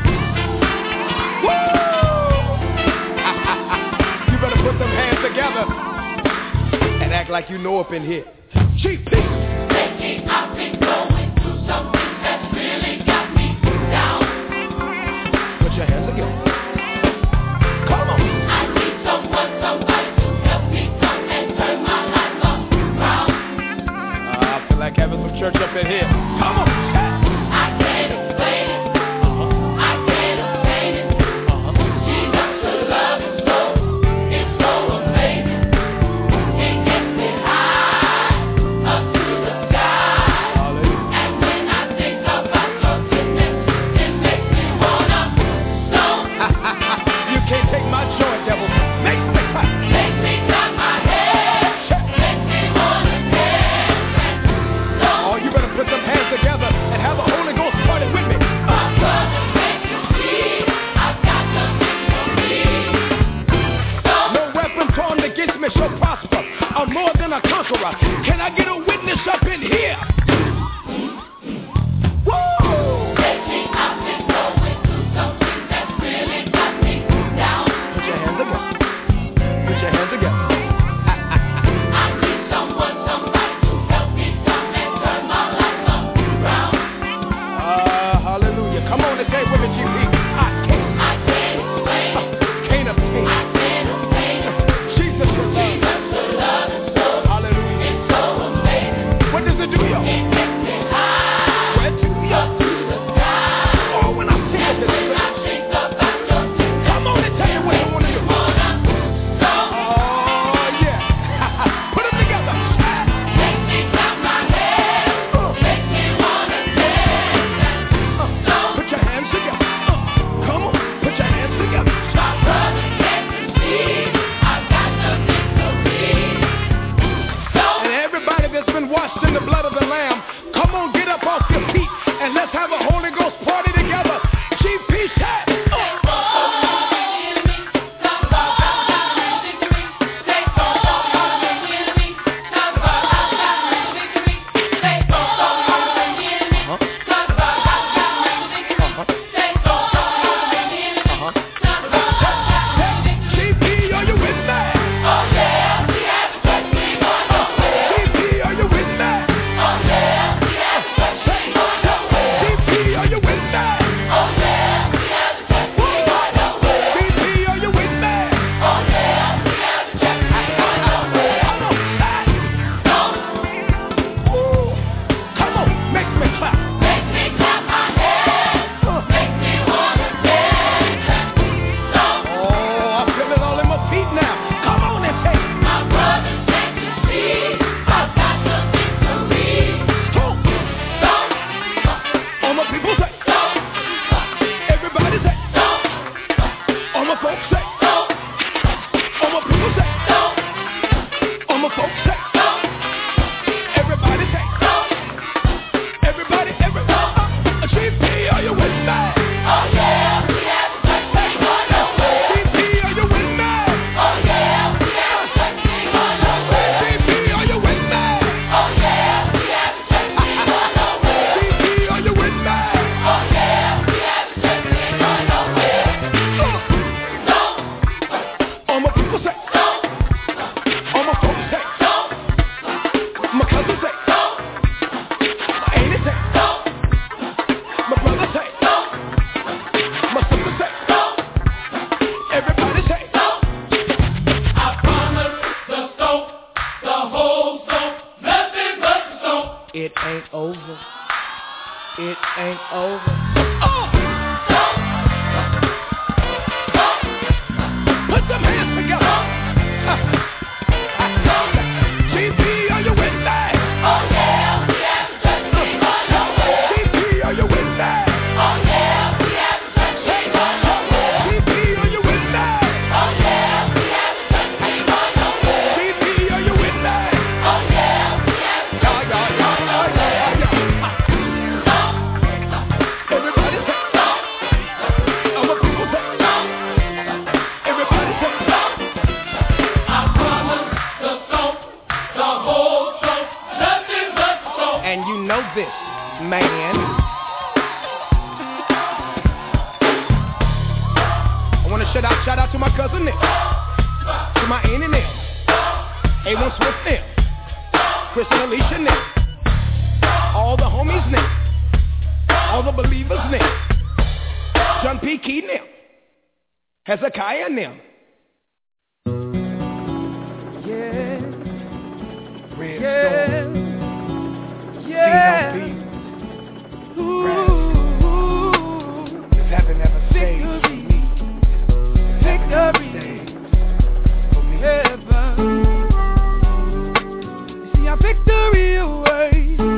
Woo! You better put them hands together and act like you know up in here. GP! Lately I've been going through something that's really got me down. Put your hands together. Come on! I need somebody to help me come and turn my life around. I feel like having some church up in here. Come on! I can't explain it. I can't explain it. Jesus, your love is so, it's so amazing. It gets me high up to the sky. And when I think about your goodness, it makes me wanna know. You can't take my joy, devil. Make me clap. Make me clap my hands. Make me wanna dance. Oh, you better put them hands together and have a Holy Ghost party with me. My brother, make you see, I've got the victory. No weapon formed against me shall prosper. I'm more than a conqueror. Can I get a witness up in here? Woo! Lately I've been going through something that's really got me down. Put your hands together. Put your hands together. I need somebody to help me come and turn my life around. Hallelujah. Come on and say it with me, GP. I can't explain. Can't obtain. I can't obtain. Jesus, your love. Jesus, your love is so, Hallelujah. it's so amazing. What does it do, y'all? It gets me high Where to, up to the sky. Oh, when I think of And this, when I think about your goodness, come on and tell me what you want to do. Oh, yeah. Put them together. make me clap my hands, make me wanna dance. Put your hands together. Come on. Put your hands together. My brother, can't you see, I've got the victory. And everybody that's been washed in the blood of the Lamb, come on, get up off your feet and let's have a Holy Ghost party together. GP chat. GP, are you with me? Oh yeah, we have to touch me on the way. GP, are you with me? Oh yeah, we have to touch me on the way. GP, are you with me? Oh yeah, we have to touch me on the way. GP, are you with me? Oh yeah, we have to touch me on the way. Ooh, come on, make me clap. Make me clap my hands, make me wanna dance. Oh, I feel it all in my feet now. Come on and say, My brother, can't you see, I've got the victory. all my people say, everybody say, all my folks say, all my people say, all my folks say, everybody say, everybody. GP, are you with me? Oh yeah, we have to touch me on the way. GP, are you with me? Oh yeah, we have to touch me on the way. GP, are you with me? Oh yeah, we have to touch me on the way. GP, are you with me? Oh yeah, we have to touch me on the way. All my people say, all my folks say, my cousin say, my auntie say, my brother say, my sister say, everybody say, I promise the soap, the whole soap, nothing but the soap. it ain't over. It ain't over. Put them hands together. GP, are you with me? Oh yeah, we have to touch me on the way. GP, are you with me? Oh yeah, we have to touch me on the way. GP, are you with me? Oh yeah, we have to touch me on the way. GP, are you with me? Oh yeah, we have to touch me on the way. this, man. I want to shout out to my cousin Nick, to my aunt and them, A1 Swift them, Chris and Alicia them, all the homies them, all the believers them, John P. Key them, Hezekiah and them. Yeah. Red Yeah. Storm. Yeah. Dino B. Is heaven ever saved for me? Victory. Heaven. See our victory away.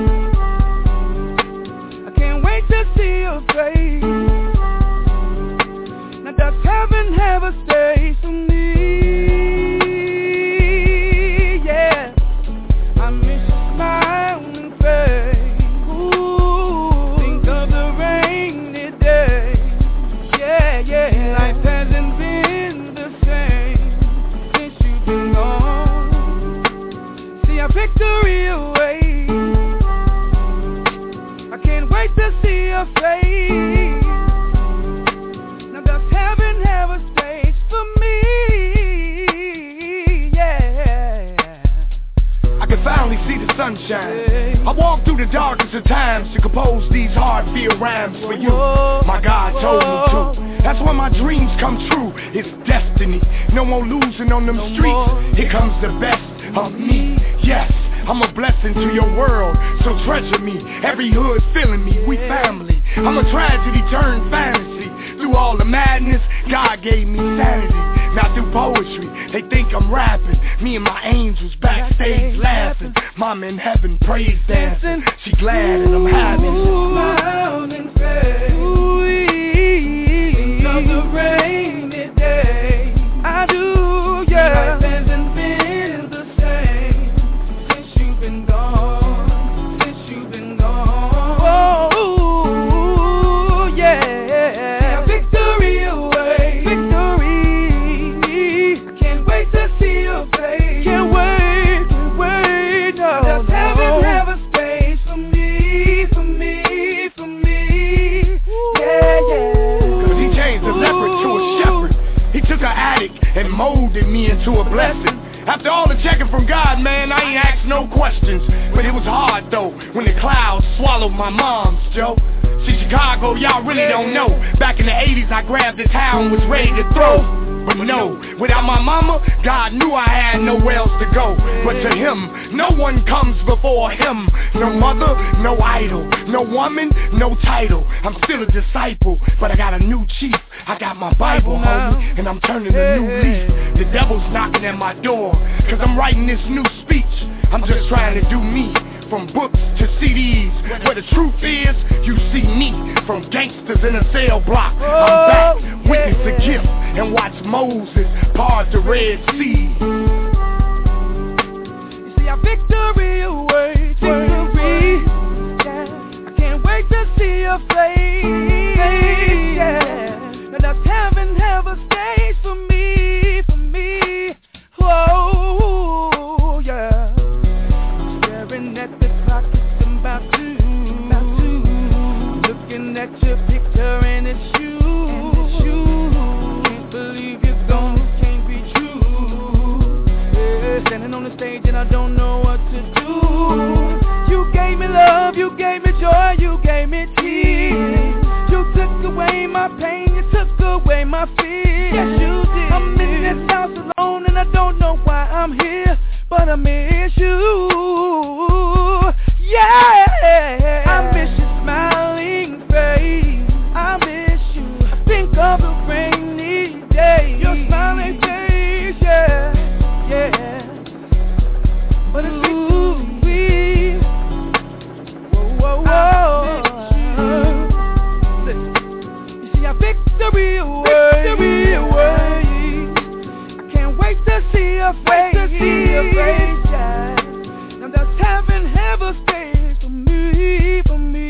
I can't wait to see your face. Now does heaven have a stage for me? Yeah, I miss your smiling face. Ooh, think of the rainy day. Yeah, yeah, life hasn't been the same since you've been gone. See our victory away. I can't wait to see your face. Now does heaven have a stage for me? Yeah. I can finally see the sunshine. I walk through the darkest of times to compose these hard-feel rhymes for you. My God told me to. That's when my dreams come true. It's destiny. No more losing on them streets. Here comes the best of me. Yes, I'm a blessing to your world, so treasure me. Every hood feeling me, we family. I'm a tragedy turned fantasy. Through all the madness, God gave me sanity. Now through poetry, they think I'm rapping. Me and my angels backstage laughing. Mama in heaven praise dancing. She glad and I'm happy. Smiling face. Think of the rainy day. I do, yeah. Life hasn't been the same since you've been gone. Since you've been gone. Oh, yeah. Victory away. Victory. I can't wait to see your face. Can't wait, no. Does heaven have a space for me, for me, for me? Yeah, yeah. Cause he changed a leopard to a shepherd. He took an addict and molded me into a blessing. After all the checking from God, man, I ain't asked no questions. But it was hard though, when the clouds swallowed my moms, Joe. See, Chicago, y'all really don't know. Back in the 80s, I grabbed the town, was ready to throw. But no, without my mama, God knew I had nowhere else to go. But to him, no one comes before him. No mother, no idol. No woman, no title. I'm still a disciple, but I got a new chief. I got my Bible, homie, and I'm turning a new leaf. The devil's knocking at my door, cause I'm writing this new speech. I'm just trying to do me. From books to CDs, where the truth is, you see me. From gangsters in a cell block, I'm back, witness the gift, and watch Moses part the Red Sea. You see our victory away, victory. Yeah. I can't wait to see your face. Yeah. Now does heaven have a stage for me, for me? Oh, yeah. Staring at the clock, it's about to. Looking at your picture and it's you. Can't believe you're gone, it can't be true. Yeah, standing on the stage and I don't know what to do. You gave me love, you gave me joy, you gave me tears. You took away my pain, you took away my fears. Yes, you did. I'm in this house alone and I don't know why I'm here, but I miss you. Yeah, I miss your smiling face. I miss you. I think of the rainy day. Your smiling face, yeah, yeah. But it's victory. Whoa, whoa, whoa. Listen, you see our victory away. Victory away. I can't wait to see your face. To see your face, yeah. Now does heaven have a space for me, for me?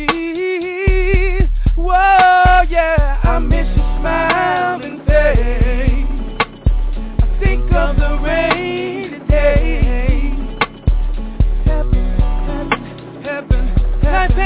Whoa, yeah, I miss your smiling face. I think of the rainy day. Heaven, heaven, heaven, life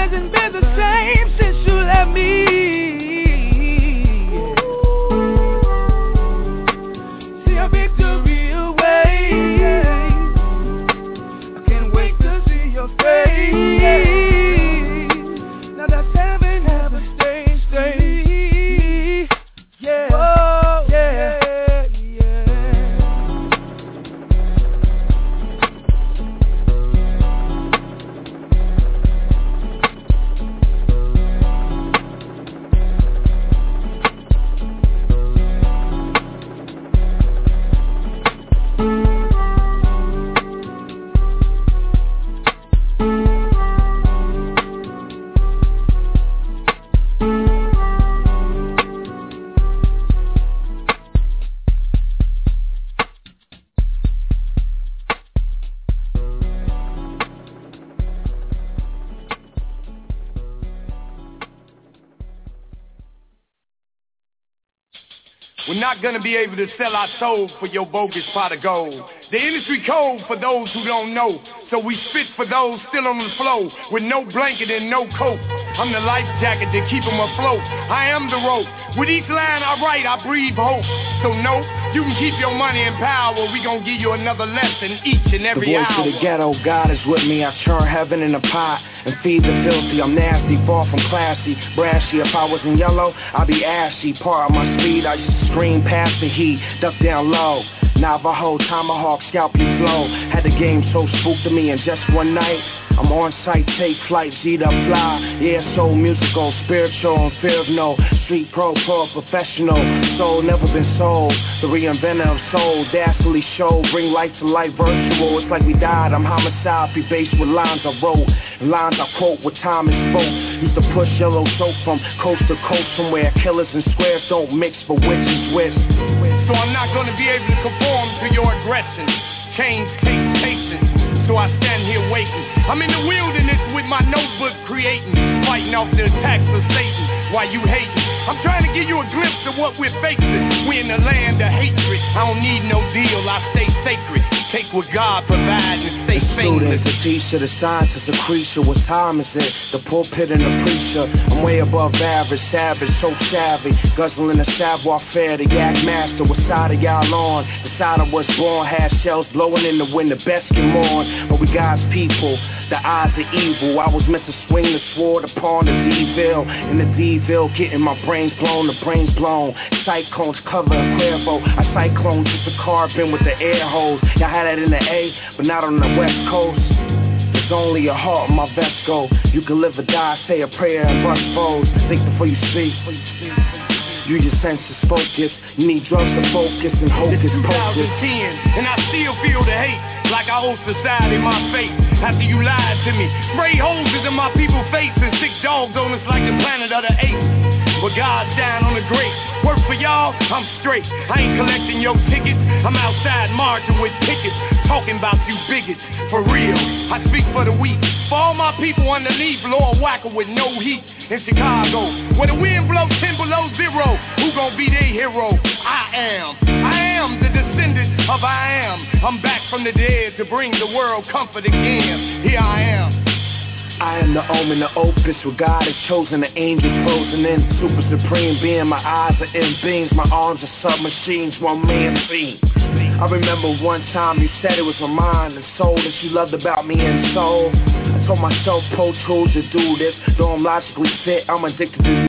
We're not gonna be able to sell our soul for your bogus pot of gold. The industry code for those who don't know. So we spit for those still on the floor with no blanket and no coat. I'm the life jacket to keep them afloat. I am the rope. With each line I write, I breathe hope. So no, you can keep your money and power. We gon' give you another lesson each and every hour. The voice of the ghetto, God is with me. I turn heaven in a pot and feed the filthy. I'm nasty, far from classy, brashy. If I was in yellow, I'd be ashy. Part of my speed, I used to scream past the heat, duck down low. Navajo, tomahawk, scalp you slow. Had the game so spooked to me in just one night. I'm on site, take flight, G'd up fly. Yeah, so musical, spiritual, and fear of no. Street pro, professional. Soul never been sold. The reinventor of soul, dastardly show. Bring light to life, virtual. It's like we died. I'm homicide, be based with lines I wrote. And lines I quote with time and spoke. Used to push yellow soap from coast to coast. Somewhere killers and squares don't mix, but witches with. So I'm not gonna be able to conform to your aggression. Change takes patience, so I stand here waiting. I'm in the wilderness with my notebook creating, fighting off the attacks of Satan while you hating. I'm trying to give you a glimpse of what we're facing. We in the land of hatred. I don't need no deal, I stay sacred. Take what God provides and stay famous. The teacher, the scientist, the creature. What time is it? The pulpit and the preacher. I'm way above average, savage, so savvy. Guzzling the savoir-faire, the yak master. What side of y'all on? The side I was born had shells blowing in the wind. The best can mourn, but we God's people. The eyes of evil. I was meant to swing the sword upon the D-ville. In the D-ville, getting my brains blown, the brains blown. Cyclones cover a Cuervo. I cyclone just a carbon with the air hose. Y'all had that in the A, but not on the West Coast. There's only a heart in my vest go. You can live or die, say a prayer and brush foes. Think before you speak. You your senses focus. You need drugs to focus and hocus pocus. 2010, and I still feel the hate like I owe society my fate. After you lied to me, spray hoses in my people's face and stick dogs on us like the planet of the apes. But God's down on the great. Work for y'all, I'm straight. I ain't collecting your tickets. I'm outside marching with tickets, talking about you bigots. For real, I speak for the weak. For all my people underneath, Lord Wacker with no heat. In Chicago, where the wind blows 10 below zero, who gon' be their hero? I am the descendant of I am. I'm back from the dead to bring the world comfort again. Here I am. I am the omen, the opus, where God has chosen the angel frozen in. Super supreme being, my eyes are in beams, my arms are submachines, one man fiend. I remember one time you said it was my mind and soul that you loved about me and soul. I told myself Pro Tools to do this, though I'm logically fit, I'm addicted to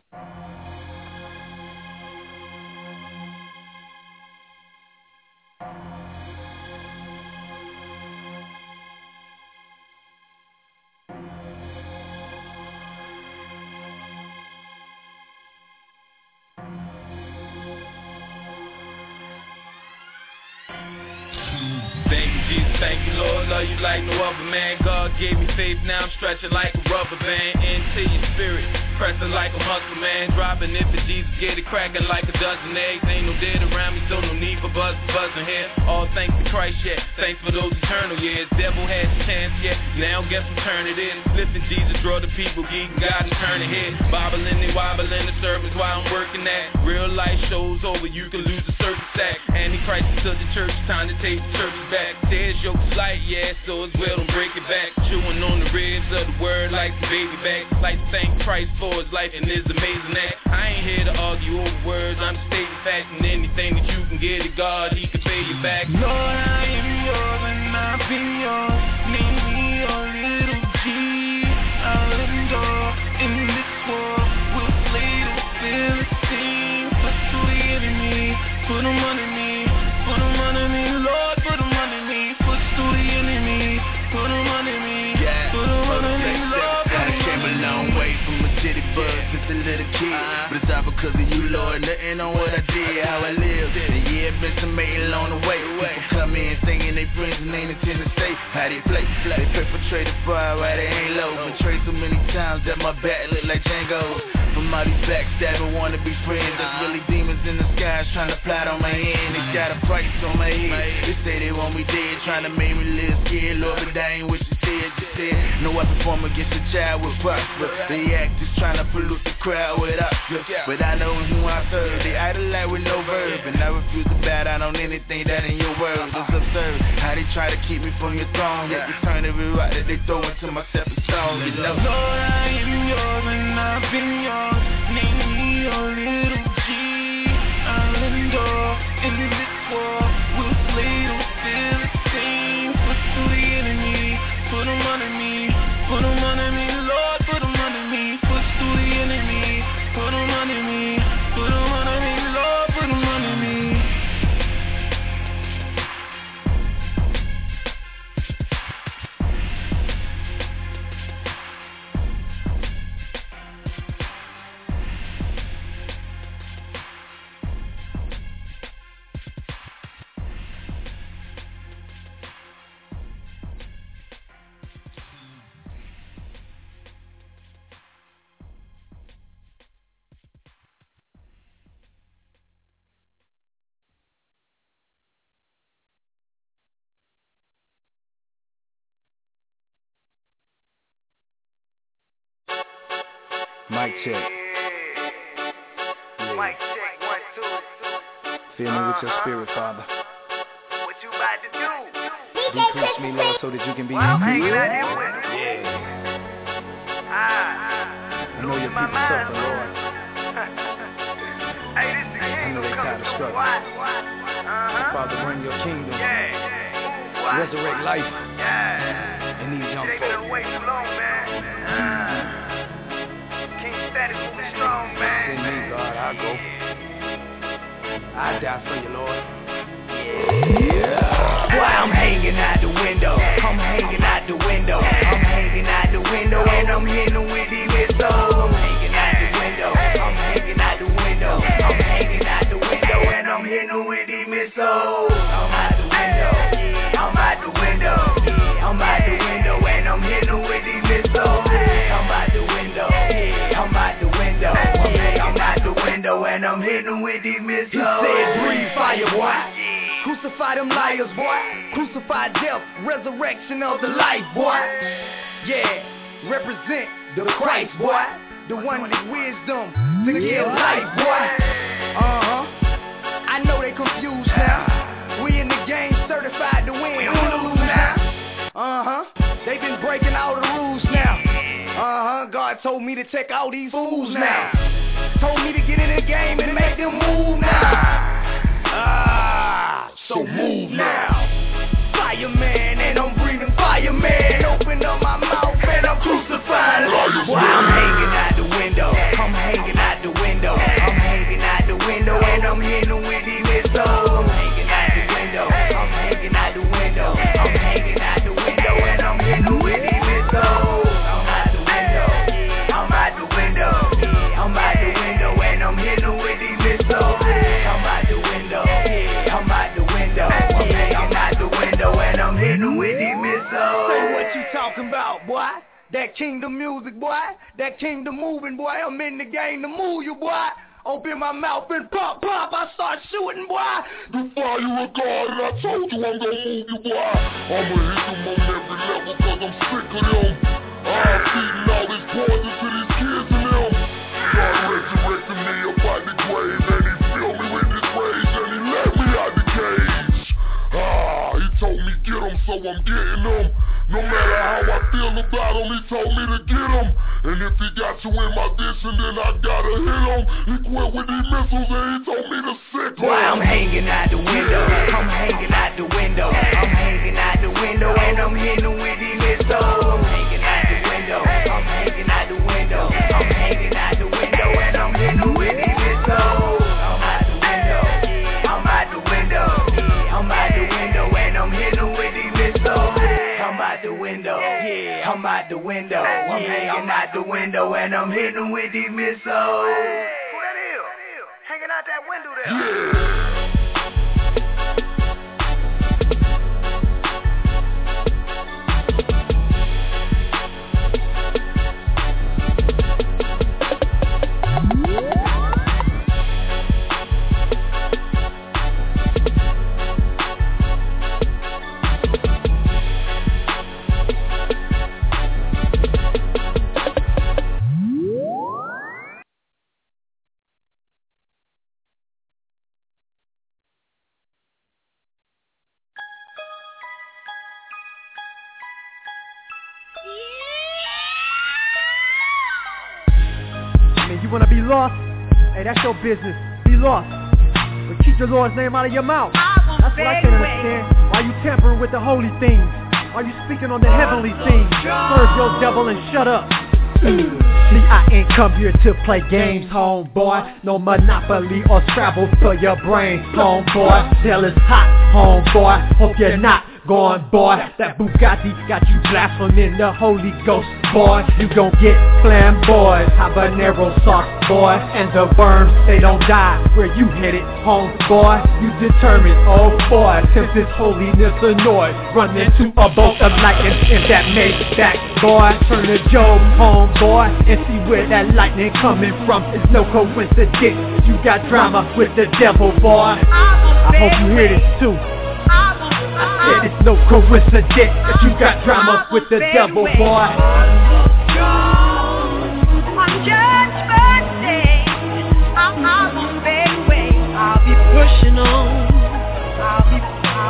like no other man. God gave me faith, now I'm stretching like a rubber band into your spirit, pressing like a muscle man, dropping it for Jesus, get it cracking like a dozen eggs. Ain't no dead around me, so no need for buzzing here. All thanks to Christ, yeah, thanks for those eternal years. Devil had the chance, yeah, now guess I'm turning it in. Listen, Jesus, draw the people, geeking God and turn it here. Bobbling and wobbling the service while I'm working that. Real life shows over, you can lose a certain stack. Antichrist to the church, time to take the church back. Says yoke is light, yeah, so as well, don't break it back. Chewing on the ribs of the word like the baby back. Like to thank Christ for his life and his amazing act. I ain't here to argue over words, I'm stating facts. And anything that you can get at God, he can pay you back. Lord, I am yours and I've been yours. Name me your little G. I'll endure in this war. We'll slay the Philistines. Put to the enemy, put them under me. Put them under me, Lord, put them under me. Put to the enemy, put them under me. Put them under me, Lord, put them came a long way from a city bus since a little kid. But it's all because of you, Lord. Nothing on what I did, how I lived. And yeah, been some mail along the way. People come in singing they friends and ain't intend to stay. How they play? They perpetrate a fire while they ain't low. Betrayed so many times that my back look like Django's. From all these backstabbing wanna be friends, that's really demons in the sky eyes trying to plot on my hand. They got a price on my head. They say they want me dead, trying to make me live scared. Lord, but that ain't what you said. You said no weapon form against a child will prosper. They act just trying to pollute the crowd with Oscar, but I know who I serve. They idolize with no verb, and I refuse to bow down on anything that in your words. It's absurd how they try to keep me from your throne, yet you turn every rock that they throw into my stepping stone. You know, Lord, I am yours and I've been yours. Name me your little G. Islander in this war with little Philistines. Put to the enemy, put them under me, put them under me, Lord, put them under me. Put to the enemy, put them under me, put them under me, Lord, put them under me. Mic check. Yeah. Mic check, 1, 2. Fill me with your spirit, Father. What you about to do? Decrease me, Lord, so that you can be I'm increased. hanging out here with you. I know your people suffer, Lord. Hey, this the I know they tired of struggle. Father, bring your kingdom. Resurrect life in these young They been way too long, man. King status moving strong, man. Send me, God, I'll go. I'll die for you, Lord. Boy, I'm hanging out the window. I'm hanging out the window. I'm hanging out the window, and I'm hitting with these missiles. I'm hanging out the window. I'm hanging out the window. I'm hanging out the window, and I'm hitting with these missiles. I'm out the window. I'm out the window. I'm out the window, and I'm hitting with these missiles. I'm out the window. I'm out the window. I'm out the window, and I'm hitting with these missiles. He said, breathe fire, boy. Crucify them liars, boy. Crucify death, resurrection of the life, boy. Yeah, represent the Christ, boy. The one with wisdom to give life, boy. I know they confused now. We in the game, certified to win. We don't lose now. They been breaking all the rules now. God told me to check out these fools now. Told me to get in the game and make them move now. So move now. Fireman, and I'm breathing fireman. Open up my mouth and I'm crucifying. Boy, I'm hanging out the window. I'm hanging out the window. I'm hanging out the window, and I'm hitting with these missiles. I'm hanging out the window. I'm hanging out the window. I'm hanging out the window, and I'm hitting with these missiles. I'm out the window. I'm out the window. I'm out the window, and I'm hitting with these missiles. I'm out the window. I'm out the window. I'm out the window, and I'm hitting with these missiles. Say what you talking about, boy? That kingdom music, boy. That kingdom moving, boy. I'm in the game to move you, boy. Open my mouth and pop, pop. I start shooting, boy. The fire of God, and I told you I'm gonna move you, boy. I'ma hit them on every level, cause I'm sick of them. I'm feeding all this poison to these kids and them. God resurrected me up out the grave, and he filled me with his rage, and he let me out the cage. He told me get him, so I'm getting him. No matter how I feel about him, he told me to get him. And if he got you in my vision, then I gotta hit him. He quit with these missiles, and he told me to sick him. Boy, I'm hanging out the window. I'm hanging out the window. I'm hanging out the window, and I'm hitting with these missiles. I'm hanging out the window. I'm hanging out the window. I'm hanging out the window, and I'm hitting with these missiles. I'm out the window. I'm out the window. I'm out the window, and I'm hitting with these missiles. I'm out the window. I'm out the window. I'm hanging out the window, and I'm hitting with these missiles. Who that is? Hanging out that window there. I mean, you wanna be lost? Hey, that's your business. Be lost. But keep the Lord's name out of your mouth. That's what I can't understand. Why you tampering with the holy things? Why you speaking on the heavenly things? Serve your devil and shut up. See, I ain't come here to play games, homeboy. No Monopoly or Scrabble for your brain, homeboy. Hell is hot, homeboy. Hope you're not going, boy. That Bugatti got you blaspheming the Holy Ghost, boy. You gon' get flamboyed, habanero sauce, boy. And the worms, they don't die where you headed, homeboy. You determined, oh boy. Since this holiness annoyed, run into a bolt of lightning in that Maybach, boy. Turn to Job, homeboy, and see where that lightning coming from. It's no coincidence. You got drama with the devil, boy. I hope you hear this too. I said it's no coincidence that you got drama with the devil, boy. On Judgment Day, I won't fade away. I'll be pushing on. I'll be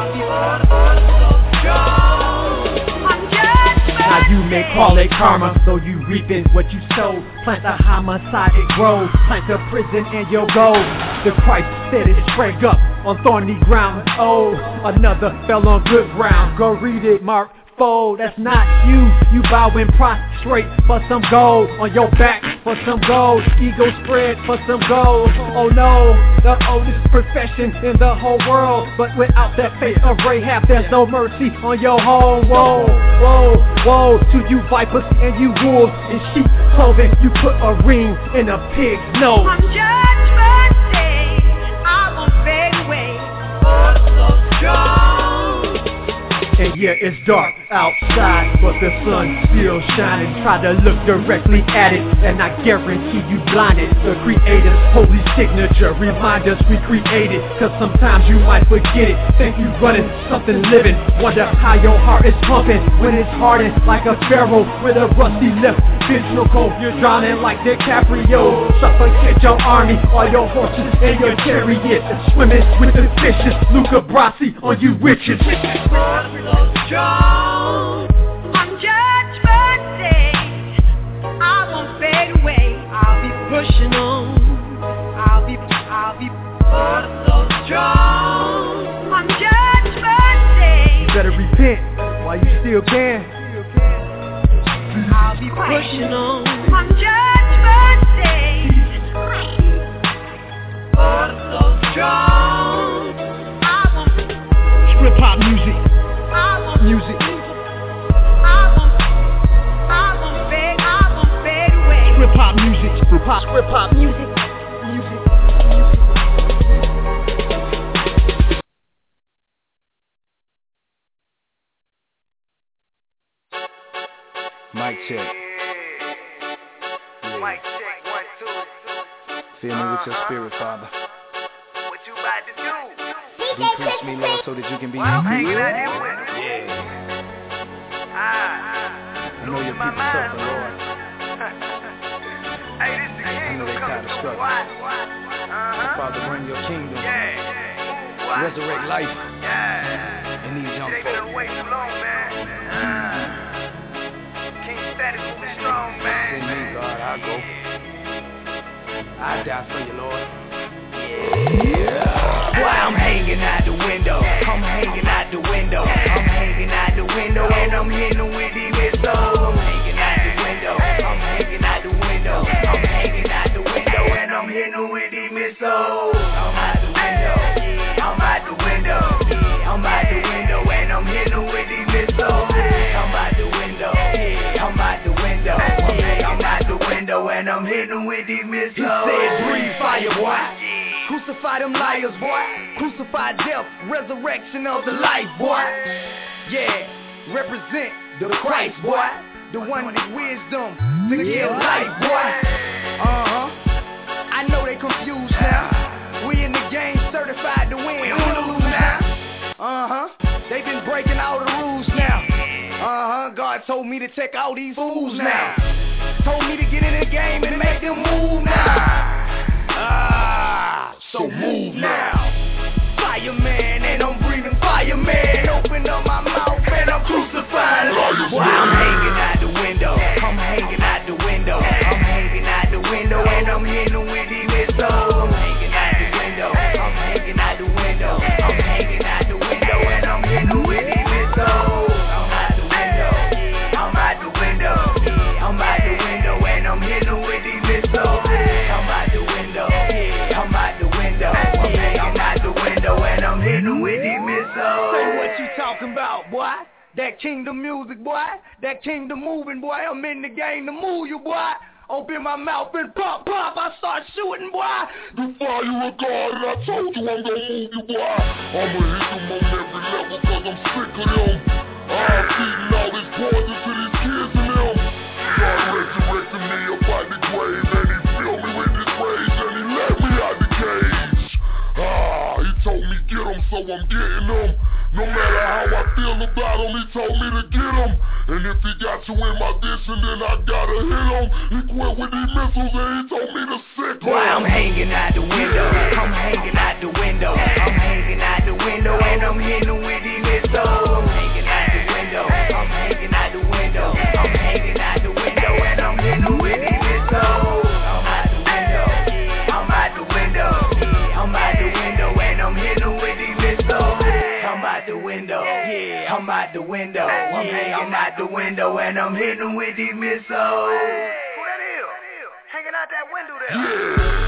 so strong. On Judgment Now you may call it karma, so you reaping what you sow. Plant the homicide, it grows. Plant the prison and you'll go. The Christ said it sprang up on thorny ground. Oh, another fell on good ground. Go read it, Mark 4. That's not you. You bowing prostrate for some gold. On your back for some gold. Ego spread for some gold. Oh no, the oldest profession in the whole world. But without that faith of Rahab, there's no mercy on your home. Whoa, whoa, whoa. To you vipers and you wolves in sheep clothing, you put a ring in a pig's nose. On Judgment Day, I won't fade away. So strong. And yeah, it's dark outside, but the sun still shining. Try to look directly at it, and I guarantee you blinded. The Creator's holy signature, remind us we created. Cause sometimes you might forget it. Think you running something living. Wonder how your heart is pumping when it's hardened like a pharaoh with a rusty left ventricle. You're drowning like DiCaprio. Suffocate your army, all your horses and your chariots. Swimming with the fishes, Luca Brasi on you witches. So strong. On Judgment Day, I won't fade away. I'll be pushing on. I'll be so strong. On Judgment Day, You better repent while you still can. I'll be pushing on. On Judgment Day, so strong. Strip hop music. Music. I won't fade away. Strip hop music. Strip hop music. Mic check. Yeah. Mic check, 1, 2. Fill me with your spirit, Father. What you about to do? Decrease me, Lord, so that you can be I'm increased. hanging out here with it. Yeah. I know your people suffer, Lord. Hey, this the I know they tired of struggle. Father, bring your kingdom. Resurrect life in these young They've been away too long, man. King status moving strong, man. Send me, God, I'll go. I die for you, Lord. Why I'm hanging out the window. I'm hanging out the window. I'm hanging out the window and I'm hitting with these missiles. I'm hanging out the window. I'm hanging out the window. I'm hanging out the window and I'm hitting with these missiles. I'm out the window. I'm out the window. I'm out the window and I'm hitting with these missiles. I'm out the window. I'm out the window. I'm out the window and I'm hitting with these missiles. He said, breathe fire, boy. Crucify them liars, boy. Crucify death, resurrection of the life, boy. Yeah, represent the Christ, boy. The one with wisdom to give life, boy. I know they confused now. We in the game, certified to win. We don't lose now. They been breaking all the rules now. God told me to check out these fools now. Told me to get in the game and make them move now. So move now. Fireman, and I'm breathing fireman. Open up my mouth and I'm crucifying. While I'm hanging out the talking about, boy. That kingdom music, boy. That kingdom moving, boy. I'm in the game to move you, boy. Open my mouth and pop, I start shooting, boy. The fire of God, and I told you I'm gonna move you, boy. I'ma hit them on every level, cause I'm sick of them. I'm feeding all this poison to these kids and them. God resurrected me up out the grave, and he filled me with his rage, and he let me out the cage. He told me get them, so I'm getting them. No matter how I feel about him, he told me to get him. And if he got you in my vision, then I gotta hit him. He quit with these missiles and he told me to sick him. Boy, I'm hanging out the window. I'm hanging out the window. I'm hanging out the window and I'm hitting with these missiles. I'm hanging out the window. I'm hanging out the window. I'm hanging out the window and I'm hitting with these missiles. I'm out the window. I'm out the window. I'm out the window and I'm hitting with these missiles. I'm out the window, yeah, I'm out the window, yeah, I'm out the window and I'm hitting with these missiles. Who that is? Hanging out that window there. Yeah.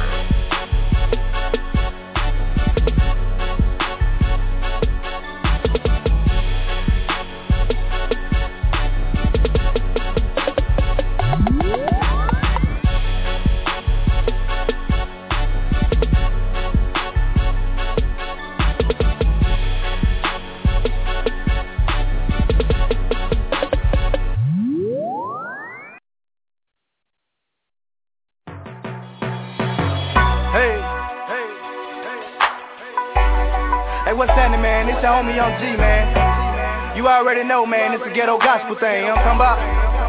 What's happening, man? It's your homie Young G, man. You already know, man, it's a ghetto gospel thing, you know what I'm talking about?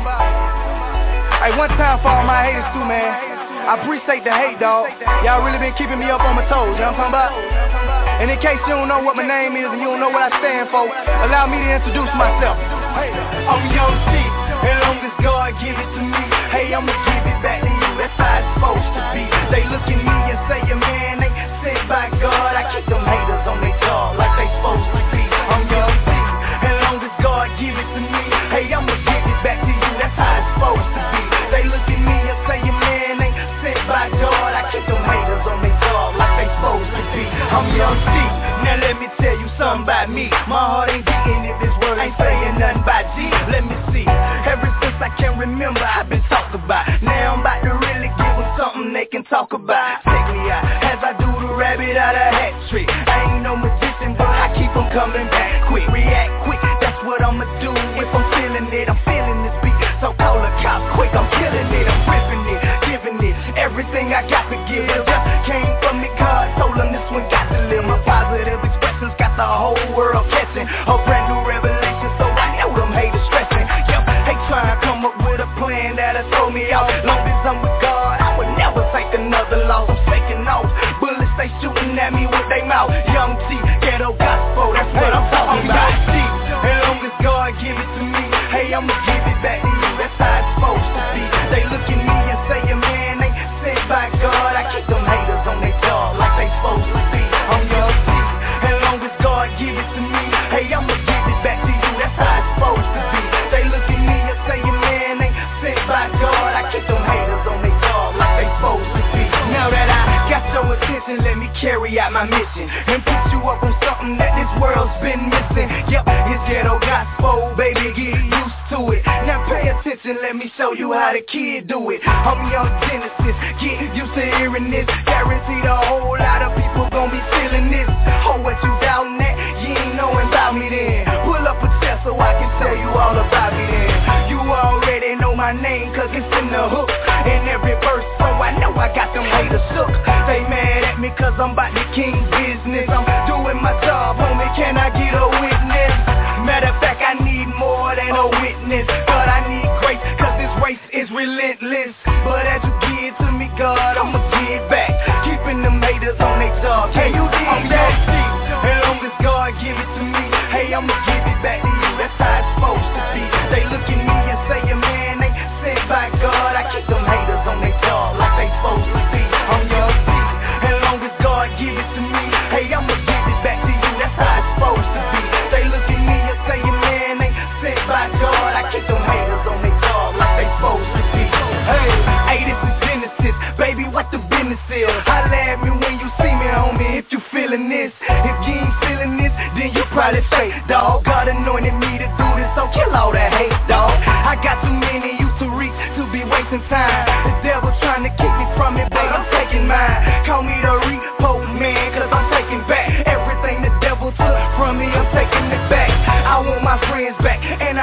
Hey, one time for all my haters too, man. I appreciate the hate, dog. Y'all really been keeping me up on my toes, you know what I'm talking about? And in case you don't know what my name is and you don't know what I stand for, allow me to introduce myself. Hey, I'm Young G, as long as God give it to me, hey, I'ma give it back to you, that's how it's supposed to be. They look at me and say, man, they sent by God, I keep them haters on their jaw like they supposed to be. I'm Young G, as long as God give it to me, hey, I'ma give it back to you, that's how it's supposed to be. They look at me and say, man, they sent by God, I keep them haters on their jaw like they supposed to be. I'm Young G, now let me tell you something about me. My heart ain't beating if this word ain't saying nothing about G. Let me see, ever since I can remember I've been talked about. Now I'm about to really give them something they can talk about. Check me out, as I do the rabbit out of hat trick. I ain't no magician, but I keep them coming back quick. React quick, that's what I'ma do. If I'm feeling it, I'm feeling this beat. So call the cops quick, I'm killing it, I'm ripping it, giving it everything I got to give. It just came from me, God told them this one got to live. My positive expressions got the whole world catching a brand new revelation, so I know them haters stressing. Yo, they trying to come up with a plan that'll throw me off. Long as I'm with God, I would never take another loss. I'm shaking off, bullets they shooting at me with they mouth. Young G, ghetto gospel, that's what I'm talking about. G, as long as God give it to me, hey, I'ma give it back to you, that's how it's supposed to be. They look at me and say, man, they sent by God, I keep them haters on their jaw like they supposed to be. I'm Young G, as long as God give it to me, hey, I'ma give it back to you, that's how it's supposed to be. They look at me and say, man, they sent by God, I keep them haters on their jaw like they supposed to be. Now that I got your attention, let me carry out my mission and put you up on something that this world's been missing. Yep, it's ghetto gospel, baby, get used to it. Now pay attention, let me show you how the kid do it. I'm Young Genesis, get used to hearing this. Guaranteed a whole lot of people gon' be feeling this. Oh, what you doubting that? You ain't knowing about me then. Pull up a chest so I can tell you all about me then. You already know my name cause it's in the hook. In every verse, so I know I got them haters shook. They mad at me cause I'm about the king's business. I'm doing my job, homie, can I get a witness? Matter of fact, I need more than a witness. But I need grace cause this race is relentless. But as you give to me, God, I'ma give back. Keeping them haters on their job. Can you dig that? As long as God give it to me, hey, I'ma give it back to you, that's how it's supposed to be. They look at me and say, man, they sent by God, I keep them haters on their jaw like they supposed to be. I'm Young G, as long as God give it to me, hey, I'ma give it back to you, that's how it's supposed to be. They look at me and say, man, they sent by God, I keep them haters on their jaw like they supposed to be. Hey, this is Genesis, baby, what the business is? Holla at me when you see me, homie, if you feeling this. If you ain't feeling this, then you probably say, dog, God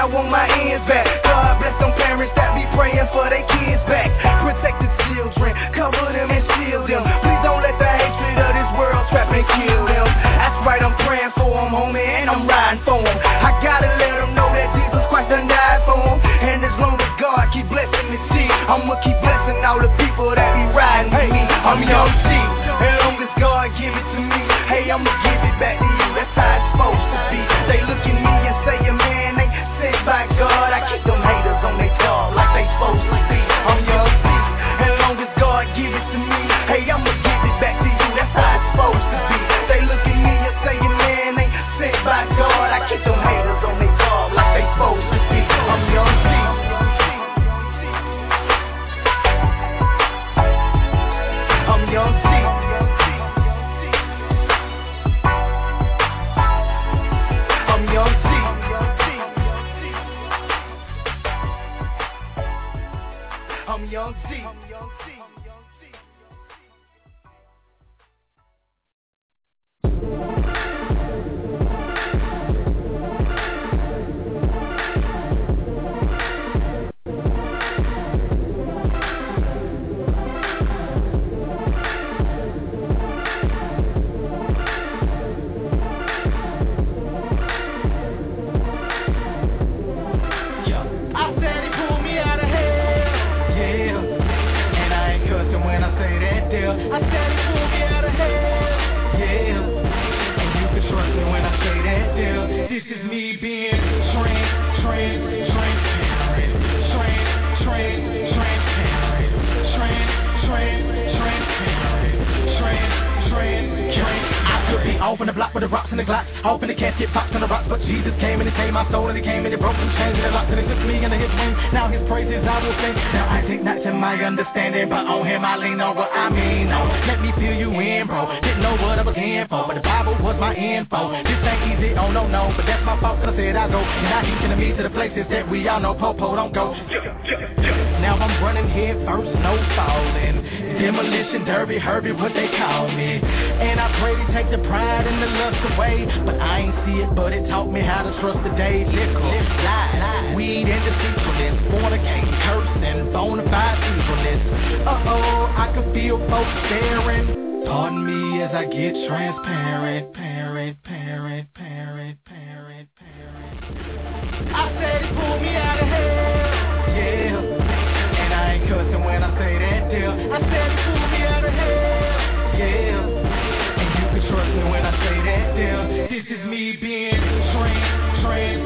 I want my ends back. God bless them parents that be praying for their kids back. Protect the children, cover them and shield them. Please don't let the hatred of this world trap and kill them. That's right, I'm praying for them, homie, and I'm riding for them. I gotta let them know that Jesus Christ done died for them. And as long as God keep blessing the shit, I'ma keep blessing all the people that be riding with me. I'm Young G, as long as God give it to me, hey, I'ma give it back to you. That's how it's supposed to be. They look at me and say, man, they sent by God. I keep them haters on their job like they supposed to be. I'm Young G, as long as God give it to me, hey, I'ma give it back to you. That's how it's supposed to be. They look at me and say, man, they sent by God. I keep them haters on their job like they supposed to be. I'm Young G. I'm Young G. I'm Young G. I'm Young G. I said he pulled me out of hell, yeah. And you can trust me when I say that, deal. This is me being transparent. I could be off on the block with the rocks and the glocks, off in the casket, pops on the rocks, but Jesus came and he saved my soul and he came and he broke some chains and he locked and he took me into his wing. Now his praises I will sing. Now I take not to my understanding, but on him I lean on what I mean. No, let me fill you in, bro. Didn't know what I was in for, but the Bible was my info. This ain't easy, oh no, but that's my fault, cause I said I go. And I keep sending me to the places that we all know, Popo don't go. Now I'm running head first, no falling. Demolition derby, Herbie, what they call me. And I pray to take the pride and the lust away, but I ain't see it, but it taught me how to trust the day. Liquor, lies, weed and deceitfulness, fornicate, cursing, bonafide evilness. Uh-oh, I can feel folks staring. Pardon me as I get transparent. I said he pulled me out of hell, yeah. And I ain't cussing when I say that deal. I said he pulled me out of hell, yeah. And you can trust me when I say that deal. This is me being transparent.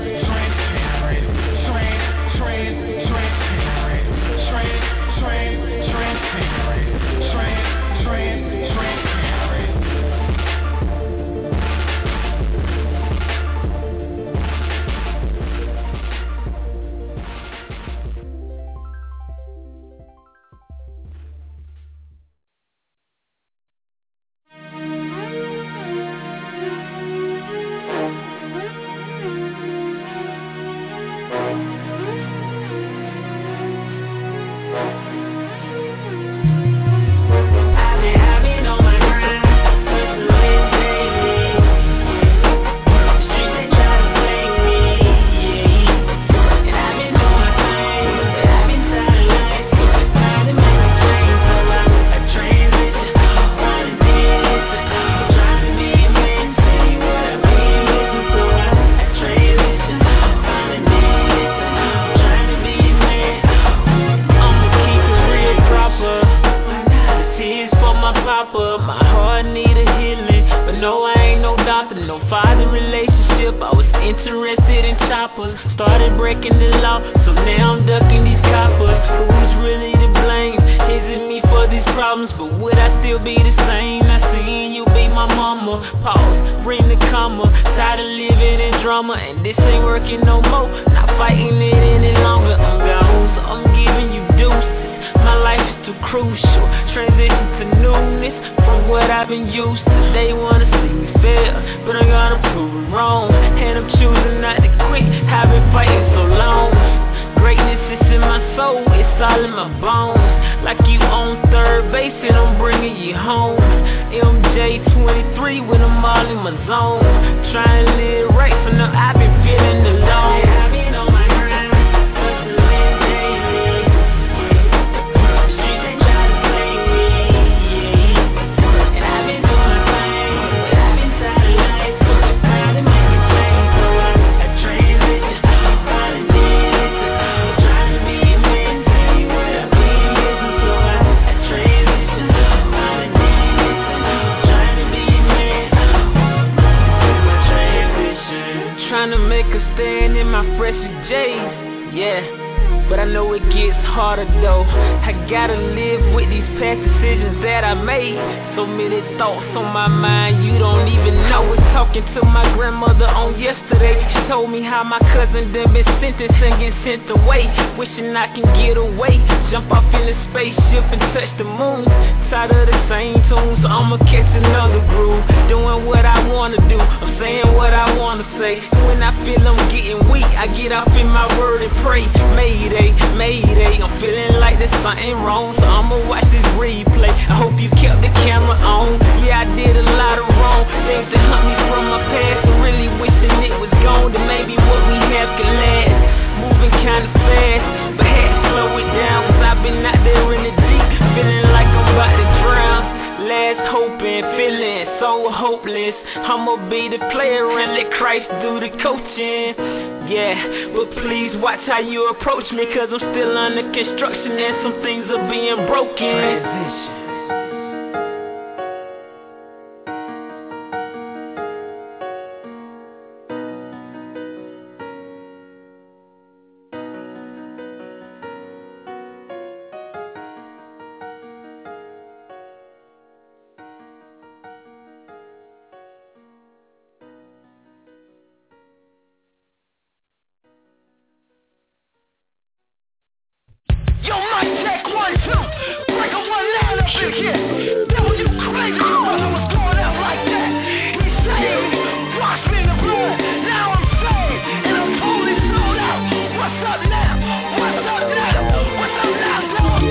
Trying to live right, so now I've been feeling alone. trying to make a stand in my fresh J's, yeah. But I know it gets harder though. I gotta live with these past decisions that I made. So many thoughts on my mind, you don't even know it. Talking to my grandmother on yesterday, she told me how my cousin done been sentenced and get sent away. Wishing I can get away, jump off in a spaceship and touch the moon. Tired of the same tunes, so I'ma catch another groove. Doing what I wanna do, I'm saying what I wanna say. When I feel I'm getting weak, I get off in my word and pray. Mayday, I'm feeling like there's something wrong, so I'ma watch this replay. I hope you kept the camera on. Yeah, I did a lot of wrong things that hunt me from my past, and really wishing it was gone. That maybe what we have can last. Moving kinda fast, but had to slow it down, cause I've been out there in the deep, feeling like I'm about to drown. Last hoping, feeling so hopeless. I'ma be the player and let Christ do the coaching. Yeah, but please watch how you approach me, cause I'm still under construction and some things are being broken. Transition. Yo, mic check 1, 2. Break a 1 line up in here. Yo, you crazy, you brother was going out like that. He saved me, washed me in the blood. Now I'm saved, and I'm totally sold out. What's up now? What's up now? What's up now, dog?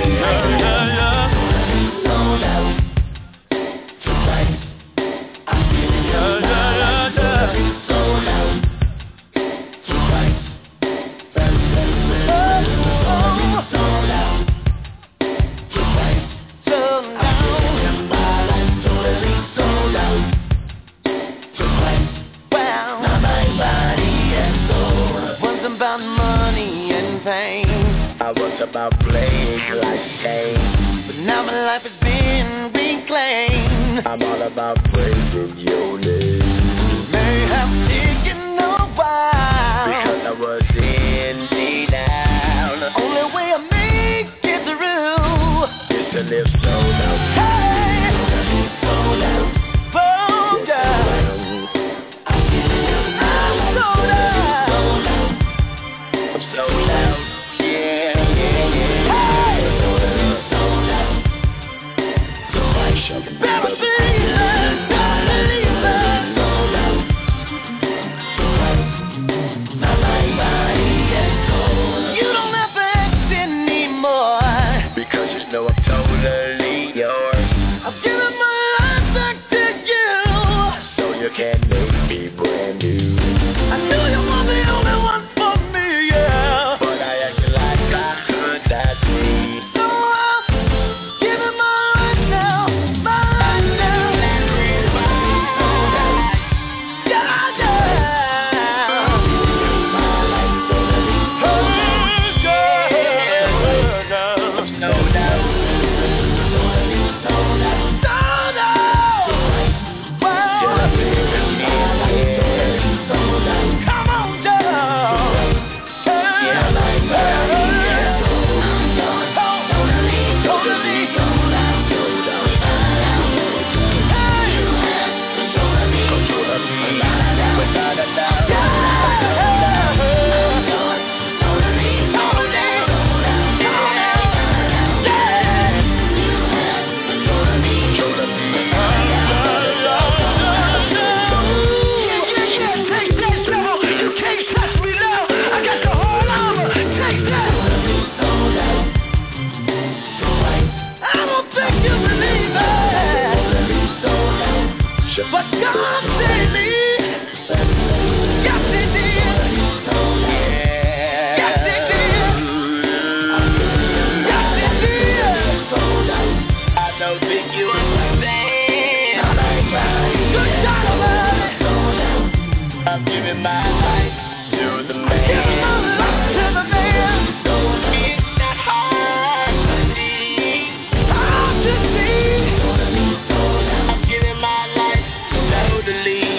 Sold out tonight. I'm feeling sold out. Sold out tonight. About money and fame, I was about playing like a game, but now my life has been reclaimed. I'm all about praising your name. May have taken a while, because I was in need now. Only way I make it through is to live sold out. Hey, sold out, sold out. Sold out, yeah, yeah, yeah. Hey! Sold out. Better believe it, better believe it. Sold out. My body is sold. You don't have to ask anymore, because you know I'm totally yours. I've given my life back to you, so you can make me brand new. I knew you were the only one for me, yeah. But I acted like I could not see. So I'm giving my life now, my life now. Yeah, yeah. My life totally sold out. I'm sold out. Sold out. Wow. Come on, dog. But God saved me. Yes, He did. Yes, He did. Yes, He did. I don't think you understand. Good God, I'm giving my life to the man. giving my life to the man. It's not hard to see. Hard to see. I'm giving my life totally.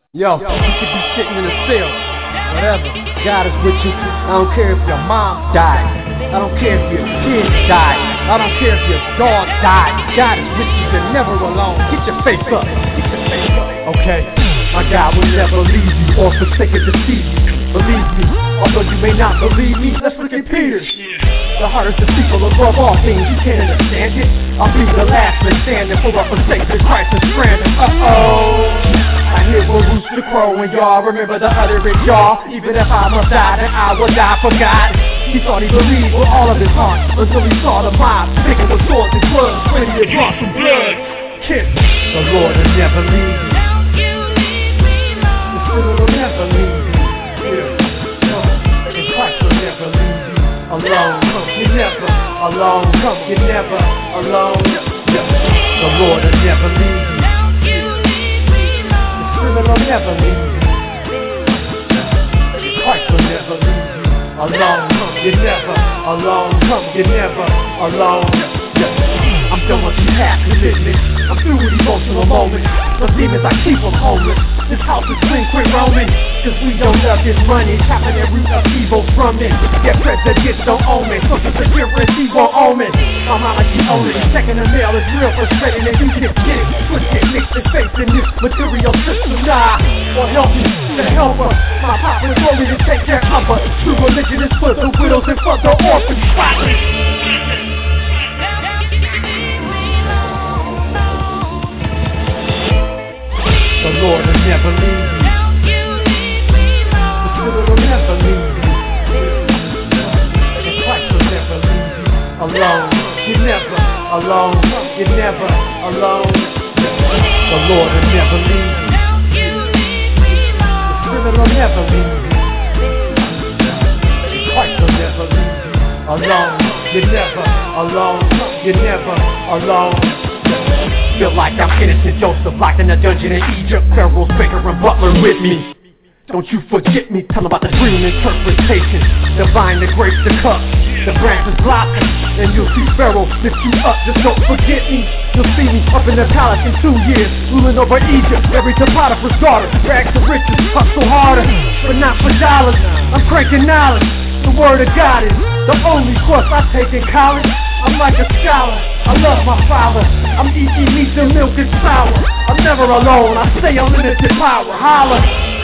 Yo, you could be sitting in a cell, whatever. God is with you. I don't care if your mom died. I don't care if your kid died. I don't care if your dog died. God is with you. You're never alone. Get your face up. Get your face up. Okay, my God will never leave you or forsake or deceive you. Believe me, although you may not believe me. Let's look at Peter. The heart is deceitful above all things. You can't understand it. I'll be the last man standing for a forsaken Christ is stranded. I hear a rooster crow and y'all remember the utterance, y'all. Even if I must die, then I will die for God. He thought he believed with all of his heart until he saw the mob picking with swords and clubs, ready to draw some blood. Kiss. The Lord will never leave you. The Spirit will never leave you. And Christ will never leave you alone. You're never alone. You're never alone. The Lord will never leave you. Spirit will never leave you. Christ will never leave you alone. You're never alone. You're never alone. I'm done with these half commitments. I'm through with emotional moments. The demons I keep them homeless. This house is clean, quit roaming. Cause we don't love this money. Tapping that root of evil from it. Get presidents don't own me. Social security won't own me. My mama she own it. Checking the mail is real frustrating and you can't get it. Twisted, mixed and faced in this material system. Nah, or help me to help her. My papa told me to take care of her. True religion is for the widows and for the orphans. The Lord will never leave you. The Spirit will never leave you. And Christ will never leave you alone. You're never alone. You're never alone. The Lord will never leave you. The Spirit will never leave you. And Christ will never leave you alone. You're never alone. You're never alone. Feel like I'm innocent Joseph, locked in a dungeon in Egypt. Pharaoh's baker and butler with me. Don't you forget me, tell about the dream interpretation. Divine the grace, the cup, the branch is blocking. And you'll see Pharaoh lift you up, just don't forget me. You'll see me up in the palace in 2 years, ruling over Egypt, married to Potiphar's daughter. Rags to riches, hustle harder, but not for dollars. I'm cranking knowledge, the word of God is the only course I take in college. I'm like a scholar, I love my father. I'm eating meat and milk and sour. I'm never alone, I stay unlimited power. Holla.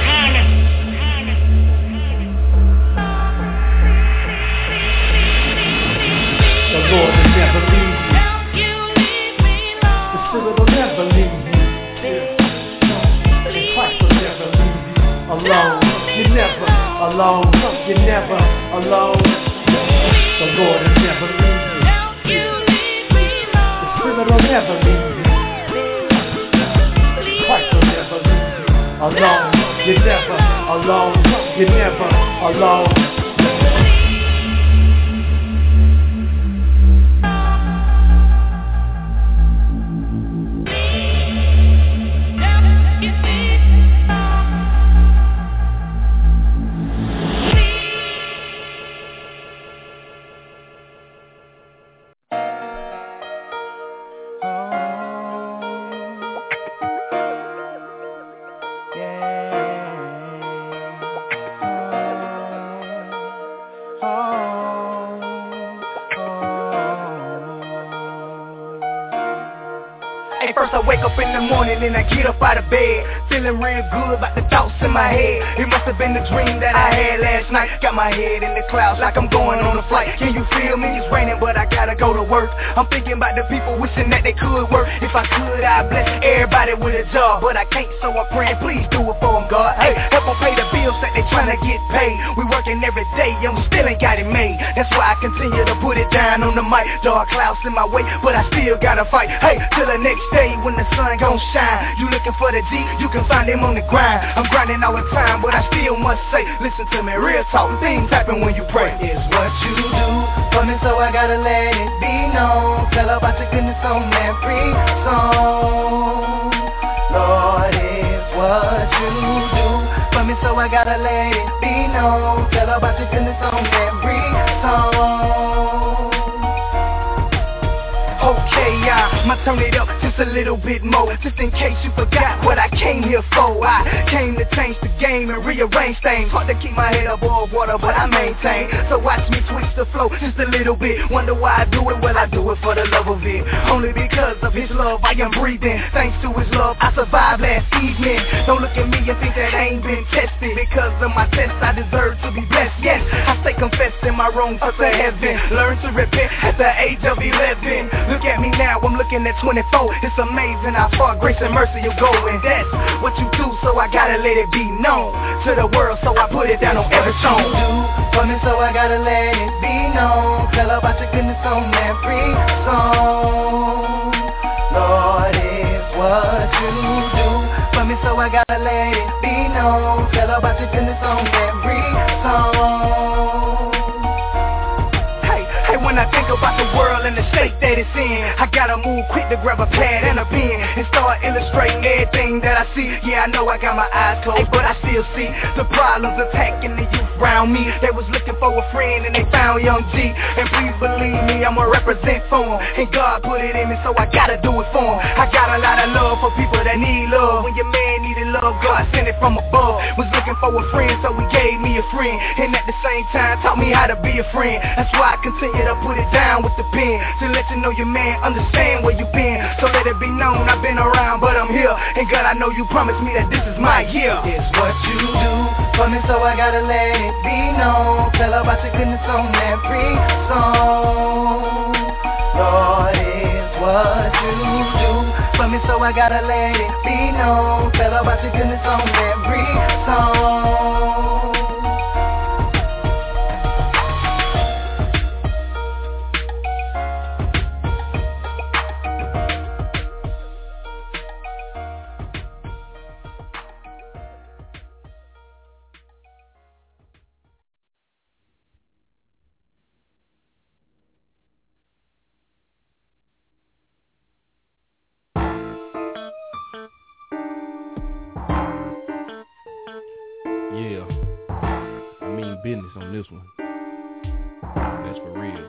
The Lord will never leave you. The Spirit will never leave you. And Christ will never leave you alone. You're never alone. You're never alone. The Lord will never leave you. The Spirit will never leave you. Christ will never leave you alone. You're never alone. You're never alone. First I wake up in the morning and I get up out of bed, feeling real good about the thoughts in my head. It must have been the dream that I had last night. Got my head in the clouds like I'm going on a flight. Can you feel me? It's raining but I gotta go to work. I'm thinking about the people wishing that they could work. If I could I'd bless everybody with a job, but I can't, so I'm praying please do it for them, God. Hey, help them pay the bills that they trying to get paid. We working every day and we still ain't got it made. That's why I continue to put it down on the mic. Dark clouds in my way but I still gotta fight. Hey, till the next day when the sun gon' shine. You looking for the G, you can find him on the grind. I'm grinding all the time, but I still must say, listen to me, real talk, things happen when you pray. It's what you do for me, so I gotta let it be known. Tell about your goodness on every song. Lord, it's what you do for me, so I gotta let it be known. Tell about your goodness on every song. Okay, I'ma turn it up just a little bit more, just in case you forgot what I came here for. I came to change the game and rearrange things. Hard to keep my head above water, but I maintain. So watch me switch the flow just a little bit. Wonder why I do it, well I do it for the love of it. Only because of his love I am breathing. Thanks to his love I survived last evening. Don't look at me and think that I ain't been tested. Because of my test I deserve to be blessed. Yes, I stay confessing my wrongs up to heaven. Learn to repent at the age of 11. Look at me now, I'm looking at 24. It's amazing how far grace and mercy will go. And that's what you do, so I gotta let it be known to the world, so I put it down on every song. You do for me, so I gotta let it be known. Tell about your goodness on every song. Lord, it's what you do for me, so I gotta let it be known. Tell about your goodness on every song. Hey, when I think about the world and the state that it's in, I gotta move quick to grab a pad and a pen and start illustrating everything that I see. Yeah, I know I got my eyes closed, but I still see the problems attacking the youth around me. They was looking for a friend and they found Young G. And please believe me, I'ma represent for him. And God put it in me, so I gotta do it for him. I got a lot of love for people that need love. When your man needed love, God sent it from above. Was looking for a friend, so he gave me a friend. And at the same time, taught me how to be a friend. That's why I continue to put it down with the pen, to let you know your man understand where you been. So let it be known I've been around, but I'm here. And God, I know you promised me that this is my year. It's what you do for me, so I gotta let it be known. Tell about your goodness on every song. Lord, it's what you do for me, so I gotta let it be known. Tell about your goodness on every song. Business on this one. That's for real.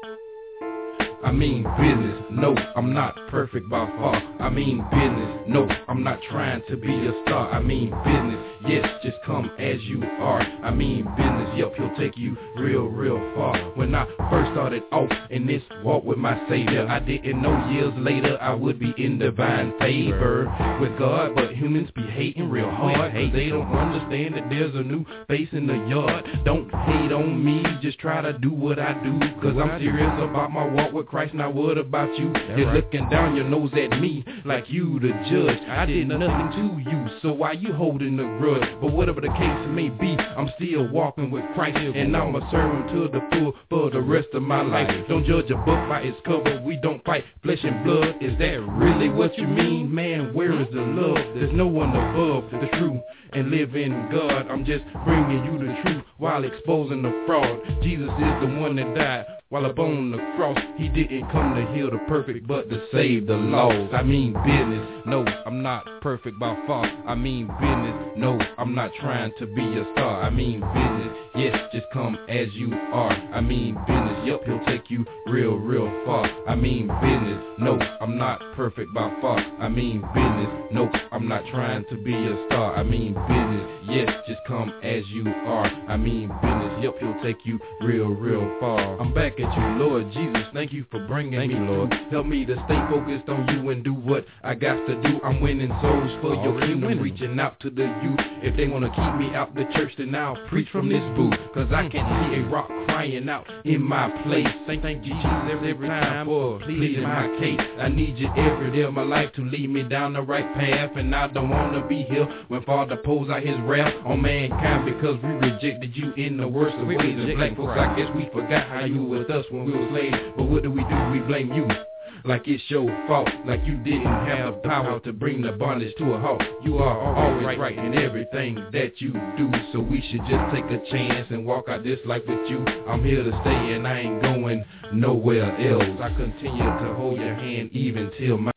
I mean business, no, I'm not perfect by far. I mean business, no, I'm not trying to be a star. I mean business, yes, just come as you are. I mean business, yep, he'll take you real far. When I first started off in this walk with my Savior, I didn't know years later I would be in divine favor with God, but humans be hating real hard, cause they don't understand that there's a new face in the yard. Don't hate on me, just try to do what I do, cause I'm serious about my walk with Christ. Now what about you? You're looking down your nose at me like you the judge. I did nothing to you, so why you holding a grudge? But whatever the case may be, I'm still walking with Christ, and I'ma serve him to the full for the rest of my life. Don't judge a book by its cover. We don't fight flesh and blood. Is that really what you mean? Man, where is the love? There's no one above the truth and live in God. I'm just bringing you the truth while exposing the fraud. Jesus is the one that died while up on the cross. He didn't come to heal the perfect, but to save the lost. I mean business, no, I'm not perfect by far. I mean business, no, I'm not trying to be a star. I mean business, yes, just come as you are. I mean business, yep, he'll take you real far. I mean business, no, I'm not perfect by far. I mean business, no, I'm not trying to be a star. I mean business, yes, just come as you are. I mean business, yep, he'll take you real far. I'm back at you, Lord Jesus, thank you for bringing me, Lord. Help me to stay focused on you and do what I got to do. I'm winning souls for your kingdom, reaching out to the youth. If they want to keep me out the church, then I'll preach from this booth, cause I can see a rock crying out in my place. Thank you, Jesus, every time for pleading my case. I need you every day of my life to lead me down the right path, and I don't want to be here when Father pours out his wrath on mankind, because we rejected you in the worst of ways. And black folks, I guess we forgot how you were with us when we were slaves. But what do? We blame you like it's your fault, like you didn't have power to bring the bondage to a halt. You are always right in everything that you do, so we should just take a chance and walk out this life with you. I'm here to stay and I ain't going nowhere else. I continue to hold your hand even till my